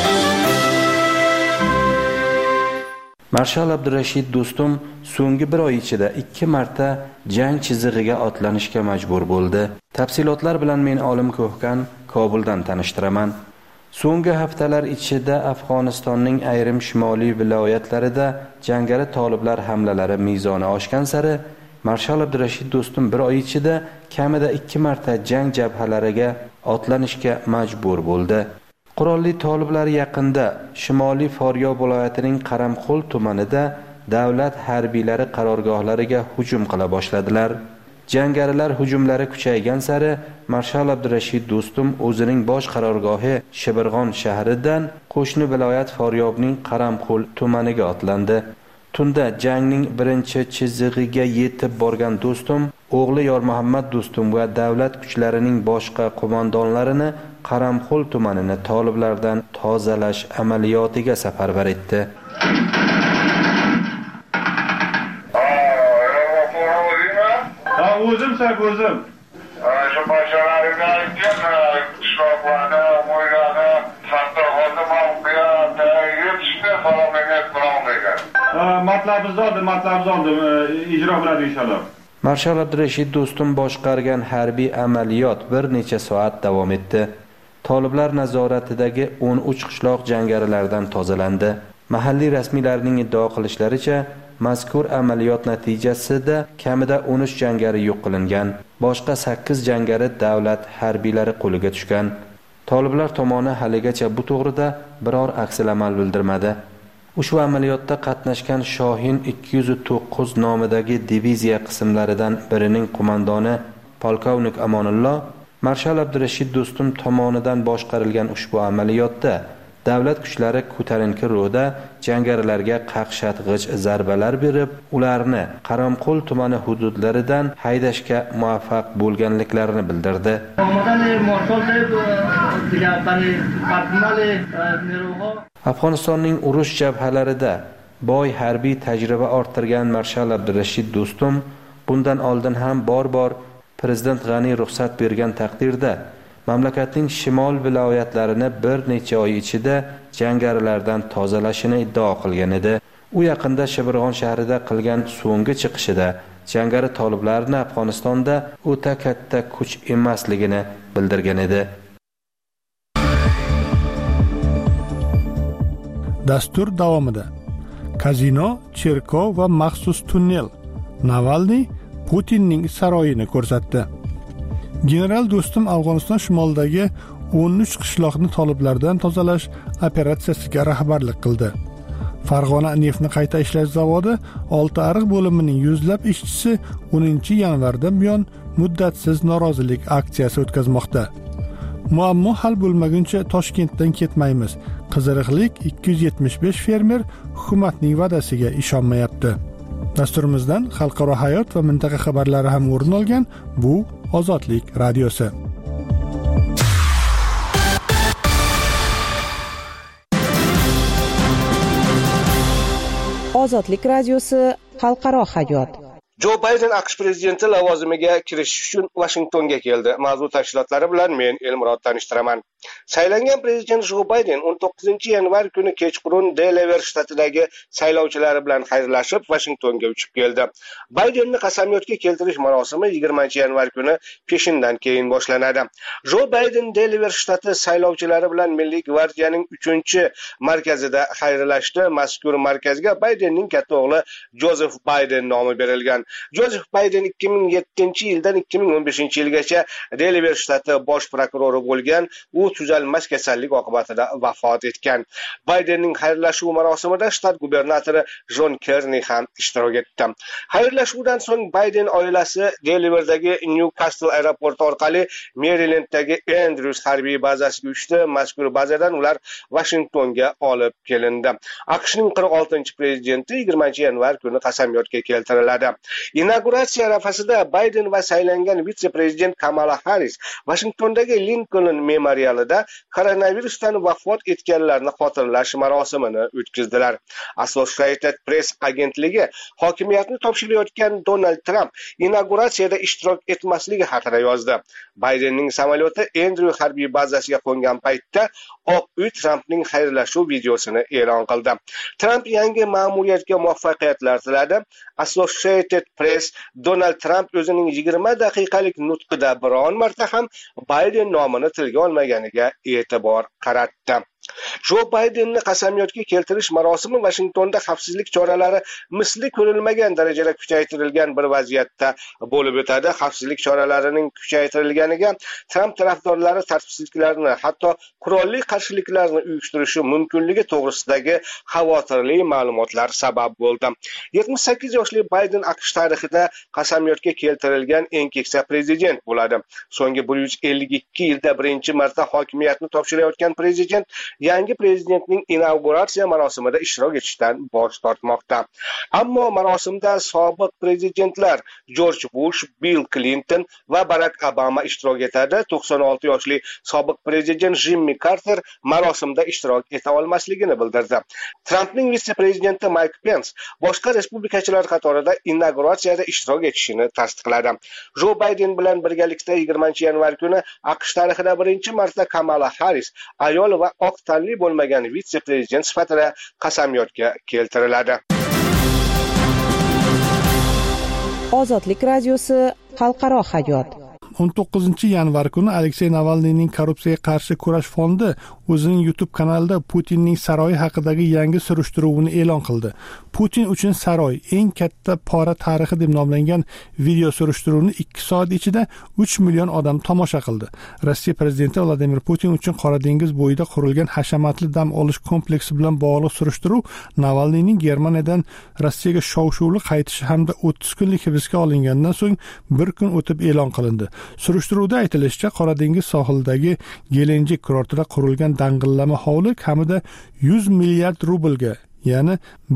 M: Marshal Abdurashid do'stim so'nggi bir oy ichida 2 marta jang chizig'iga otlanishga majbur bo'ldi. Tafsilotlar bilan men Olim Ko'hkan Kobuldan tanishtiraman. So'nggi haftalar ichida Afg'onistonning ayrim shimoliy viloyatlarida jangari toliblar hamlalari mezoni oshgan sari Marshal Abdurashid do'stim bir oy ichida kamida 2 marta jang jabhalariga otlanishga majbur bo'ldi. Qurolli toliblar yaqinda Shimoliy Faryob viloyatining Qaramqo'l tumanida davlat harbiylari qarorgohlariga hujum qila boshladilar. Jangarilar hujumlari kuchaygan sari Marshal Abdurashid Do'stum o'zining bosh qarorgohi Shibirg'on shahridan qo'shni viloyat Faryobning Qaramqo'l tumaniga otlandi. Tunda jangning birinchi chizig'iga yetib borgan Do'stum o'g'li Yormuhammad Do'stum va davlat kuchlarining boshqa qo'mondonlarini Qaramqo'l tumanini toliblardan tozalash amaliyotiga safarbar etdi.
N: O'zim. Shu basharalarga aytgan qishloqlarda, mo'ylarda, saxtaxonda mavqiyatda yetishdi, salomat bo'lmagan. Matlabimiz oldi, ijro bo'ladi inshaalloh.
M: Marshal Abdurashid Do'stum boshqargan harbiy amaliyot bir necha soat davom etdi. Toliblar nazoratidagi 13 qishloq jangarilardan tozalandi. Mahalliy rasmiylarning iddao qilishlaricha, mazkur amaliyot natijasida kamida 13 jangari yo'q qilingan. Boshqa 8 jangari davlat harbiylari qo'liga tushgan. Toliblar tomoni haligacha bu to'g'rida biror aksal amal bildirmadi. Ushbu amaliyotda qatnashgan Shohin 209 nomidagi diviziya qismlaridan birining qo'mondoni polkovnik Amonullo Marshal Abdurashid Do'stum tomonidan boshqarilgan ushbu amaliyotda davlat kuchlari ko'tarinki ro'da jangarilarga qaqshatg'ich zarbalar berib, ularni Qaramqo'l tumani hududlaridan haydashga muvaffaq bo'lganliklarini bildirdi. Afg'onistonning urush jabhalarida boy harbiy tajriba orttirgan Marshal Abdurashid Do'stum bundan oldin ham bor Prezident G'ani ruxsat bergan taqdirda mamlakatning shimol viloyatlarini bir necha oy ichida jangarilardan tozalashini iddao qilgan edi. U yaqinda Shibirg'on shahrida qilgan so'nggi chiqishida jangari toliblarni Afg'onistonda o'ta katta kuch emasligini bildirgan edi.
A: Dastur davomida kazino, cherkov va maxsus tunnel Navalniy Putinning saroyini ko'rsatdi. General Do'stum Afg'oniston shimolidagi 13 qishloqni toliblardan tozalash operatsiyasiga rahbarlik qildi. Farg'ona neftni qayta ishlash zavodi Oltiariq bo'limining yuzlab ishchisi 10 yanvardan buyon muddatsiz norozilik aksiyasi o'tkazmoqda. Muammo hal bo'lmaguncha Toshkentdan ketmaymiz. Qiziriqlik 275 fermer hukumatning va'dasiga ishonmayapti. Dasturimizdan xalqaro hayot va mintaqa xabarlari ham o'rin olgan bu Ozodlik radiosi.
I: Ozodlik radiosi xalqaro hayot.
O: Jo Bayden AQSh prezidenti lavozimiga kirishish uchun Vashingtonga keldi. Mavzu tafsilotlari bilan men Elmurod tanishtiraman. Saylangan prezident Jo Bayden 19-yanvar kuni kechqurun Delaware shtatidagi saylovchilari bilan xayrlashib Vashingtonga uchib keldi. Baydenni qasamyodga keltirish marosimi 20-yanvar kuni peshindan keyin boshlanadi. Jo Bayden Delaware shtati saylovchilari bilan Milliy gvardiyaning 3-markazida xayrlashdi. Mazkur markazga Baydenning katta o'g'li Joseph Bayden nomi berilgan. Joseph Bayden 2007-yildan 2015-yilgacha Delaware shtati bosh prokurori bo'lgan. U tuzalmas kasallik oqibatida vafot etgan. Baydenning xayrlashuv marosimida shtat gubernatori Jon Kerni ham ishtirok etdi. Xayrlashuvdan so'ng Bayden oilasi Delaware'dagi Newcastle aeroporti orqali Marylanddagi Andrews harbiy bazasiga uchdi. Mazkur bazadan ular Washingtonga olib kelindi. AQShning 46-prezidenti 20-yanvar kuni qasamyodga keltiriladi. Inauguratsiya arafasida Bayden va saylangan vitse-prezident Kamala Harris Washingtondagi Lincoln memorialida koronavirusdan vafot etganlarni xotirlash marosimini o'tkazdilar. Associated Press agentligi hokimiyatni topshirayotgan Donald Trump inauguratsiyada ishtirok etmasligi haqida yozdi. Baydenning samolyoti Andrew harbiy bazasiga qo'ngan paytda Oq uy Trumpning xayrlashuv videosini e'lon qildi. Trump yangi ma'muriyatga muvaffaqiyatlar tiladi. Associated Press Donald Trump o'zining 20 daqiqalik nutqida biron marta ham Bayden nomini tilga olmaganiga e'tibor qaratdi. Jo Baydenni qasamyodga keltirish marosimi Vashingtonda xavfsizlik choralari misli ko'rilmagan darajada kuchaytirilgan bir vaziyatda bo'lib o'tadi. Xavfsizlik choralarining kuchaytirilganiga Trump tarafdorlari tartibsizliklarni, hatto qurolli qarshiliklarni uyushtirishi mumkinligi to'g'risidagi xavotirli ma'lumotlar sabab bo'ldi. 78 yoshli Bayden AQSh tarixida qasamyodga keltirilgan eng keksa prezident bo'ladi. So'nggi 152 yilda birinchi marta hokimiyatni topshirayotgan prezident yangi prezidentning inauguratsiya marosimida ishtirok etishdan bosh tortmoqda. Ammo marosimda sobiq prezidentlar George Bush, Bill Clinton va Barack Obama ishtirok etadi. 96 yoshli sobiq prezident Jimmy Carter marosimda ishtirok eta olmasligini bildirdi. Trumpning vitse-prezidenti Mike Pence boshqa respublikachilar qatorida inauguratsiyada ishtirok etishini tasdiqladi. Jo Bayden bilan birgalikda 20-yanvar kuni AQSh tarixida birinchi marta Kamala Harris ayol va oq tanli bo'lmagan vitse-prezident sifatida qasamyodga keltiriladi.
I: Ozodlik radiosi xalqaro hayot.
A: 19-yanvar kuni Aleksey Navalniyning korrupsiyaga qarshi kurash fondi o'zining YouTube kanalida Putinning saroyi haqidagi yangi surishtiruvini e'lon qildi. Putin uchun saroy eng katta pora tarixi deb nomlangan video surishtiruvni 2 soat ichida 3 million odam tomosha qildi. Rossiya prezidenti Vladimir Putin uchun Qora dengiz bo'yida qurilgan hashamatli dam olish kompleksi bilan bog'liq surishtiruv Navalniyning Germaniyadan Rossiyaga shov-shuvli qaytishi hamda 30 kunlik hibsga olingandan so'ng bir kun o'tib e'lon qilindi. Surishtiruvda aytilishicha, Qora dengiz sohilidagi Gelenjik kurortida qurilgan dang'illama hovli kamida 100 milliard rublga, ya'ni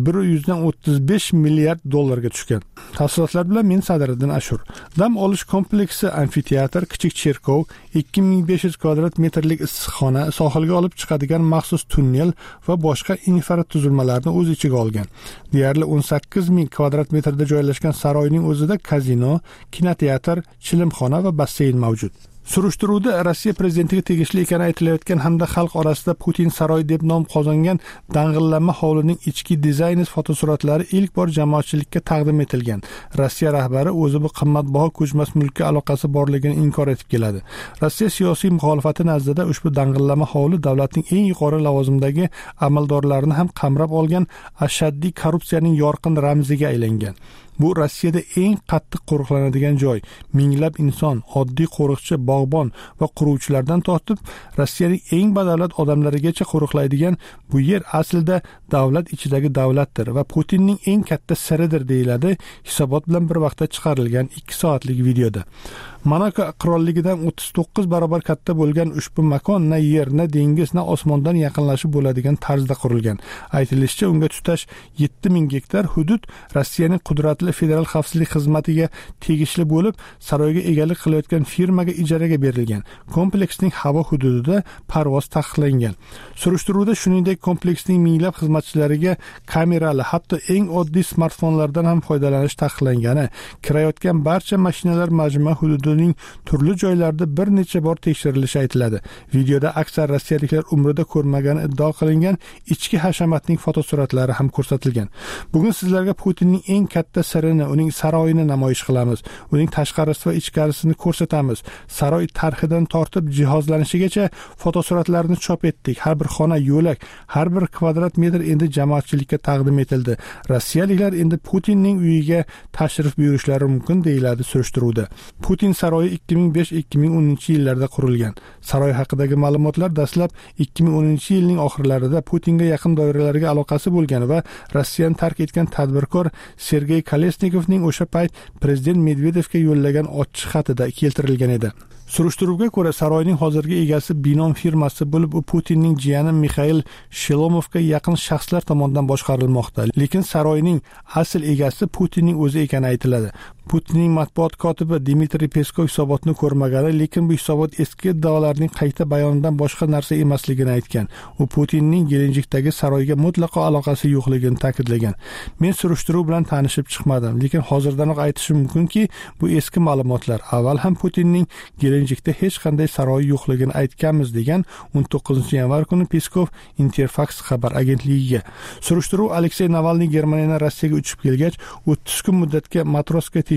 A: 135 milliard dollarga tushgan. Tafsilotlar bilan men Sadriddin Ashur. Dam olish kompleksi amfiteatr, kichik cherkov, 2500 kvadrat metrlik issiqxona, sohilga olib chiqadigan maxsus tunnel va boshqa infratuzilmalarni o'z ichiga olgan. Deyarli 18000 kvadrat metrda joylashgan saroyning o'zida kazino, kinoteatr, chilimxona va basseyn mavjud. Surishtiruvda Rossiya prezidentiga tegishli ekani aytilayotgan hamda xalq orasida Putin saroy deb nom qozongan dang'illama hovlining ichki dizayni fotosuratlari ilk bor jamoatchilikka taqdim etilgan. Rossiya rahbari o'zi bu qimmatbaho ko'chmas mulkka aloqasi borligini inkor etib keladi. Rossiya siyosiy muxolifati nazdida ushbu dang'illama hovli davlatning eng yuqori lavozimdagi amaldorlarini ham qamrab olgan ashaddiy korrupsiyaning yorqin ramziga aylangan. Bu Rossiyada eng qattiq qo'riqlanadigan joy. Minglab inson, oddiy qo'riqchi, bog'bon va quruvchilardan tortib Rossiyaning eng badavlat odamlarigacha qo'riqlaydigan bu yer aslida davlat ichidagi davlatdir va Putinning eng katta siridir deyiladi hisobot bilan bir vaqtda chiqarilgan 2 soatlik videoda. Monako qirolligidan 39 barobar katta bo'lgan ushbu makon na yer, na dengiz, na osmondan yaqinlashib bo'ladigan tarzda qurilgan. Aytilishicha, unga tutash 7000 gektar hudud Rossiyaning qudratli federal xavfsizlik xizmatiga tegishli bo'lib, saroyga egalik qilayotgan firmaga ijaraga berilgan. Kompleksning havo hududida parvoz taqiqlangan. Surishtiruvda shuningdek kompleksning minglab xizmatchilariga kamerali, hatto eng oddiy smartfonlardan ham foydalanish taqiqlangani, kirayotgan barcha mashinalar majmua hududining turli joylarida bir necha bor tekshirilishi aytiladi. Videoda aksar rossiyaliklar umrida ko'rmagani iddao qilingan ichki hashamatning fotosuratlari ham ko'rsatilgan. Bugun sizlarga Putinning eng katta sirini, uning saroyini namoyish qilamiz. Uning tashqarisi va ichkarisini ko'rsatamiz. Saroy tarixidan tortib jihozlanishigacha fotosuratlarni chop etdik. Har bir xona, yo'lak, har bir kvadrat metr endi jamoatchilikka taqdim etildi. Rossiyaliklar endi Putinning uyiga tashrif buyurishlari mumkin deyiladi surishtiruvda. Putin saroyi 2005-2010 yillarda qurilgan. Saroy haqidagi ma'lumotlar dastlab 2010 yilning oxirlarida Putinga yaqin doiralarga aloqasi bo'lgan va Rossiyani tark etgan tadbirkor Sergey Kolesnikovning o'sha payt prezident Medvedevga yo'llagan ochiq xatida keltirilgan edi. Surishtiruvga ko'ra, saroyning hozirgi egasi Binom firmasi bo'lib, u Putinning jiyani Mixail Shelomovga yaqin shaxslar tomonidan boshqarilmoqda. Lekin saroyning asl egasi Putinning o'zi ekani aytiladi. Putinning matbuot kotibi Dmitriy Peskov hisobotni ko'rmagani, lekin bu hisobot eski iddaolarning qayta bayonidan boshqa narsa emasligini aytgan. U Putinning Gelenjikdagi saroyga mutlaqo aloqasi yo'qligini ta'kidlagan. Men surishtiruv bilan tanishib chiqmadim, lekin hozirdanoq aytishim mumkinki, bu eski ma'lumotlar. Avval ham Putinning Gelenjikda hech qanday saroy yo'qligini aytganmiz degan 19-yanvar kuni Peskov Interfax xabar agentligiga. Surishtiruv Aleksey Navalniy Germaniyadan Rossiyaga uchib kelgach, 30 kun muddatga matroska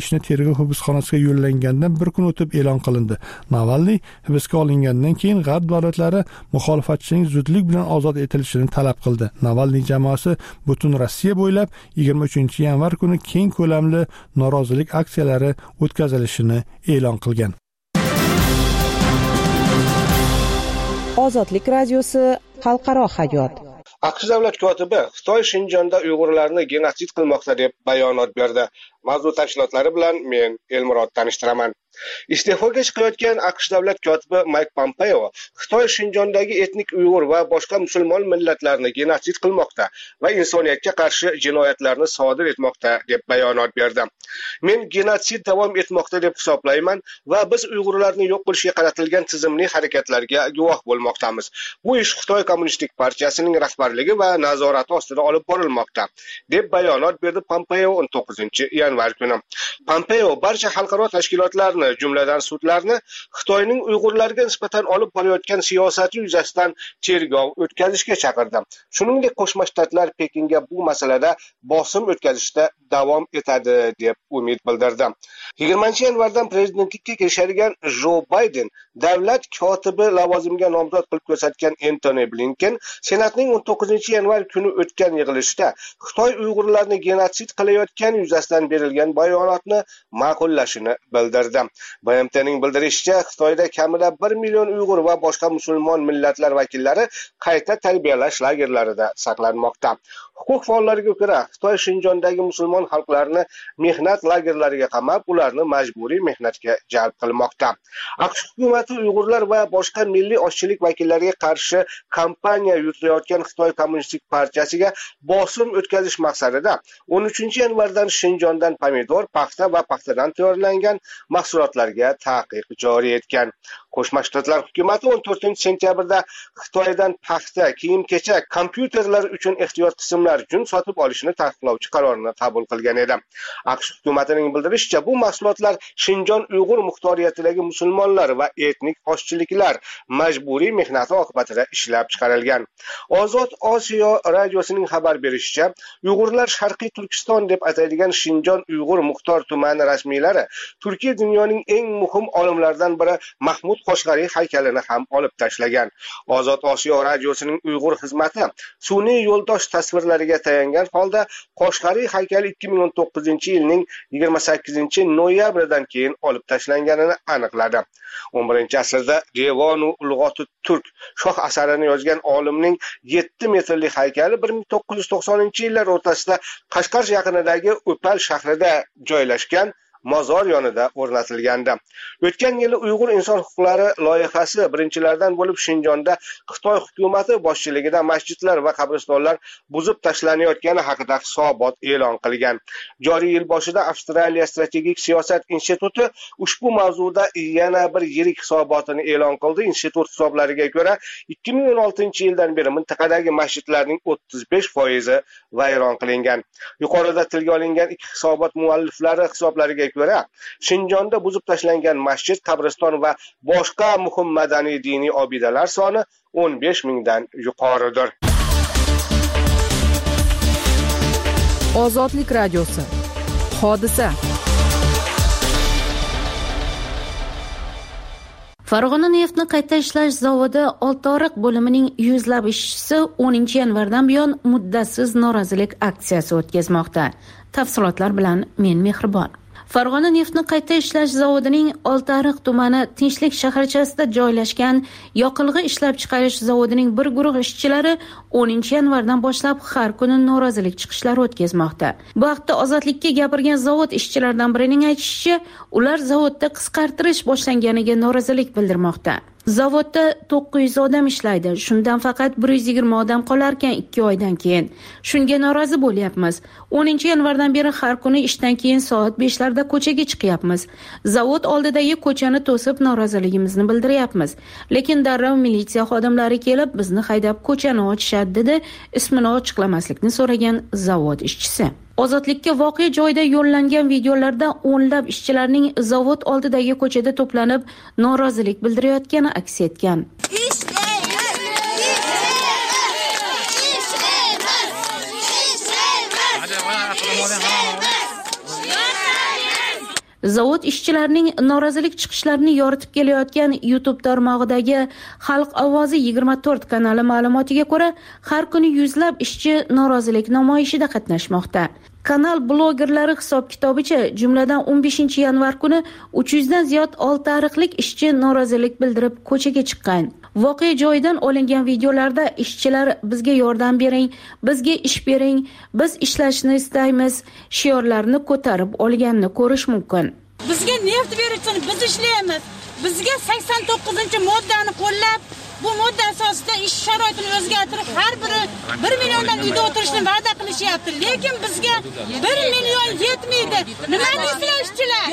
A: ishni tergov hibsxonasiga yo'llangandan bir kun o'tib e'lon qilindi. Navalniy hibsga olingandan keyin G'arb davlatlari muxolifatchining zudlik bilan ozod etilishini talab qildi. Navalniy jamoasi butun Rossiya bo'ylab 23-yanvar kuni keng ko'lamli norozilik aksiyalari o'tkazilishini e'lon qilgan.
I: Ozodlik radiosi xalqaro hayot.
O: AQSh davlat kotibi Xitoy Shinjonda Uyg'urlarni genotsid qilmoqda deb bayonot berdi. Mavzu tafsilotlari bilan men Elmurod tanishtiraman. Iste'foga chiqayotgan AQSh davlat kotibi Mike Pompeo Xitoy Shinjondagi etnik Uyg'ur va boshqa musulmon millatlarni genotsid qilmoqda va insoniyatga qarshi jinoyatlarni sodir etmoqda deb bayonot berdi. Men genotsid davom etmoqda deb hisoblayman va biz Uyg'urlarni yo'q qilishga qaratilgan tizimli harakatlarga guvoh bo'lmoqdamiz. Bu ish Xitoy Kommunistik partiyasining rahbarligi va nazorati ostida olib borilmoqda deb bayonot berdi Pompeo 19-yanvar kuni. Pompeo barcha xalqaro tashkilotlarni, jumladan sudlarni Xitoyning Uyg'urlarga nisbatan olib borayotgan siyosati yuzasidan tergov o'tkazishga chaqirdi. Shuningdek, Qo'shma Shtatlar Pekinga bu masalada bosim o'tkazishda davom etadi deb umid bildirdi. 20-yanvardan prezidentlikka kirishadigan Jo Bayden davlat kotibi lavozimiga nomzod qilib ko'rsatgan Antony Blinken Senatning 19-yanvar kuni o'tgan yig'ilishda Xitoy Uyg'urlarni genotsid qilayotgani yuzasidan berilgan bayonotni ma'qullashini bildirdi. BMTning bildirishicha, Xitoyda kamida 1 million Uyg'ur va boshqa musulmon millatlar vakillari qayta tarbiyalash lagerlarida saqlanmoqda. Huquq faollariga ko'ra, Xitoy Shinjondagi musulmon xalqlarni mehnat lagerlariga qamab, ularni majburiy mehnatga jalb qilmoqda. AQSh hukumati Uyg'urlar va boshqa milliy ozchilik vakillariga qarshi kampaniya yuritayotgan Xitoy Kommunistik partiyasiga bosim o'tkazish maqsadida 13-yanvardan Shinjondan pomidor, paxta va paxtadan tayyorlangan mahsulotlarga taqiq joriy etgan. Qo'shma Shtatlar hukumati 14-sentyabrda Xitoydan paxta, kiyim-kechak, kompyuterlar uchun ehtiyot qismlar uchun sotib olishni taqiqlovchi qarorini qabul qilgan edi. AQSh hukumatining bildirishicha, bu mahsulotlar Shinjon Uyg'ur muxtoriyatidagi musulmonlar va etnik ozchiliklar majburiy mehnati oqibatida ishlab chiqarilgan. Ozod Osiyo radiosining xabar berishicha, Uyg'urlar Sharqiy Turkiston deb ataladigan Shinjon Uyg'ur muxtor tumani rasmiylari Turkiya dunyoning eng muhim olimlaridan biri Mahmud Qoshg'ariy haykalini ham olib tashlagan. Ozod Osiyo radiosining Uyg'ur xizmati sun'iy yo'ldosh tasvirlariga tayangan holda Qoshg'ariy haykali 2019-yilning 28-noyabridan keyin olib tashlanganini aniqladi. 11-asrda Devonu Ulg'oti Turk shoh asarini yozgan olimning 7 metrli haykali 1990-yillar o'rtasida Qashqar yaqinidagi O'pal shahrida joylashgan mozor yonida o'rnatilgandi. O'tgan yili Uyg'ur inson huquqlari loyihasi birinchilardan bo'lib Shinjonda Xitoy hukumati boshchiligida masjidlar va qabristonlar buzib tashlanayotgani haqida hisobot e'lon qilgan. Joriy yil boshida Avstraliya strategik siyosat instituti ushbu mavzuda yana bir yirik hisobotini e'lon qildi. Institut hisoblariga ko'ra, 2016-yildan beri mintaqadagi masjidlarning 35% vayron qilingan. Yuqorida tilga olingan ikki hisobot mualliflari hisoblariga ko'ra, Shinjonda buzib tashlangan masjid, qabriston va boshqa muhim madaniy diniy obidalar soni 15 mingdan yuqoridir.
F: Ozodlik radiosi. Hodisa.
C: Farg'ona neftni qayta ishlash zavodi Oltioriq bo'limining yuzlab ishchisi 10-yanvardan buyon muddatsiz norozilik aksiyasi o'tkazmoqda. Tafsilotlar bilan men Mehribon. Farg'ona neftni qayta ishlash zavodining Oltiariq tumani Tinchlik shaharchasida joylashgan yoqilg'i ishlab chiqarish zavodining bir guruh ishchilari 10-yanvardan boshlab har kuni norozilik chiqishlari o'tkazmoqda. Bu haqda Ozodlikka gapirgan zavod ishchilaridan birining aytishicha, ular zavodda qisqartirish boshlanganiga norozilik bildirmoqda. Zavodda 900 odam ishlaydi. Shundan faqat 120 odam qolarkan 2 oydan keyin. Shunga norozi bo'lyapmiz. 10-yanvardan beri har kuni ishdan keyin soat 5larda ko'chaga chiqyapmiz. Zavod oldidagi ko'chani to'sib noroziligimizni bildiryapmiz. Lekin darrov militsiya xodimlari kelib bizni haydab ko'chani ochishadi dedi, ismini ochiqlamaslikni so'ragan zavod ishchisi. Ozodlikka voqea joyida yo'llangan videolarda o'nlab ishchilarning zavod oldidagi ko'chada to'planib norozilik bildirayotgani aks etgan. Zavod ishchilarining norozilik chiqishlarini yoritib kelayotgan YouTube tarmog'idagi Xalq ovozi 24 kanali ma'lumotiga ko'ra, har kuni yuzlab ishchi norozilik namoyishida qatnashmoqda. Kanal blogerlari hisob-kitobicha, jumladan 15-yanvar kuni 300 dan ziyod oltiariqlik ishchi norozilik bildirib ko'chaga chiqqan. Voqea joyidan olingan videolarda ishchilar bizga yordam bering, bizga ish bering, biz ishlashni istaymiz shiorlarini ko'tarib olganini ko'rish mumkin.
P: Bizga neft berishsin, biz ishlaymiz. Bizga 89-moddani qo'llab, bu modda asosida ish sharoitini o'zgartirib, har biri 1 milliondan uyda o'tirishni va'da qilishyapti. Lekin bizga 1 million yetmaydi. Nima deysizlar ishchilar?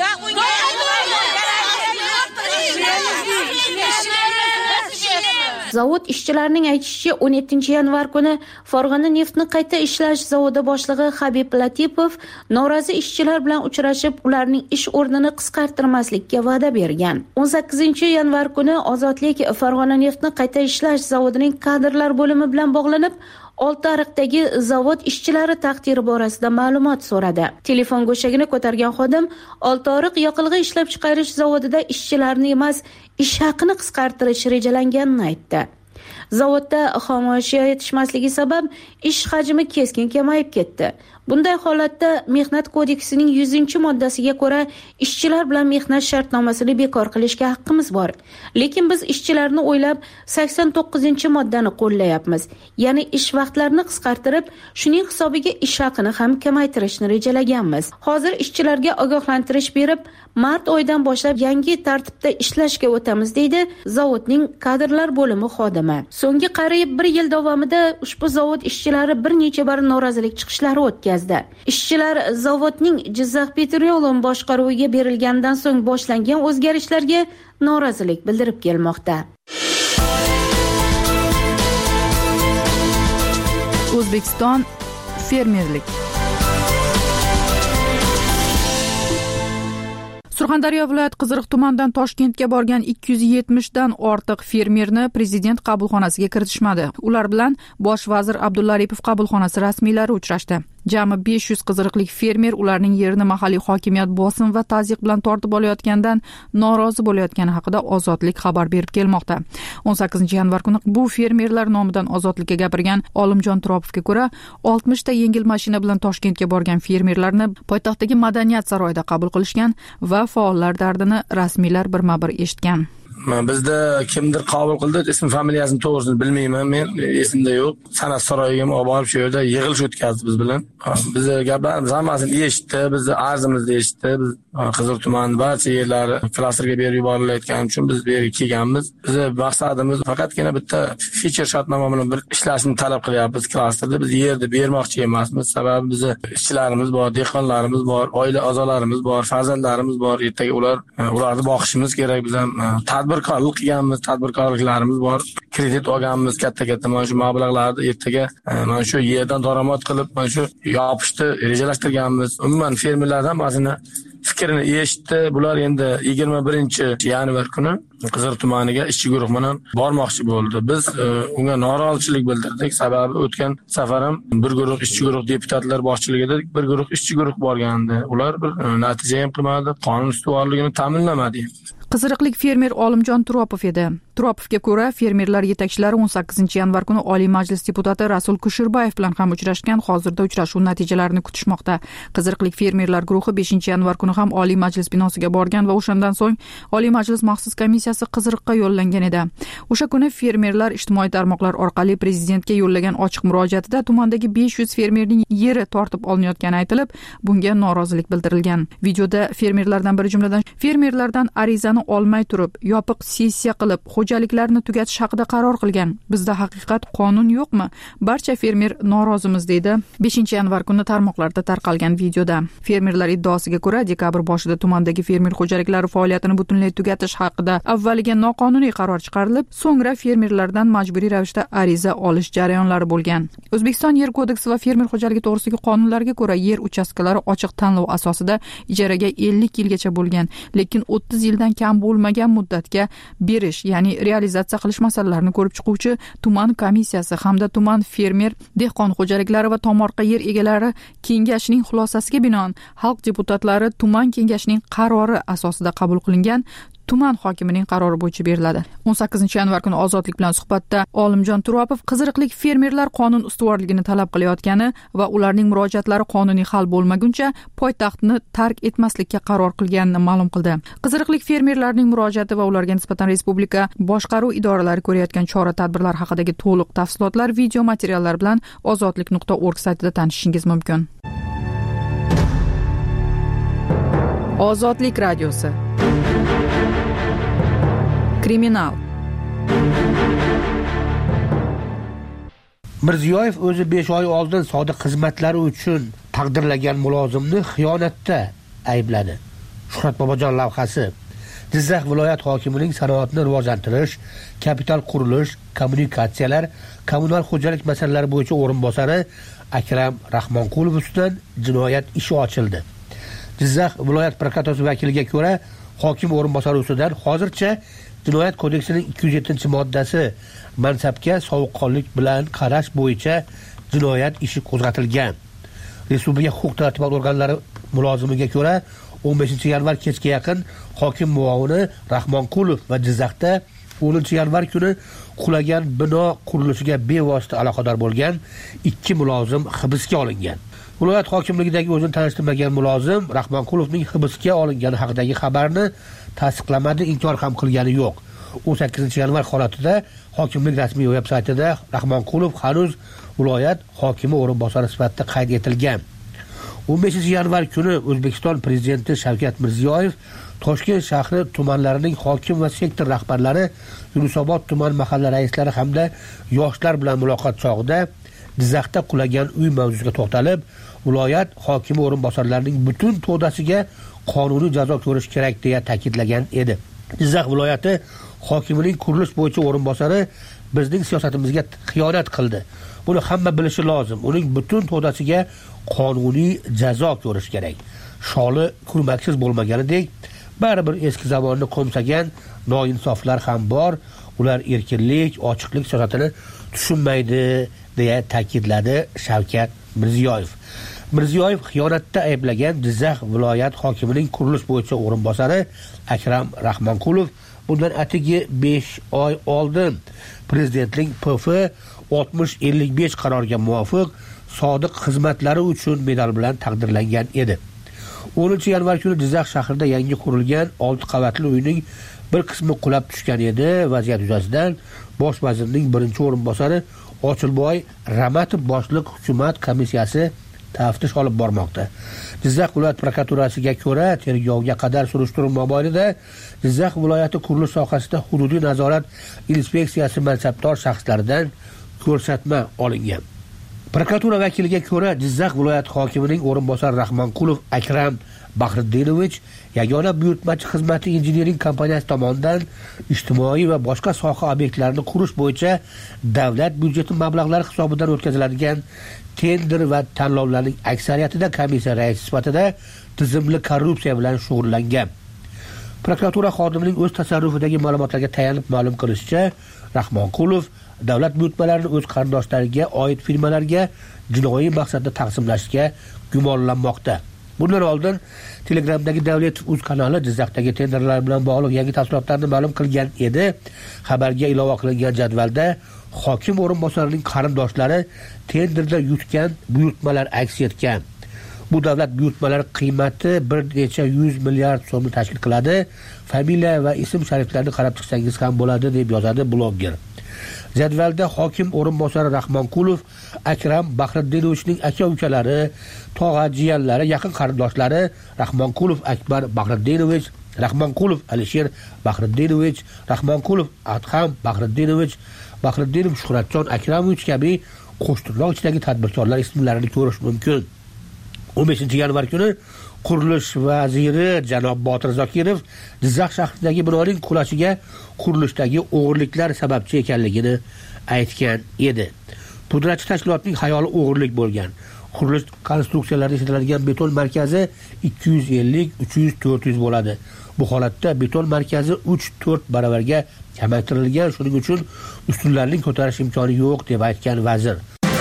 C: Zavod ishchilarining aytishicha, 17-yanvar kuni Farg'ona neftni qayta ishlash zavodi boshlig'i Habib Latipov norozi ishchilar bilan uchrashib, ularning ish o'rnini qisqartirmaslikka va'da bergan. 18-yanvar kuni Ozodlik Farg'ona neftni qayta ishlash zavodining kadrlar bo'limi bilan bog'lanib, Oltiariqdagi zavod ishchilari taqdiri borasida ma'lumot so'radi. Telefon go'shagini ko'targan xodim Oltiariq yoqilg'i ishlab chiqarish zavodida ishchilarni emas, ish haqini qisqartirish rejalanganini aytdi. Zavodda xomashyo yetishmasligi sabab ish hajmi keskin kamayib ketdi. Bunday holatda Mehnat kodeksining 100-moddasiga ko'ra ishchilar bilan mehnat shartnomasini bekor qilishga haqqimiz bor. Lekin biz ishchilarni o'ylab 89-moddani qo'llayapmiz. Ya'ni ish vaqtlarini qisqartirib, shuning hisobiga ish haqini ham kamaytirishni rejalaganmiz. Hozir ishchilarga ogohlantirish berib, mart oyidan boshlab yangi tartibda ishlashga o'tamiz, deydi zavodning kadrlar bo'limi xodimi. So'nggi qariyb 1 yil davomida ushbu zavod ishchilari bir necha bor norozilik chiqishlari o'tkazdi. Ishchilar zavodning Jizzax Petroleum boshqaruviga berilgandan so'ng boshlangan o'zgarishlarga norozilik bildirib kelmoqda.
F: O'zbekiston fermerlik. Surxondaryo viloyat Qiziriq tumanidan Toshkentga borgan 270 dan ortiq fermerni prezident qabulxonasiga kiritishmadi. Ular bilan bosh vazir Abdulla Aripov qabulxonasi rasmiylari uchrashdi. Jami 500 qiziriqlik fermer ularning yerini mahalliy hokimiyat bosim va tazyiq bilan tortib olayotgandan norozi bo'layotgani haqida Ozodlik xabar berib kelmoqda. 18-yanvar kuni bu fermerlar nomidan Ozodlikka gapirgan Olimjon Turopovga ko'ra, 60 ta yengil mashina bilan Toshkentga borgan fermerlarni poytaxtdagi Madaniyat saroyida qabul qilishgan va faollar dardini rasmiylar birma-bir eshitgan.
Q: Bizda kimdir qabul qildi, ism familiyasini to'g'risini bilmayman, men esimda yo'q. San'at saroyiga olib borib shu yerda yig'ilish o'tkazdi biz bilan. Biz gaplarimiz hammasini eshitdi, bizni arzimizni eshitdi. Biz Qizil tuman barcha yerlari klasterga berib yuborilayotgani uchun biz bu yerga kelganmiz. Bizning maqsadimiz faqatgina bitta feature shartnoma bilan bir ishlashni talab qilyapmiz klasterda. Biz yerni bermoqchi emasmiz. Sababi bizni ishchilarimiz bor, dehqonlarimiz bor, oila a'zolarimiz bor, farzandlarimiz bor. Ertaga ularni boqishimiz kerak. Biz ham tadbirkorlik qilganmiz, tadbirkorliklarimiz bor. Kredit olganmiz katta-katta mana shu mablag'larni ertaga mana shu yerdan daromad qilib, mana shu yopishni rejalashtirganmiz. Umuman fermerlardan hammasini fikrini eshitdi. Bular endi 21-yanvar kuni Qiziriq tumaniga ishchi guruh bilan bormoqchi bo'ldi. Biz unga norozilik bildirdik. Sababi o'tgan safar ham bir guruh ishchi guruh deputatlar boshchiligida bir guruh ishchi guruh borgandi. Ular bir natija ham qilmadi, qonun ustuvorligini ta'minlamadi.
F: Qiziriqlik fermer Olimjon Turopov edi. Turopovga ko'ra, fermerlar yetakchilari 18-yanvar kuni Oliy Majlis deputati Rasul Kushirbayev bilan ham uchrashgan. Hozirda uchrashuv natijalarini kutishmoqda. Qiziriqlik fermerlar guruhi 5-yanvar kuni ham Oliy Majlis binosiga borgan va o'shandan so'ng Oliy Majlis maxsus komissiyasi Qiziriqqa yo'llangan edi. O'sha kuni fermerlar ijtimoiy tarmoqlar orqali prezidentga yo'llagan ochiq murojaatida tumandagi 500 fermerning yeri tortib olinayotgani aytilib, bunga norozilik bildirilgan. Videoda fermerlardan biri jumladan fermerlardan arizani olmay turib, yopiq sessiya qilib, xo'jaliklarni tugatish haqida qaror qilgan. Bizda haqiqat qonun yo'qmi? Barcha fermer norozimiz, deydi 5-yanvar kuni tarmoqlarda tarqalgan videoda. Fermerlar iddaosiga ko'ra, dekabr boshida tumandagi fermer xo'jaliklari faoliyatini butunlay tugatish haqida avvaliga noqonuniy qaror chiqarilib, so'ngra fermerlardan majburiy ravishda ariza olish jarayonlari bo'lgan. O'zbekiston Yer kodeksi va fermer xo'jaligi to'g'risidagi qonunlarga ko'ra yer uchastkalari ochiq tanlov asosida ijaraga 50 yilgacha bo'lgan, lekin 30 yildan kam kam bo'lmagan muddatga berish, ya'ni realizatsiya qilish masalalarini ko'rib chiquvchi tuman komissiyasi hamda tuman fermer dehqon xo'jaliklari va tomorqa yer egalari kengashining xulosasiga binoan xalq deputatlari tuman kengashining qarori asosida qabul qilingan tuman hokimining qarori bo'yicha beriladi. 18-yanvar kuni Ozodlik bilan suhbatda Olimjon Turopov qiziriqlik fermerlar qonun ustuvorligini talab qilayotgani va ularning murojaatlari qonuniy hal bo'lmaguncha poytaxtni tark etmaslikka qaror qilganini ma'lum qildi. Qiziriqlik fermerlarning murojaati va ularga nisbatan respublika boshqaruv idoralari ko'rayotgan chora-tadbirlar haqidagi to'liq tafsilotlar video materiallar bilan ozodlik.org saytida tanishishingiz mumkin. Ozodlik radiosi. Kriminal.
J: Mirziyoyev o'zi 5 oy oldin sodiq xizmatlari uchun taqdirlagan mulozimni xiyonatda aybladi. Shuhrat Bobojon lavhasi. Jizzax viloyat hokimining sanoatni rivojlantirish, kapital qurilish, kommunikatsiyalar, kommunal xo'jalik masalalari bo'yicha o'rinbosari Akram Rahmonqulov ustidan jinoyat ishi ochildi. Jizzax viloyat prokuraturasi vakiliga ko'ra, hokim o'rinbosari ustidan hozircha Jinoyat kodeksining 207-moddasi mansabga sovuqqonlik bilan qarash bo'yicha jinoyat ishi qo'zg'atilgan. Respublika huquq-tartibot organlari mulozimiga ko'ra, 15-yanvar kechga yaqin hokim muovini Rahmonqulov va Jizzaxda 10-yanvar kuni qulagan bino qurilishiga bevosita aloqador bo'lgan 2 mulozim hibsga olingan. Viloyat hokimligidagi o'zini tanishtirmagan mulozim Rahmonqulovning hibsga olingani haqidagi xabarni tasdiqlamadi, inkor ham qilgani yo'q. 18-yanvar holatida hokimlik rasmiy veb-saytida Rahmonqulov hanuz viloyat hokimi o'rinbosari sifatida qayd etilgan. 15-yanvar kuni O'zbekiston prezidenti Shavkat Mirziyoyev Toshkent shahri tumanlarining hokim va sektor rahbarlari, Yunusobod tuman mahalla raislari hamda yoshlar bilan muloqot chog'ida Jizzaxda qulagan uy mavzusiga to'xtalib, viloyat hokimi o'rinbosarlarining butun to'dasiga qonuniy jazo ko'rish kerak deya ta'kidlagan edi. Jizzax viloyati hokimining qurilish bo'yicha o'rinbosari bizning siyosatimizga xiyonat qildi. Buni hamma bilishi lozim. Uning butun to'dasiga qonuniy jazo ko'rish kerak. Sholi kurmaksiz bo'lmaganidek, baribir eski zamonni qo'msagan noinsoflar ham bor. Ular erkinlik, ochiqlik siyosatini tushunmaydi deya ta'kidladi Shavkat Mirziyoyev. Mirziyoyev xiyonatda ayblagan Jizzax viloyat hokimining qurilish bo'yicha o'rinbosari Akram Rahmonqulov bundan atigi 5 oy oldin prezidentning PF 6055 qaroriga muvofiq sodiq xizmatlari uchun medal bilan taqdirlangan edi. 10-yanvar kuni Jizzax shahrida yangi qurilgan 6 qavatli uyning bir qismi qulab tushgan edi. Vaziyat yuzasidan bosh vazirning birinchi o'rinbosari Ochilboy Ramatov boshliq hukumat komissiyasi taftish olib bormoqda. Jizzax viloyat prokuraturasiga ko'ra, tergovga qadar surishtiruv mobaynida Jizzax viloyati qurilish sohasida hududiy nazorat inspeksiyasi mansabdor shaxslaridan ko'rsatma olingan. Prokuratura vakiliga ko'ra, Jizzax viloyat hokimining o'rinbosari Rahmonqulov Akram Bahriddinovich yagona buyurtmachi xizmati injiniring kompaniyasi tomonidan ijtimoiy va boshqa soha obyektlarini qurish bo'yicha davlat byudjeti mablag'lari hisobidan o'tkaziladigan tender va tanlovlarning aksariyatida komissiya raisi sifatida tizimli korrupsiya bilan shug'ullangan. Prokuratura xodimining o'z tasarrufidagi ma'lumotlarga tayanib ma'lum qilishicha, Rahmonqulov davlat buyurtmalarini o'z qarindoshlariga oid firmalarga jinoiy maqsadda taqsimlashga gumonlanmoqda. Bundan oldin Telegramdagi Davletov.uz kanali Jizzaxdagi tenderlar bilan bog'liq yangi tafsilotlarni ma'lum qilgan edi. Xabarga ilova qilingan jadvalda hokim o'rinbosarining qarindoshlari tenderda yutgan buyurtmalar aks etgan. Bu davlat buyurtmalari qiymati bir necha 100 milliard so'mni tashkil qiladi. Familiya va ism shariflarni qarab chiqsangiz ham bo'ladi deb yozadi blogger. Jadvalda hokim o'rinbosari Rahmonqulov Akram Bahriddinovichning aka-ukalari, tog'a jiyanlari, yaqin qarindoshlari Rahmonqulov Akbar Bahriddinovich, Rahmonqulov Alisher Bahriddinovich, Rahmonqulov Adham Bahriddinovich, Bahriddinov Shuhratjon Akramovich kabi qo'shtirnoq ichidagi tadbirkorlar ismlarini ko'rish mumkin. 15-yanvar kuni qurilish vaziri janob Botir Zokirov Jizzax shahridagi binoning qulashiga qurilishdagi o'g'irliklar sababchi ekanligini aytgan edi. Pudratchi tashkilotning xayoli o'g'irlik bo'lgan. Qurilish konstruksiyalarida ishlatiladigan beton markazi 250, 300, 400 bo'ladi. Bu holatda beton markazi 3-4 baravarga kamaytirilgan, shuning uchun ustunlarning ko'tarish imkoni yo'q deb aytgan vazir.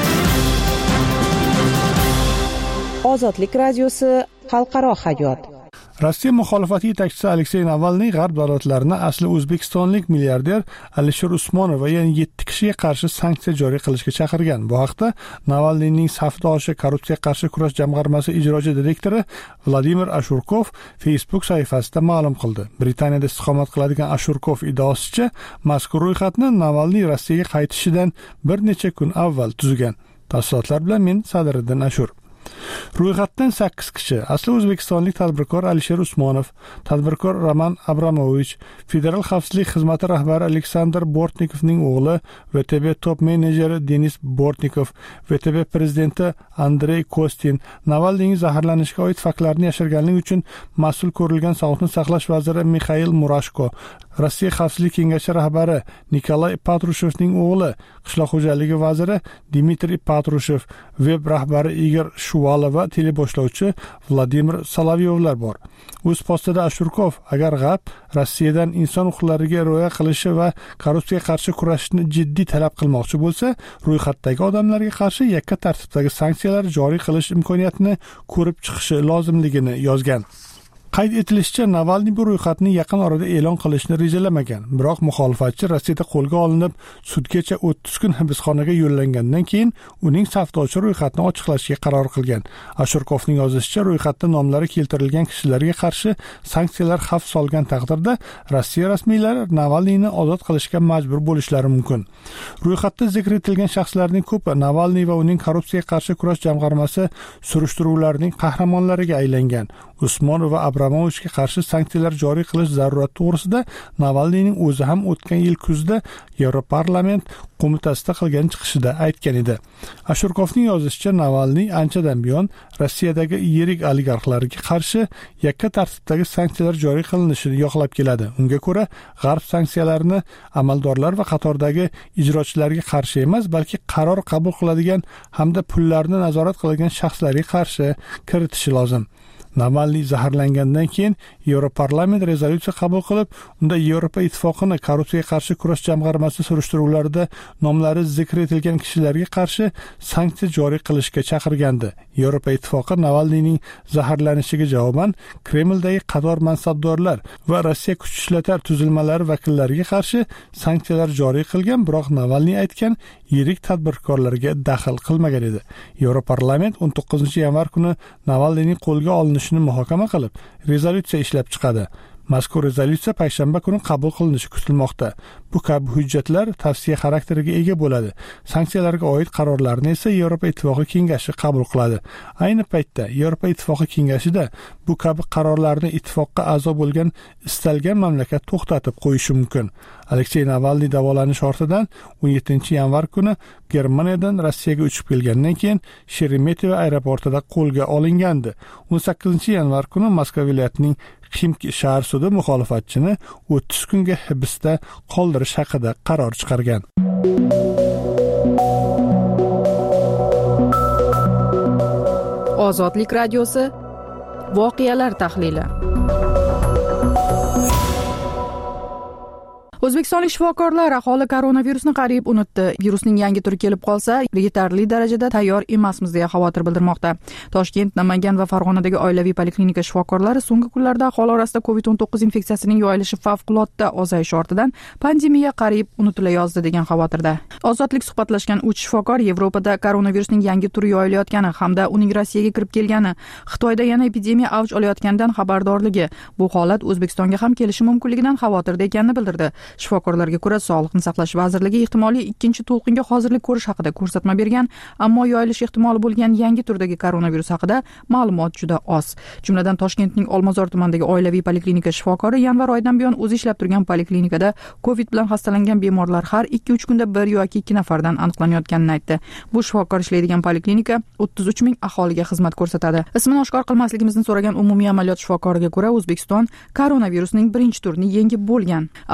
I: Ozodlik radiosi xalqaro hayot.
A: Rossiya muxolifati yetakchisi Aleksey Navalniy g'arb davlatlarini asli o'zbekistonlik milliarder Alisher Usmonov va yana 7 kishiga qarshi sanksiya joriy qilishga chaqirgan. Bu haqda Navalniyning safdoshi Korrupsiyaga qarshi kurash jamg'armasi ijrochi direktori Vladimir Ashurkov Facebook sahifasida ma'lum qildi. Britaniyada istiqomat qiladigan Ashurkov iddaosicha, mazkur ro'yxatni Navalniy Rossiyaga qaytishidan bir necha kun avval tuzgan. Tafsilotlar bilan men Sadriddin Ashur. Ro'yxatdan 8 kishi asli o'zbekistonlik tadbirkor Alisher Usmonov, tadbirkor Roman Abramovich, Federal xavfsizlik xizmati rahbari Aleksandr Bortnikovning o'g'li, VTB top menejeri Denis Bortnikov, VTB prezidenti Andrey Kostin, Navalniyning zaharlanishiga oid faktlarni yashirganligi uchun mas'ul ko'rilgan sog'liqni saqlash vaziri Mikhail Murashko, Rossiya xavfsizlik kengashi rahbari Nikolay Patrushevning o'g'li, qishloq xo'jaligi vaziri Dmitriy Patrushev, veb rahbari Igor Shuvalov va teleboshlovchi Vladimir Solovyovlar bor. O'z postida Ashurkov agar g'arb Rossiyadan inson huquqlariga rioya qilishi va korrupsiyaga qarshi kurashishni jiddiy talab qilmoqchi bo'lsa, ro'yxatdagi odamlarga qarshi yakka tartibdagi sanksiyalar joriy qilish imkoniyatini ko'rib chiqishi lozimligini yozgan. Qayd etilishicha, Navalniy bu ro'yxatni yaqin orada e'lon qilishni rejalamagan. Biroq muxolifatchi Rossiyada qo'lga olinib, sudgacha 30 kun hibsxonaga yo'llangandan keyin uning safdoshi ro'yxatni ochiqlashga qaror qilgan. Ashurkovning yozishicha, ro'yxatda nomlari keltirilgan kishilarga qarshi sanksiyalar xavf solgan taqdirda Rossiya rasmiylari Navalniyni ozod qilishga majbur bo'lishlari mumkin. Ro'yxatda zikr etilgan shaxslarning ko'pi Navalniy va uning korrupsiyaga qarshi kurash jamg'armasi surishtiruvlarining qahramonlariga aylangan. Usmonov va Abramovichga qarshi sanksiyalar joriy qilish zarurati to'g'risida Navalniyning o'zi ham o'tgan yil kuzda Yevroparlament qo'mitasida qilgan chiqishida aytgan edi. Ashurkovning yozishicha, Navalniy anchadan buyon Rossiyadagi yirik oligarxlarga qarshi yakka tartibdagi sanksiyalar joriy qilinishini yoqlab keladi. Unga ko'ra, g'arb sanksiyalarini amaldorlar va qatordagi ijrochilarga qarshi emas, balki qaror qabul qiladigan hamda pullarni nazorat qiladigan shaxslarga qarshi kiritishi lozim. Navalniy zaharlangandan keyin Yevroparlament rezolyutsiya qabul qilib, unda Yevropa ittifoqini korrupsiyaga qarshi kurash jamg'armasi surishtiruvlarida nomlari zikr etilgan kishilarga qarshi sanksiya joriy qilishga chaqirgandi. Yevropa ittifoqi Navalniyning zaharlanishiga javoban Kremldagi qator mansabdorlar va Rossiya kuch ishlatar tuzilmalari vakillariga qarshi sanksiyalar joriy qilgan, biroq Navalniy aytgan yirik tadbirkorlarga daxl qilmagan edi. Yevroparlament 19-yanvar kuni Navalniyning qo'lga olinishini muhokama qilib, rezolyutsiya ishlab chiqadi. Mazkur rezolyutsiya payshanba kuni qabul qilinishi kutilmoqda. Bu kabi hujjatlar tavsiya xarakteriga ega bo'ladi. Sanksiyalarga oid qarorlarni esa Yevropa Ittifoqi kengashi qabul qiladi. Ayni paytda Yevropa Ittifoqi kengashida bu kabi qarorlarni ittifoqqa a'zo bo'lgan istalgan mamlakat to'xtatib qo'yishi mumkin. Aleksey Navalniy davolanish ortidan 17-yanvar kuni Germaniyadan Rossiyaga uchib kelgandan keyin Sheremetyevo aeroportida qo'lga olingandi. 18-yanvar kuni Moskva viloyatining Ximki shahar sudi muxolifatchini 30 kunga hibsda qoldirish haqida qaror chiqargan.
F: Ozodlik radiosi voqealar tahlili. O'zbekistonlik shifokorlar aholi koronavirusni qariyb unutdi. Virusning yangi turi kelib qolsa, yetarli darajada tayyor emasmiz deya xavotir bildirmoqda. Toshkent, Namangan va Farg'onadagi oilaviy poliklinika shifokorlari so'nggi kunlarda aholi orasida COVID-19 infeksiyasining yoyilishi favqulodda ozayishi ortidan pandemiya qariyb unutilayozdi degan xavotirda. Ozodlik suhbatlashgan 3 shifokor Yevropada koronavirusning yangi turi yoyilayotgani hamda uning Rossiyaga kirib kelgani, Xitoyda yana epidemiya avj olayotganidan xabardorligi, bu holat O'zbekistonga ham kelishi mumkinligidan xavotirda ekanini bildirdi. Shifokorlarga ko'ra, Sog'liqni saqlash vazirligi ehtimoliy ikkinchi to'lqinga hozirlik ko'rish haqida ko'rsatma bergan, ammo yoyilish ehtimoli bo'lgan yangi turdagi koronavirus haqida ma'lumot juda oz. Jumladan Toshkentning Olmazor tumanidagi oilaviy poliklinika shifokori yanvar oyidan buyon o'zi ishlab turgan poliklinikada COVID bilan xastalangan bemorlar har 2-3 kunda 1 yoki 2 nafardan aniqlanayotganini aytdi. Bu shifokor ishlaydigan poliklinika 33 ming aholiga xizmat ko'rsatadi. Ismini oshkor qilmasligimizni so'ragan umumiy amaliyot shifokoriga ko'ra, O'zbekiston koronavirusning birinchi turini yengib bo'lgan. Aholining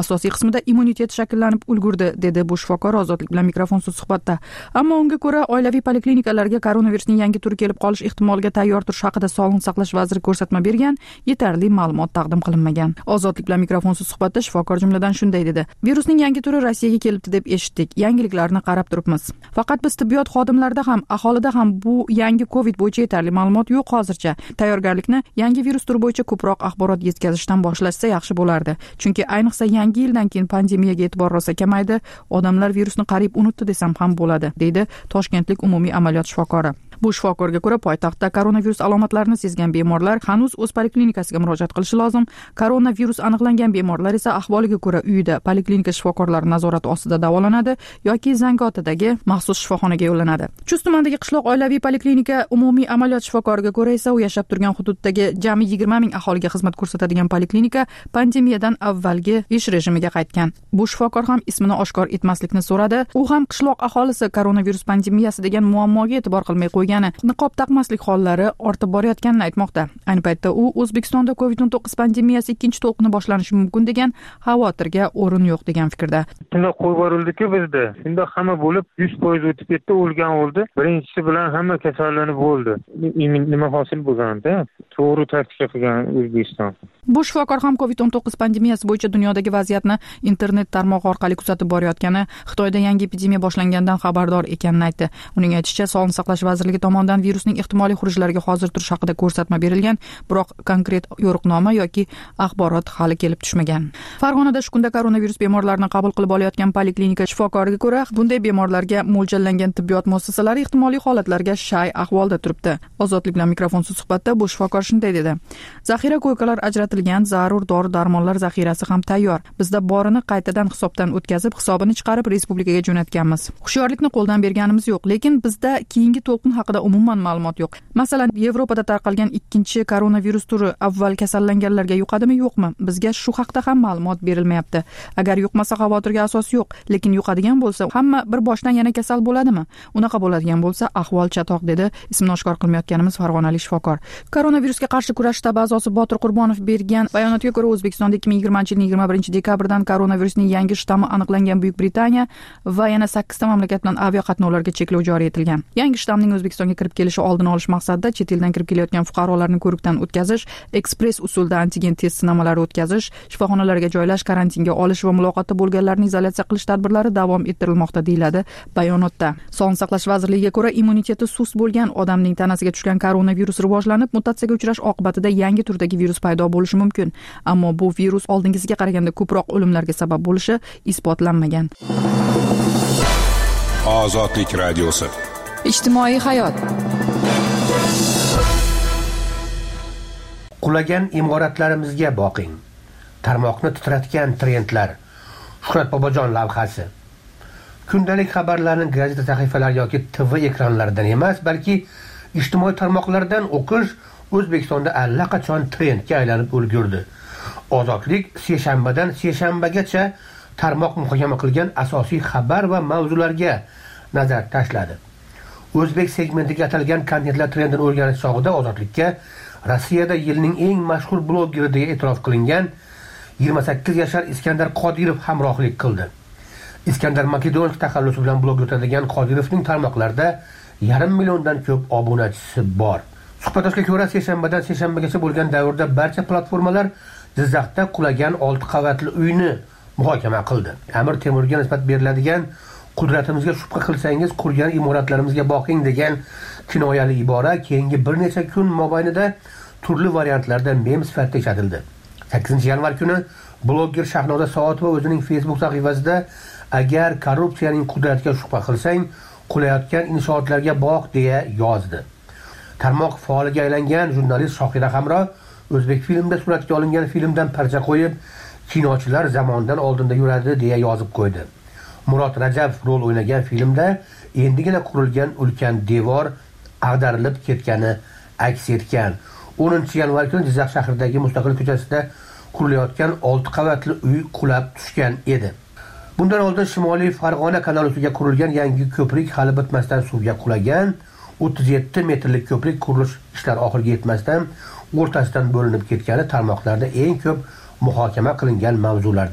F: asosiy qismida immunitet shakllanib ulgurdi, dedi bu shifokor Ozodlik bilan mikrofonsiz suhbatda. Ammo unga ko'ra, oilaviy poliklinikalarga koronavirusning yangi turi kelib qolish ehtimoliga tayyor turish haqida Sog'liqni saqlash vaziri ko'rsatma bergan, yetarli ma'lumot taqdim qilinmagan. Ozodlik bilan mikrofonsiz suhbatda shifokor jumladan shunday dedi: virusning yangi turi Rossiyaga kelibdi deb eshitdik. Yangiliklarni qarab turibmiz. Faqat biz tibbiyot xodimlarida ham, aholida ham bu yangi COVID bo'yicha yetarli ma'lumot yo'q hozircha. Tayyorgarlikni yangi virus turi bo'yicha ko'proq axborot yetkazishdan boshlashsa yaxshi bo'lardi. Chunki ayniqsa yangi yildan keyin pandemiyaga e'tibor rosa kamaydi, odamlar virusni qariyb unutdi desam ham bo'ladi, deydi Toshkentlik umumiy amaliyot shifokori. Bu shifokorga ko'ra, poytaxtda koronavirus alomatlarini sezgan bemorlar hanuz o'z poliklinikasiga murojaat qilishi lozim. Koronavirus aniqlangan bemorlar esa ahvoliga ko'ra uyida poliklinika shifokorlari nazorati ostida davolanadi yoki Zangiotadagi maxsus shifoxonaga yo'llanadi. Chust tumanidagi qishloq oilaviy poliklinika umumiy amaliyot shifokoriga ko'ra esa u yashab turgan hududdagi jami 20 ming aholiga xizmat ko'rsatadigan poliklinika pandemiyadan avvalgi ish rejimiga qaytgan. Bu shifokor ham ismini oshkor etmaslikni so'radi. U ham qishloq aholisi koronavirus pandemiyasi degan muammoga e'tibor qilmay qo'ygan, niqob taqmaslik hollari ortib borayotganini aytmoqda. Ayni paytda u O'zbekistonda COVID-19 pandemiyasi ikkinchi to'lqini boshlanishi mumkin degan xavotirga o'rin yo'q degan fikrda.
R: Shunda qo'yib yuborildi-ku bizda. Shunda hamma bo'lib 100% o'tib ketdi, o'lgan o'ldi. Birinchisi bilan hamma kasallanib bo'ldi. Nima hosil bo'lganda? To'g'ri taktika qilgan O'zbekiston.
F: Bu shifokor ham COVID-19 pandemiyasi bo'yicha dunyodagi vaziyatni internet tarmog'i orqali kuzatib borayotgani, Xitoyda yangi epidemiya boshlangandan xabardor ekanini aytdi. Uning aytishicha, Sog'liqni saqlash vazirligi tomonidan virusning ehtimoliy xurujlariga hozir turish haqida ko'rsatma berilgan, biroq konkret yo'riqnoma yoki axborot hali kelib tushmagan. Farg'onada shu kunda koronavirus bemorlarini qabul qilib olayotgan poliklinika shifokoriga ko'ra, bunday bemorlarga mo'ljallangan tibbiyot muassasalari ehtimoliy holatlarga shay ahvolda turibdi. Ozodlik bilan mikrofonsiz suhbatda bu shifokor shunday dedi: zaxira ko'ykalar ajratilgan, zarur dori-darmonlar zaxirasi ham tayyor. Bizda borini qaytadan hisobdan o'tkazib, hisobini chiqarib respublikaga jo'natganmiz. Hushyorlikni qo'ldan berganimiz yo'q, lekin bizda keyingi to'lqin haqida umuman ma'lumot yo'q. Masalan, Yevropada tarqalgan ikkinchi koronavirus turi avval kasallanganlarga yuqadimi, yo'qmi? Bizga shu haqda ham ma'lumot berilmayapti. Agar yuqmasa xavotirga asos yo'q, lekin yuqadigan bo'lsa, hamma bir boshdan yana kasal bo'ladimi? Unaqa bo'ladigan bo'lsa, ahvol chatoq, dedi ismini oshkor qilmayotganimiz farg'onalik shifokor. Koronavirusga qarshi kurash shtabi a'zosi Botir Qurbonov bergan bayonotga ko'ra, O'zbekistonda 2020-yilning 21-dekabrdan koronavirusning yangi shtammi aniqlangan Buyuk Britaniya va yana 8 ta mamlakat bilan aviaqatnovlarga cheklov joriy etilgan. Yangi shtamning O'zbekistonga kirib kelishi oldini olish maqsadida chet eldan kirib kelayotgan fuqarolarni ko'rikdan o'tkazish, ekspress usulda antigen test sinovlari o'tkazish, shifoxonalarga joylash, karantinga olish va muloqotda bo'lganlarni izolyatsiya qilish tadbirlari davom ettirilmoqda, deyiladi bayonotda. Sog'liqni saqlash vazirligiga ko'ra, immuniteti sust bo'lgan odamning tanasiga tushgan koronavirus rivojlanib, mutatsiyaga uchrash oqibatida yangi turdagi virus paydo bo'lishi mumkin. Ammo bu virus oldingisiga qaraganda ko'proq o'limlarga sabab bo'lishi isbotlanmagan.
L: Ozodlik radiosi.
F: Ijtimoiy hayot.
J: Qulagan imoratlarimizga boqing. Tarmoqni titratgan trendlar. Shuhrat Bobojon lavhasi. Kundalik xabarlarni gazeta sahifalari yoki TV ekranlaridan emas, balki ijtimoiy tarmoqlardan o'qish O'zbekistonda allaqachon trendga aylanib ulgurdi. Ozodlik seshanbadan seshanbagacha tarmoq muhokama qilgan asosiy xabar va mavzularga nazar tashladi. O'zbek segmentiga atalgan kontentlar trendini o'rganish chog'ida Ozodlikka Rossiyada yilning eng mashhur blogeri deya e'tirof qilingan 28 yashar Iskandar Qodirov hamrohlik qildi. Iskandar Makedonsk taxallusi bilan blog yuritadigan Qodirovning tarmoqlarda 1,5 milliondan ko'p obunachisi bor. Suhbatdoshga ko'ra, seshanbadan seshanbagacha bo'lgan davrda barcha platformalar Jizzaxda qulagan 6 qavatli uyni muhokama qildi. Amir Temurga nisbat beriladigan "Qudratimizga shubha qilsangiz qurgan imoratlarimizga boqing" degan kinoyali ibora keyingi bir necha kun mobaynida turli variantlarda mem sifatida ishlatildi. 8-yanvar kuni blogger Shahnoza Soatova o'zining Facebook sahifasida "Agar korrupsiyaning qudratiga shubha qilsang, qulayotgan inshootlarga boq" deya yozdi. Tarmoq faoliga aylangan jurnalist Shohira Hamro O'zbek filmda suratga olingan filmdan parcha qo'yib, kinochilar zamondan oldinda yuradi deya yozib qo'ydi. Murod Rajabov rol o'ynagan filmda endigina qurilgan ulkan devor ag'darilib ketgani aks etgan. 10-yanvar kuni Jizzax shahridagi Mustaqil ko'chasida qurilayotgan 6 qavatli uy qulab tushgan edi. Bundan oldin Shimoliy Farg'ona kanali ustiga qurilgan yangi ko'prik hali bitmasdan suvga qulagan. 37 metrlik ko'prik qurilish ishlari oxiriga yetmasdan o'rtasidan bo'linib ketgani tarmoqlarda eng ko'p muhokama qilingan mavzulardan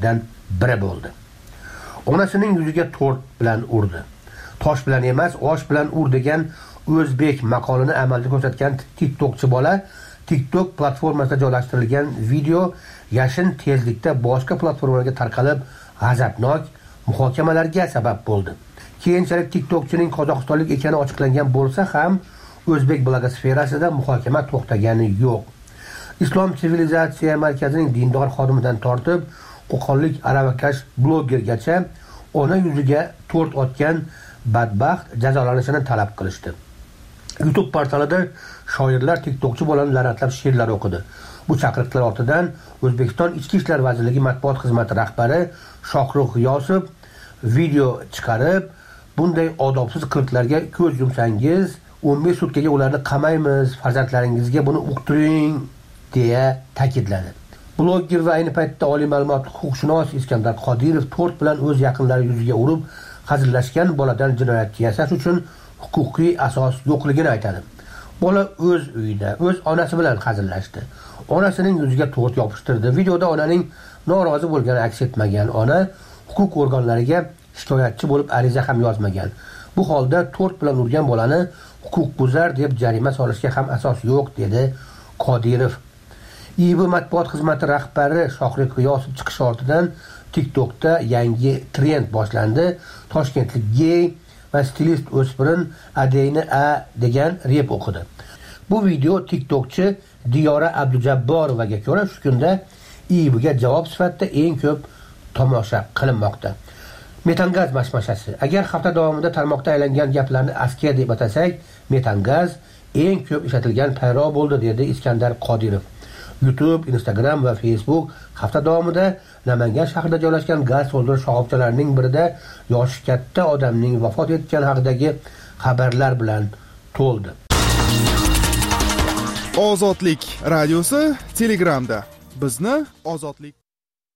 J: biri bo'ldi. Onasining yuziga to'rt bilan urdi. Tosh bilan emas, osh bilan ur degan o'zbek maqolini amalda ko'rsatgan TikTokchi bola TikTok platformasida joylashtirilgan video yashin tezlikda boshqa platformalarga tarqalib, g'azabnok muhokamalarga sabab bo'ldi. Keyinchalik TikTokchining qozog'istonlik ekani ochiqlangan bo'lsa ham, o'zbek blogosferasida muhokama to'xtagani yo'q. Islom sivilizatsiya markazining dindor xodimidan tortib, qo'qonlik aravakash blogergacha ona yuziga to'rt otgan badbaxt jazolanishini talab qilishdi. YouTube portalida shoirlar TikTokchi bolani la'natlab she'rlar o'qidi. Bu chaqiriqlar ortidan O'zbekiston Ichki ishlar vazirligi matbuot xizmati rahbari Shohruh G'iyosov video chiqarib, bunday odobsiz qilqlarga ko'z yumsangiz, 15 sutkaga ularni qamaymiz, farzandlaringizga buni uqtiring deya ta'kidladi. Bloger va ayni paytda oliy ma'lumotli huquqshunos Iskandar Qodirov to'rt bilan o'z yaqinlari yuziga urib, hazillashgan boladan jinoyat yasash uchun huquqiy asos yo'qligini aytadi. Bola o'z uyida, o'z onasi bilan hazillashdi. Onasining yuziga to'rt yopishtirdi. Videoda onaning norozi bo'lgani aks etmagan. Ona huquq organlariga shikoyatchi bo'lib ariza ham yozmagan. Bu holda to'rt bilan urgan bolani huquqbuzar deb jarima solishga ham asos yo'q, dedi Qodirov. IIB matbuot xizmati rahbari Shohruh G'iyosov chiqishi ortidan TikTokda yangi trend boshlandi. Toshkentlik gey va stilist o'spirin Adeyni A degan rep o'qidi. Bu video TikTokchi Diyora Abdujabborovga ko'ra shu kunda IIBga javob sifatida eng ko'p tomosha qilinmoqda. Metangaz mashmashasi. Agar hafta davomida tarmoqda aylangan gaplarni askiya deb atasak, metangaz eng ko'p ishlatilgan payro bo'ldi, dedi Iskandar Qodirov. YouTube, Instagram va Facebook hafta davomida Namangan shahrida joylashgan gaz to'ldirish shoxobchalarining birida yoshi katta odamning vafot etgani haqidagi xabarlar bilan to'ldi.
S: Ozodlik radiosi Telegramda. Bizni ozodlik